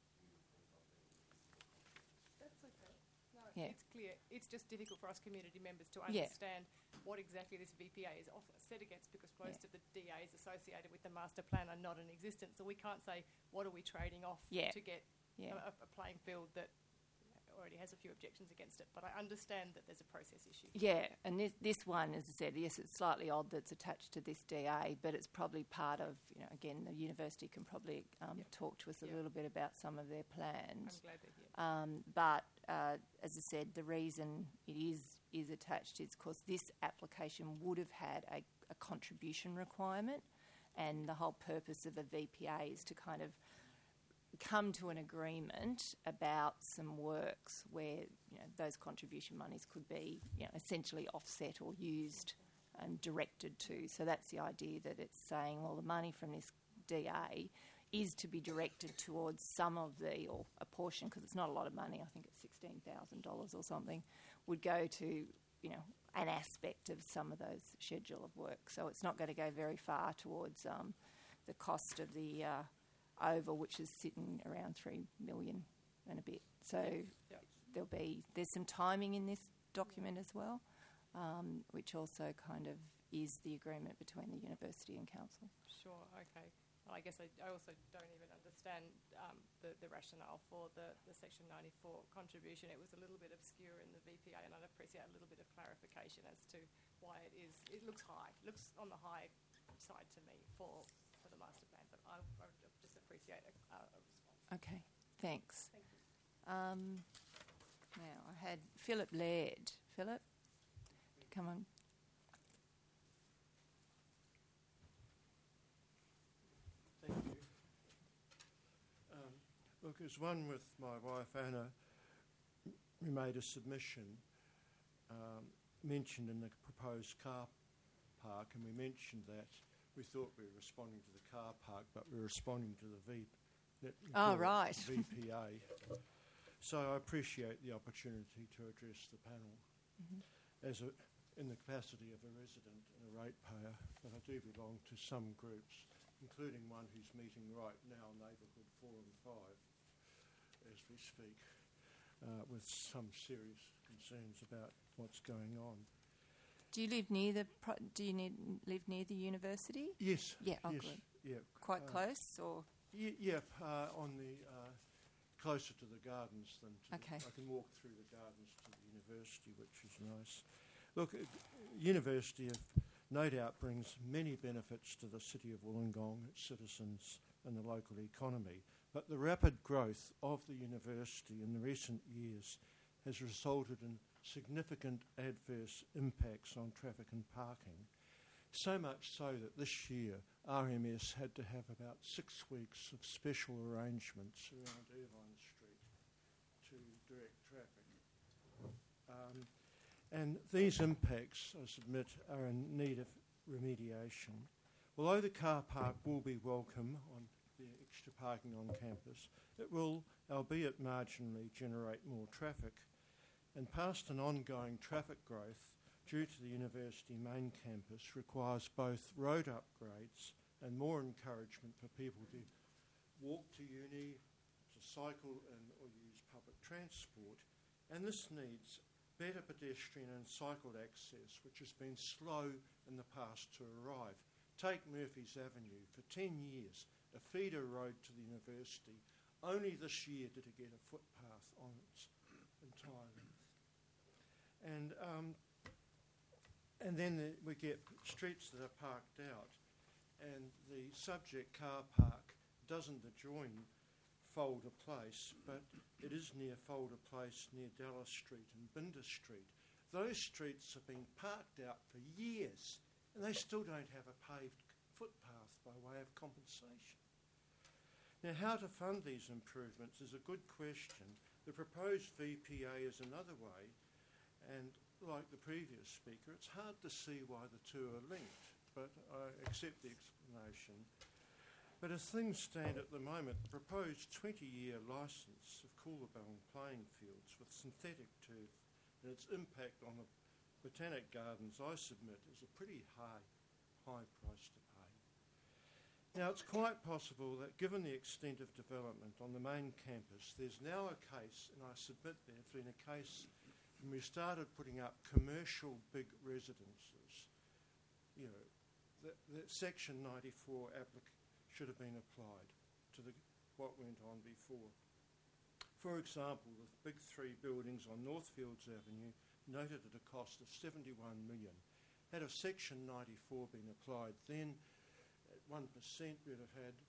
That's okay. No, Yeah. it's clear. It's just difficult for us community members to Yeah. understand what exactly this V P A is off- set against, because most Yeah. of the D As associated with the master plan are not in existence. So we can't say, what are we trading off Yeah. to get Yeah. a, a playing field that already has a few objections against it. But I understand that there's a process issue. Yeah, and this, this one, as I said, yes, it's slightly odd that it's attached to this D A, but it's probably part of, you know, again, the university can probably um, yep. talk to us a yep. little bit about some of their plans. I'm glad they're here. Um, but uh, as I said, the reason it is is attached is because this application would have had a, a contribution requirement, and the whole purpose of a V P A is to kind of come to an agreement about some works where, you know, those contribution monies could be, you know, essentially offset or used and directed to. So that's the idea, that it's saying, well, the money from this D A is to be directed towards some of the, or a portion, because it's not a lot of money, I think it's sixteen thousand dollars or something, would go to, you know, an aspect of some of those schedule of work. So it's not going to go very far towards um, the cost of the uh, oval, which is sitting around three million and a bit. So Yep. there'll be, there's some timing in this document as well, um, which also kind of is the agreement between the university and council. Sure, okay. Well, I guess I, I also don't even understand um, the, the rationale for the, the Section ninety-four contribution. It was a little bit obscure in the V P A, and I'd appreciate a little bit of clarification as to why it is. It looks high. It looks on the high side to me for, for the master plan, but I, I would just appreciate a, a response. Okay, thanks. Thank you. Um, now, I had Philip Laird. Philip, come on. Thank you. Um, look, as one with my wife Anna, we made a submission um, mentioned in the proposed car park, and we mentioned that we thought we were responding to the car park, but we were responding to the V. Oh, right. V P A. So I appreciate the opportunity to address the panel Mhm. as a, in the capacity of a resident and a ratepayer, but I do belong to some groups, including one who's meeting right now, Neighbourhood Forum Five, as we speak, uh, with some serious concerns about what's going on. Do you live near the? Pro- do you need, live near the university? Yes. Yeah. Oh, yes, good. Yeah. Quite uh, close, or? Y- yeah, uh, on the uh, closer to the gardens than to Okay. the, I can walk through the gardens to the university, which is nice. Look, uh, university of, no doubt brings many benefits to the city of Wollongong, its citizens and the local economy, but the rapid growth of the university in the recent years has resulted in significant adverse impacts on traffic and parking. So much so that this year R M S had to have about six weeks of special arrangements around Irvine Street to direct traffic. Um, and these impacts, I submit, are in need of remediation. Although the car park will be welcome on the extra parking on campus, it will, albeit marginally, generate more traffic. And past an ongoing traffic growth due to the university main campus requires both road upgrades and more encouragement for people to walk to uni, to cycle and or use public transport. And this needs better pedestrian and cycle access, which has been slow in the past to arrive. Take Murphy's Avenue. For ten years, a feeder road to the university. Only this year did it get a footpath on its entire length. And um, And then the, we get streets that are parked out, and the subject car park doesn't adjoin Folder Place, but it is near Folder Place, near Dallas Street and Binder Street. Those streets have been parked out for years, and they still don't have a paved footpath by way of compensation. Now, how to fund these improvements is a good question. The proposed V P A is another way, and like the previous speaker, it's hard to see why the two are linked, but I accept the explanation. But as things stand at the moment, the proposed twenty-year licence of Coolabong playing fields with synthetic turf and its impact on the botanic gardens, I submit, is a pretty high, high price to pay. Now, it's quite possible that given the extent of development on the main campus, there's now a case, and I submit there's been a case when we started putting up commercial big residences, you know, that, that Section ninety-four applic- should have been applied to the, what went on before. For example, the big three buildings on Northfields Avenue noted at a cost of seventy-one million. Had a Section ninety-four been applied then, at one percent we'd have had,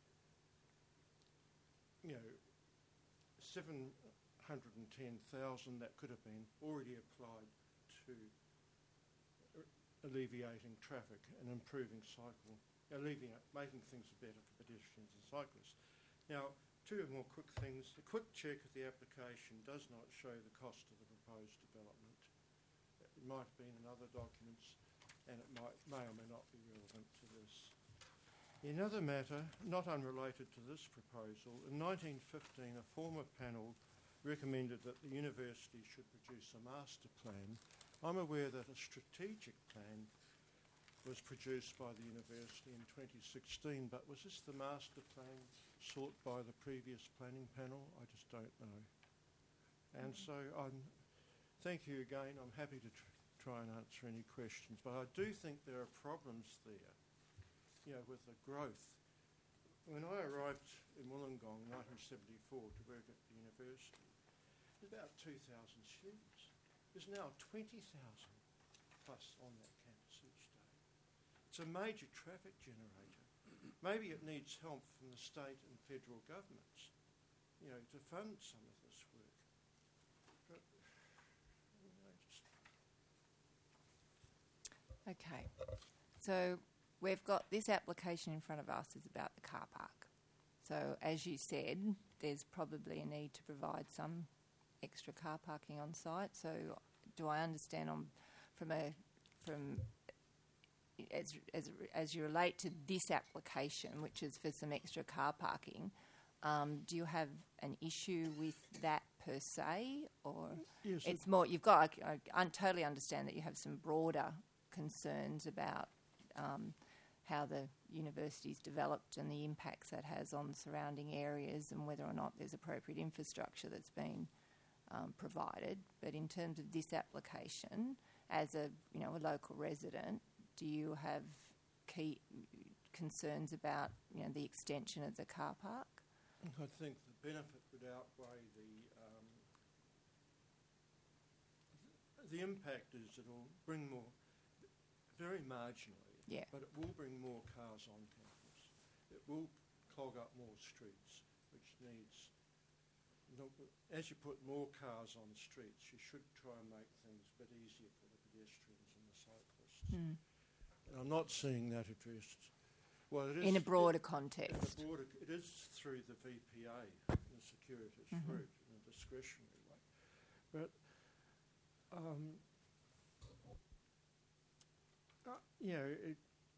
you know, seven hundred ten thousand that could have been already applied to alleviating traffic and improving cycle, alleviating, making things better for pedestrians and cyclists. Now, two more quick things. A quick check of the application does not show the cost of the proposed development. It might have been in other documents, and it might, may or may not be relevant to this. In another matter, not unrelated to this proposal, in nineteen fifteen a former panel recommended that the university should produce a master plan. I'm aware that a strategic plan was produced by the university in twenty sixteen, but was this the master plan sought by the previous planning panel? I just don't know. And so I'm, thank you again. I'm happy to tr- try and answer any questions, but I do think there are problems there, you know, with the growth. When I arrived in Wollongong in nineteen seventy-four to work at the university, there's about two thousand students. There's now twenty thousand plus on that campus each day. It's a major traffic generator. Maybe it needs help from the state and federal governments, you know, to fund some of this work. But, you know, just Okay, so we've got this application in front of us is about the car park. So as you said, there's probably a need to provide some extra car parking on site. So do I understand on from a from as as as you relate to this application, which is for some extra car parking, um, do you have an issue with that per se, or Yes, it's more you've got? I, I totally understand that you have some broader concerns about um, how the university's developed and the impacts that has on surrounding areas and whether or not there's appropriate infrastructure that's been um, provided. But in terms of this application, as a you know a local resident, do you have key concerns about you know the extension of the car park? I think the benefit would outweigh the um, th- the impact is it'll bring more, very marginally, yeah. but it will bring more cars on campus. It will clog up more streets, which needs, no, as you put more cars on streets, you should try and make things a bit easier for the pedestrians and the cyclists. Mm. And I'm not seeing that addressed. Well, it is In a broader it, context. In a broader, it is through the V P A, the securities Mhm. route, in a discretionary way. But, um, uh, you know, it,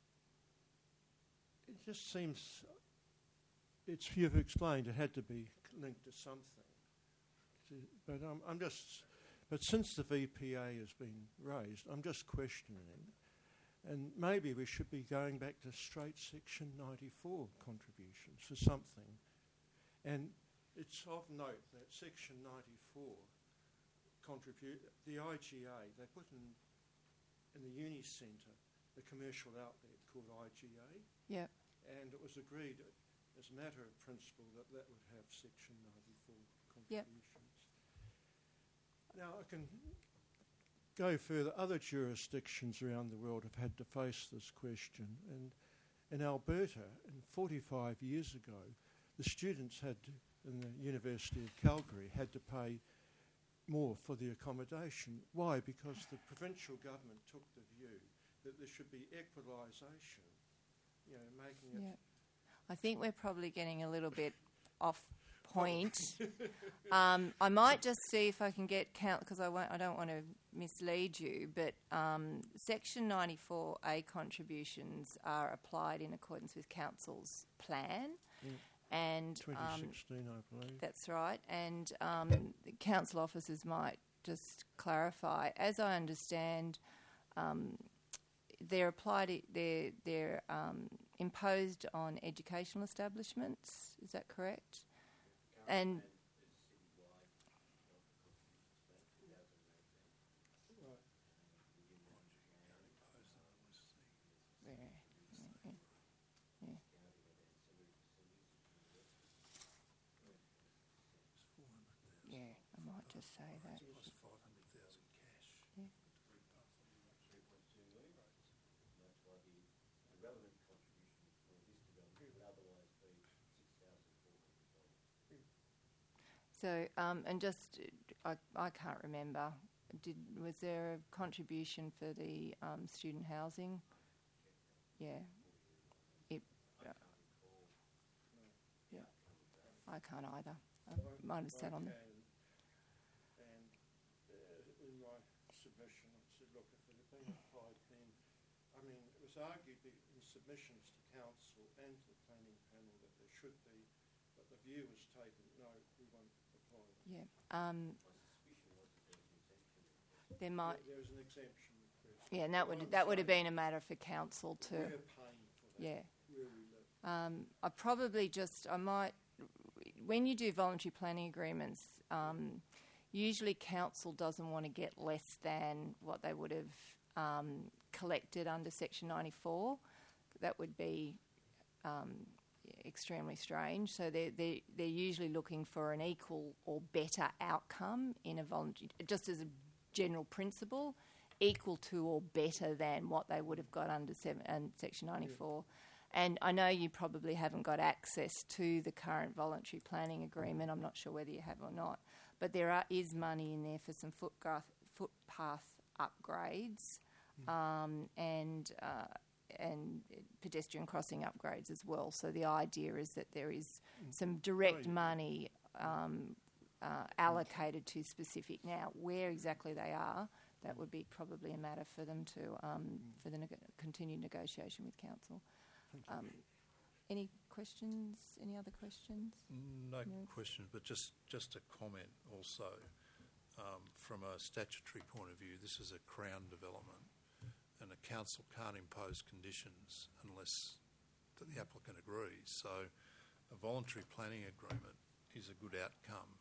it just seems, it's, you've explained it had to be linked to something. To, but um, I'm just, but since the V P A has been raised, I'm just questioning. And maybe we should be going back to straight Section ninety-four contributions for something. And it's of note that Section ninety-four contribute, the I G A, they put in, in the uni centre, the commercial outlet called I G A. Yep. And it was agreed as a matter of principle that that would have Section ninety-four Yep. contributions. Now I can go further. Other jurisdictions around the world have had to face this question, and in Alberta, in forty-five years ago, the students had to, in the University of Calgary had to pay more for the accommodation. Why? Because the provincial government took the view that there should be equalisation, you know, making it... Yep. I think we're probably getting a little bit off point. um, I might just see if I can get count because I won't. I don't want to mislead you. But um, Section ninety-four A contributions are applied in accordance with Council's plan, Mm. and twenty sixteen, um, I believe. that's right. And um, the council officers might just clarify. As I understand, um, they're applied. I- They're they're um, imposed on educational establishments. Is that correct? And yeah, yeah, yeah. Yeah, I might just say that. Yeah. So, um, and just, uh, I, I can't remember, did, was there a contribution for the um, student housing? Yeah. It, uh, yeah. I can't either. I might have sat on there. And uh, in my submission, I said, look, if it had been applied then, I mean, it was argued that in submissions to council and to the planning panel that there should be, but the view was taken, no, we won't apply that. Yeah. Um, there might. There, there is an exemption request. Yeah, and that would that would have been a matter for council to. We're paying for that. Yeah. Where we live. Um, I probably just I might when you do voluntary planning agreements. Um, usually, council doesn't want to get less than what they would have um, collected under Section ninety-four. That would be um, extremely strange. So they're, they're, they're usually looking for an equal or better outcome in a voluntary, just as a general principle, equal to or better than what they would have got under seven, and Section ninety-four. Yeah. And I know you probably haven't got access to the current voluntary planning agreement. I'm not sure whether you have or not. But there are, is money in there for some footpath, footpath upgrades mm. um, and uh, and pedestrian crossing upgrades as well. So the idea is that there is mm. some direct money um, uh, allocated to specific. Now, where exactly they are, that would be probably a matter for them to um, mm. for the neg- continued negotiation with council. Um, any questions? Any other questions? No, no questions, but just, just a comment also. Um, from a statutory point of view, this is a Crown development, and a council can't impose conditions unless the applicant agrees. So a voluntary planning agreement is a good outcome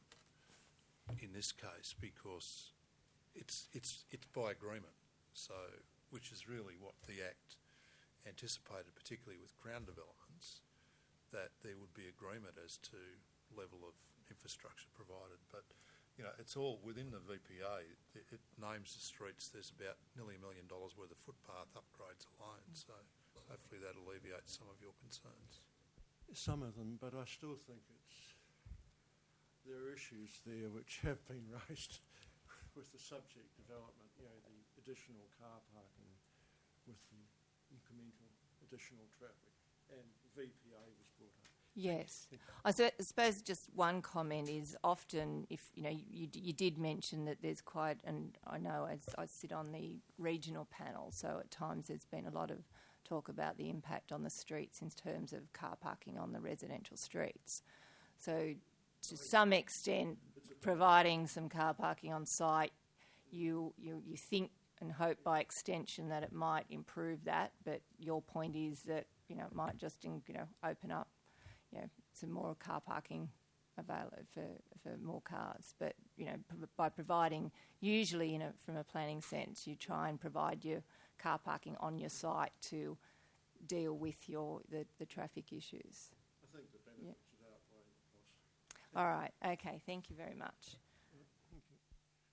in this case because it's it's it's by agreement. So, which is really what the Act anticipated, particularly with Crown developments, that there would be agreement as to level of infrastructure provided. But, you know, it's all within the V P A. It, it names the streets. There's about nearly a million dollars worth of footpath upgrades alone. So hopefully that alleviates some of your concerns. Some of them, but I still think it's there are issues there which have been raised with the subject development. You know, the additional car parking with the incremental additional traffic, and V P A was brought up. Yes. I so- suppose just one comment is often if, you know, you, you, d- you did mention that there's quite, and I know as I sit on the regional panel, so at times there's been a lot of talk about the impact on the streets in terms of car parking on the residential streets. So to some extent, providing some car parking on site, you, you, you think and hope by extension that it might improve that, but your point is that, you know, it might just, in, you know, open up, you know, some more car parking available for, for more cars. But, you know, pr- by providing, usually in a, from a planning sense, you try and provide your car parking on your site to deal with your the, the traffic issues. I think the benefits would outweigh the cost. All right, okay, thank you very much. Thank you.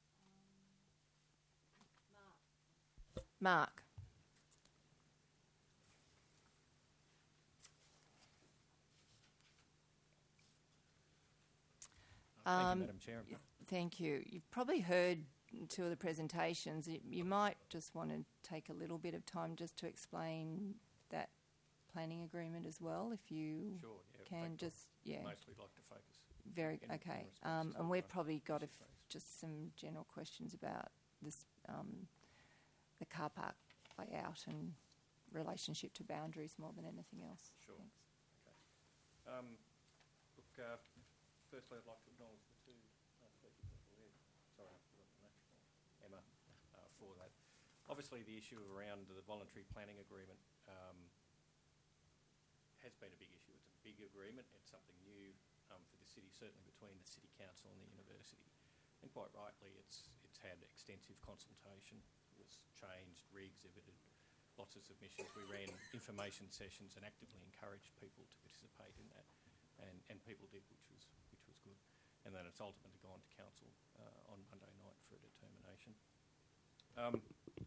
Mark. Thank Um, you, Madam Chair. Thank you. You've probably heard two of the presentations. You, you might just want to take a little bit of time just to explain that planning agreement as well, if you Sure, yeah, can. fact, Just yeah. Mostly like to focus. Very in- in okay. response Um, to and the we've probably got a issues f- raised. just some general questions about this, um, the car park layout and relationship to boundaries more than anything else. Sure. Thanks. Okay. Um, look, uh, firstly, I'd like to acknowledge the two uh, speakers that were there. Sorry, I forgot the name. Emma, uh, for that. Obviously, the issue around the voluntary planning agreement um, has been a big issue. It's a big agreement. It's something new um, for the city, certainly between the City Council and the university. And quite rightly, it's it's had extensive consultation. It was changed, re-exhibited, lots of submissions. We ran information sessions and actively encouraged people to participate in that, and, and people did, which was which was good. And then it's ultimately gone to council uh, on Monday night for a determination. Um,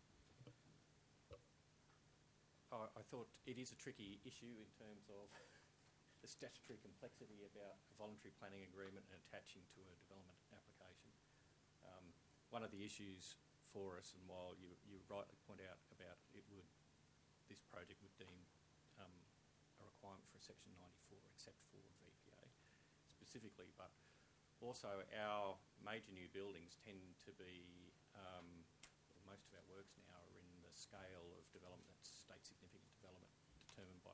I, I thought it is a tricky issue in terms of the statutory complexity about a voluntary planning agreement and attaching to a development application. Um, one of the issues for us, and while you, you rightly point out about it would, this project would deem um, a requirement for a Section ninety-four except for V P A specifically, but also our major new buildings tend to be, um, well, most of our works now are in the scale of development that's state significant development determined by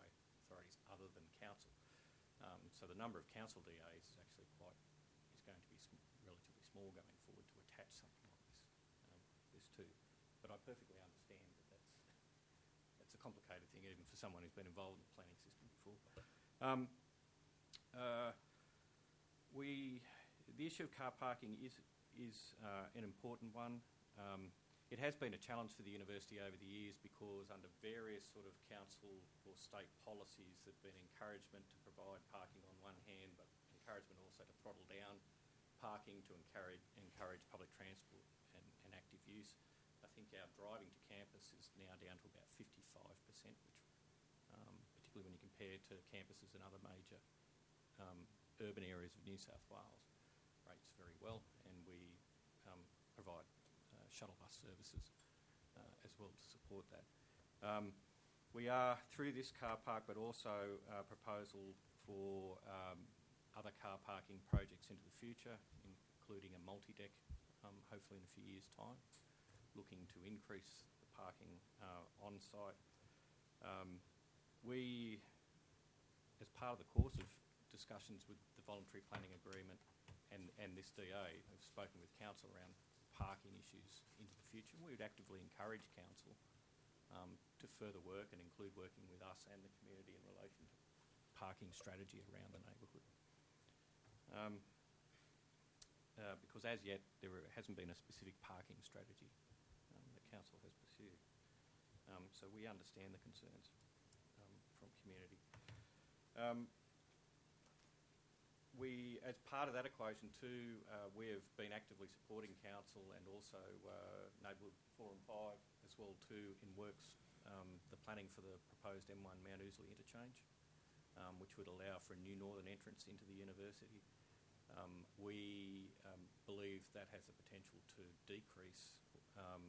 authorities other than council. Um, so the number of council D As is actually quite is going to be sm- relatively small going forward to attach something like this um, this to. But I perfectly understand that that's that's a complicated thing even for someone who's been involved in the planning system before. Um, uh, we the issue of car parking is is uh, an important one. Um, It has been a challenge for the university over the years because under various sort of council or state policies there have been encouragement to provide parking on one hand, but encouragement also to throttle down parking to encourage, encourage public transport and, and active use. I think our driving to campus is now down to about fifty-five percent, which um, particularly when you compare to campuses in other major um, urban areas of New South Wales, rates very well, and we um, provide shuttle bus services uh, as well to support that. Um, we are, through this car park, but also a proposal for um, other car parking projects into the future, including a multi-deck, um, hopefully in a few years' time, looking to increase the parking uh, on-site. Um, we, as part of the course of discussions with the voluntary planning agreement and, and this D A, have spoken with council around parking issues into the future. We would actively encourage council um, to further work and include working with us and the community in relation to parking strategy around the neighbourhood. Um, uh, because as yet there hasn't been a specific parking strategy um, that council has pursued. Um, so we understand the concerns um, from community. Um, We, as part of that equation too, uh, we have been actively supporting council and also uh, Neighbourhood Forum five as well too in works, um, the planning for the proposed M one Mount Ousley interchange, um, which would allow for a new northern entrance into the university. Um, we um, believe that has the potential to decrease um,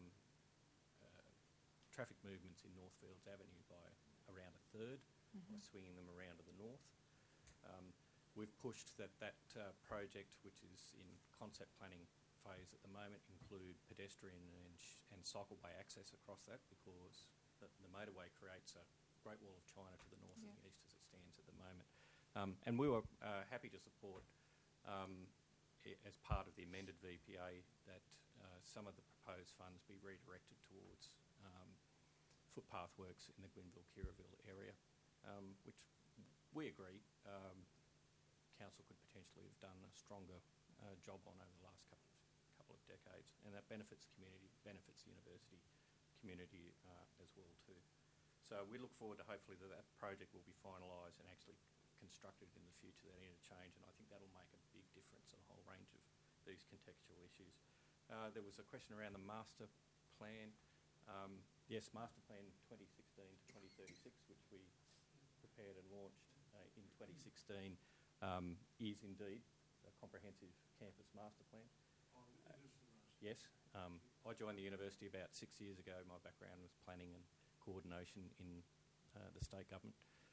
uh, traffic movements in Northfields Avenue by around a third mm-hmm. by swinging them around to the north. Um, We've pushed that that uh, project, which is in concept planning phase at the moment, include pedestrian and, sh- and cycleway access across that because the, the motorway creates a Great Wall of China to the north yeah. and the east as it stands at the moment. Um, and we were uh, happy to support, um, I- as part of the amended V P A, that uh, some of the proposed funds be redirected towards um, footpath works in the Gwynville-Kirraville area, um, which we agree um, council could potentially have done a stronger uh, job on over the last couple of couple of decades, and that benefits the community, benefits the university community uh, as well too. So we look forward to hopefully that that project will be finalised and actually constructed in the future, that interchange, and I think that'll make a big difference on a whole range of these contextual issues. Uh, there was a question around the master plan. Um, yes, master plan twenty sixteen to twenty thirty-six, which we prepared and launched uh, in twenty sixteen. Um, is indeed a comprehensive campus master plan. Oh, it is the master. Yes. Um, I joined the university about six years ago. My background was planning and coordination in uh, the state government.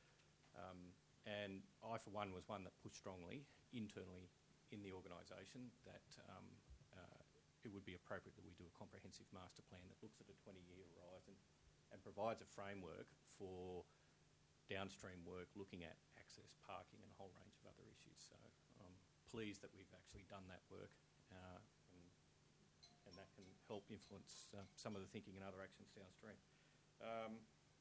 Um, and I, for one, was one that pushed strongly internally in the organisation that um, uh, it would be appropriate that we do a comprehensive master plan that looks at a twenty-year horizon and provides a framework for downstream work looking at access, parking and a whole range of other issues. So I'm pleased that we've actually done that work uh, and, and that can help influence uh, some of the thinking and other actions downstream. Um,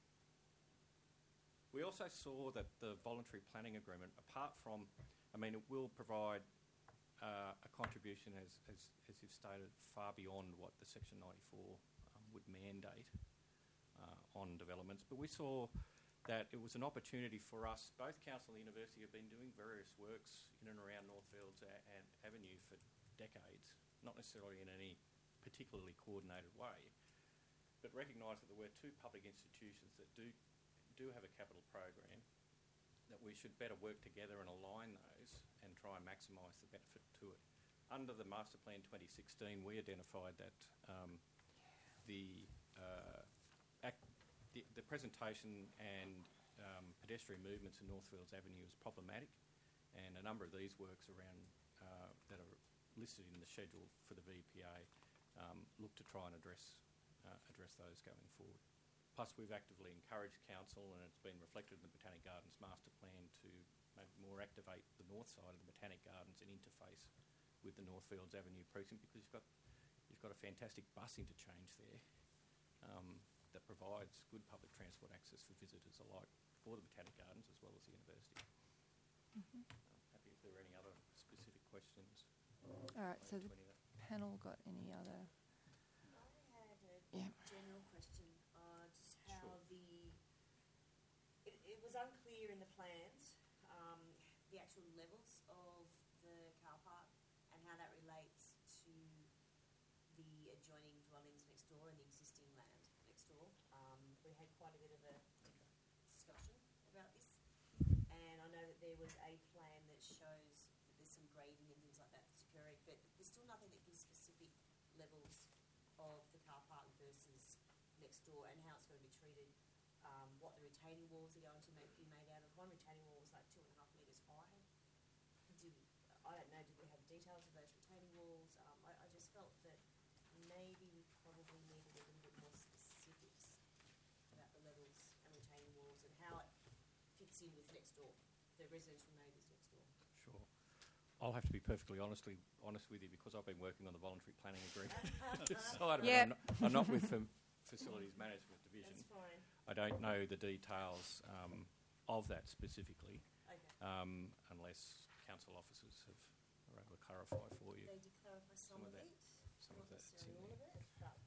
we also saw that the voluntary planning agreement, apart from, I mean, it will provide uh, a contribution, as, as, as you've stated, far beyond what the Section ninety-four um, would mandate uh, on developments. But we saw that it was an opportunity for us. Both council and the university have been doing various works in and around Northfields a- and Avenue for decades, not necessarily in any particularly coordinated way, but recognise that there were two public institutions that do do have a capital program, that we should better work together and align those and try and maximise the benefit to it. Under the Master Plan twenty sixteen, we identified that um, the uh, act The, the presentation and um, pedestrian movements in Northfields Avenue is problematic, and a number of these works around uh, that are listed in the schedule for the V P A um, look to try and address uh, address those going forward. plus, we've actively encouraged council, and it's been reflected in the Botanic Gardens master plan, to maybe more activate the north side of the Botanic Gardens and interface with the Northfields Avenue precinct, because you've got you've got a fantastic bus interchange there um, that provides good public transport access for visitors alike for the Botanic Gardens as well as the university. Mm-hmm. I'm happy if there are any other specific questions. All right, so the panel got any other? I had a Yeah. general question, uh, just how Sure. the, it, it was unclear in the plans, um, the actual levels of the car park and how that relates to the adjoining dwellings next door and the existing land next door. Um, we had quite a bit of a discussion about this, and I know that there was a plan that shows that there's some grading and things like that that's occurring, but there's still nothing that gives specific levels of the car park versus next door and how it's going to be treated, um, what the retaining walls are going to make, be made out of. One retaining wall was like two and a half metres high. Do, I don't know, do we have details of those retaining walls? Um, I, I just felt that maybe we probably needed a little bit more specifics about the levels and retaining walls and how it fits in with next door, the residential neighbours next door. Sure. I'll have to be perfectly honestly honest with you, because I've been working on the voluntary planning agreement side of it. Yep. I'm, not, I'm not with the Facilities Management Division. That's fine. I don't know the details um, of that specifically, Okay. um, unless council officers have, are able to clarify for you. They did clarify some, Some of of that- it, some not of that's necessarily in all of it, but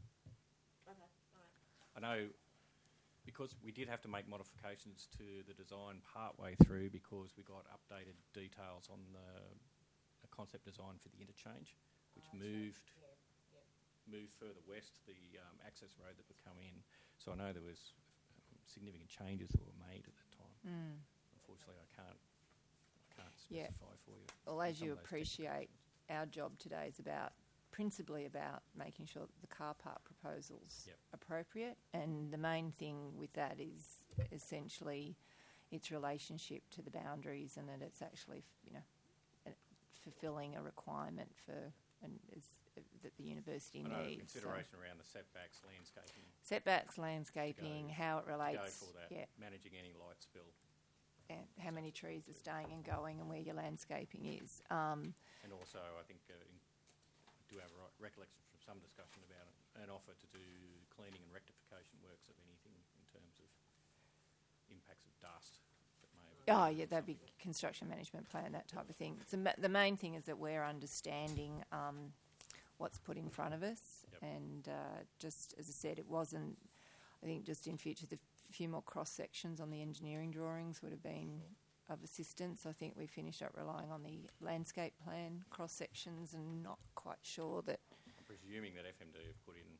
okay, all right. I know because we did have to make modifications to the design part-way through, because we got updated details on the, the concept design for the interchange, which Uh, so- moved yeah, yeah. moved further west, the um, access road that would come in. So I know there was um, significant changes that were made at that time. Mm. Unfortunately, I can't I can't Yeah. specify for you. Well, as some you of those appreciate, our job today is about principally about making sure that the car park proposal's Yep. appropriate, and the main thing with that is essentially its relationship to the boundaries, and that it's actually, you know, uh, fulfilling a requirement for and is uh, that the university I know needs. So consideration around the setbacks, landscaping. setbacks, landscaping, to go- how it to relates. Go for that. Yeah. Managing any light spill. And how many trees are staying and going, and where your landscaping is. Um, And also, I think, uh, in, do have a right recollection from some discussion about an, an offer to do cleaning and rectification works of anything in terms of impacts of dust that may have. Oh, yeah, that'd be construction management plan, that type of thing. So ma- the main thing is that we're understanding um, what's put in front of us, Yep. and uh, just as I said, it wasn't. I think just in future, the f- few more cross sections on the engineering drawings would have been of assistance. I think we finished up relying on the landscape plan cross sections, and not quite sure that. I'm presuming that F M D have put in,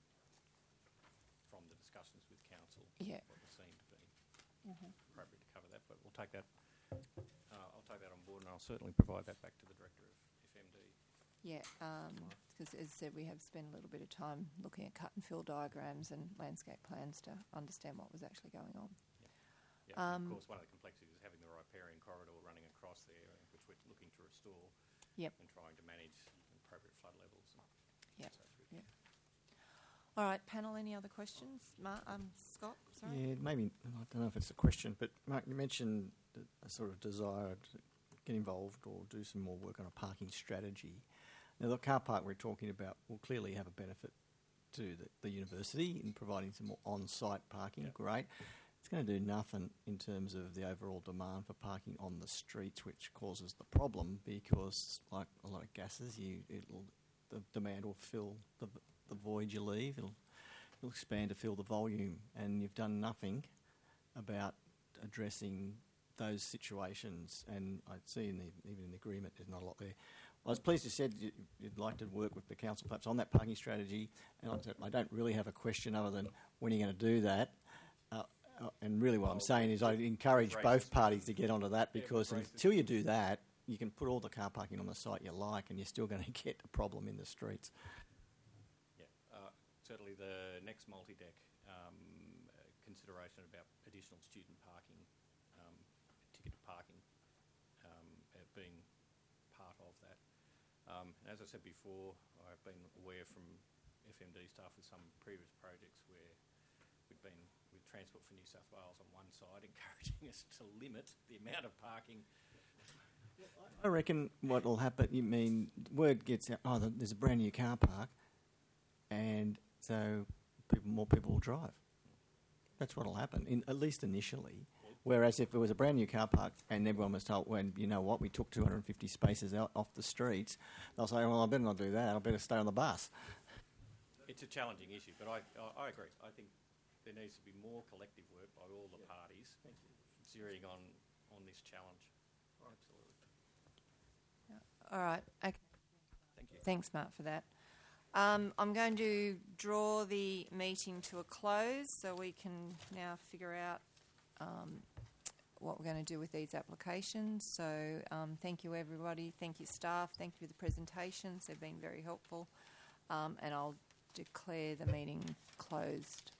from the discussions with council, Yeah. what would seem to be Mhm. appropriate to cover that, but we'll take that. Uh, I'll take that on board, and I'll certainly provide that back to the director of F M D. Yeah, because as I said, we have spent a little bit of time looking at cut and fill diagrams and landscape plans to understand what was actually going on. Yeah, and Um, of course, one of the complexities is having the riparian corridor running across there, uh, which we're looking to restore. Yep. And trying to manage appropriate flood levels. And Yep. so forth. Yeah. All right, panel. Any other questions? Mark, um, Scott. Sorry. Yeah, maybe, I don't know if it's a question, but Mark, you mentioned th- a sort of desire to get involved or do some more work on a parking strategy. Now, the car park we're talking about will clearly have a benefit to the, the university in providing some more on-site parking. Yep. Great. It's going to do nothing in terms of the overall demand for parking on the streets, which causes the problem because, like a lot of gases, you it'll the demand will fill the the void you leave. It'll it'll expand to fill the volume, and you've done nothing about addressing those situations. And I see in the even in the agreement, there's not a lot there. I was pleased you said you, you'd like to work with the council perhaps on that parking strategy. And like I said, I don't really have a question other than when are you going to do that. Uh, uh, and really what I'm saying is I encourage both parties to get onto that, because until you do that, you can put all the car parking on the site you like and you're still going to get a problem in the streets. Yeah, uh, certainly the next multi-deck um, uh, consideration about additional student parking, um, ticketed parking, um, uh, being part of that. Um, and as I said before, I've been aware from F M D staff with some previous projects where we've been Transport for New South Wales on one side, encouraging us to limit the amount of parking. I reckon what will happen, you mean, word gets out, oh, there's a brand new car park, and so people, more people will drive. That's what will happen, in, at least initially. Whereas if it was a brand new car park and everyone was told, well, you know what, we took two hundred fifty spaces out off the streets, they'll say, well, I better not do that, I better stay on the bus. It's a challenging issue, but I, I, I agree. I think there needs to be more collective work by all the parties zeroing on, on this challenge. Absolutely. All right. Okay. Thank you. Thanks, Mark, for that. Um, I'm going to draw the meeting to a close so we can now figure out um, what we're going to do with these applications. So um, thank you, everybody. Thank you, staff. Thank you for the presentations. They've been very helpful. Um, and I'll declare the meeting closed.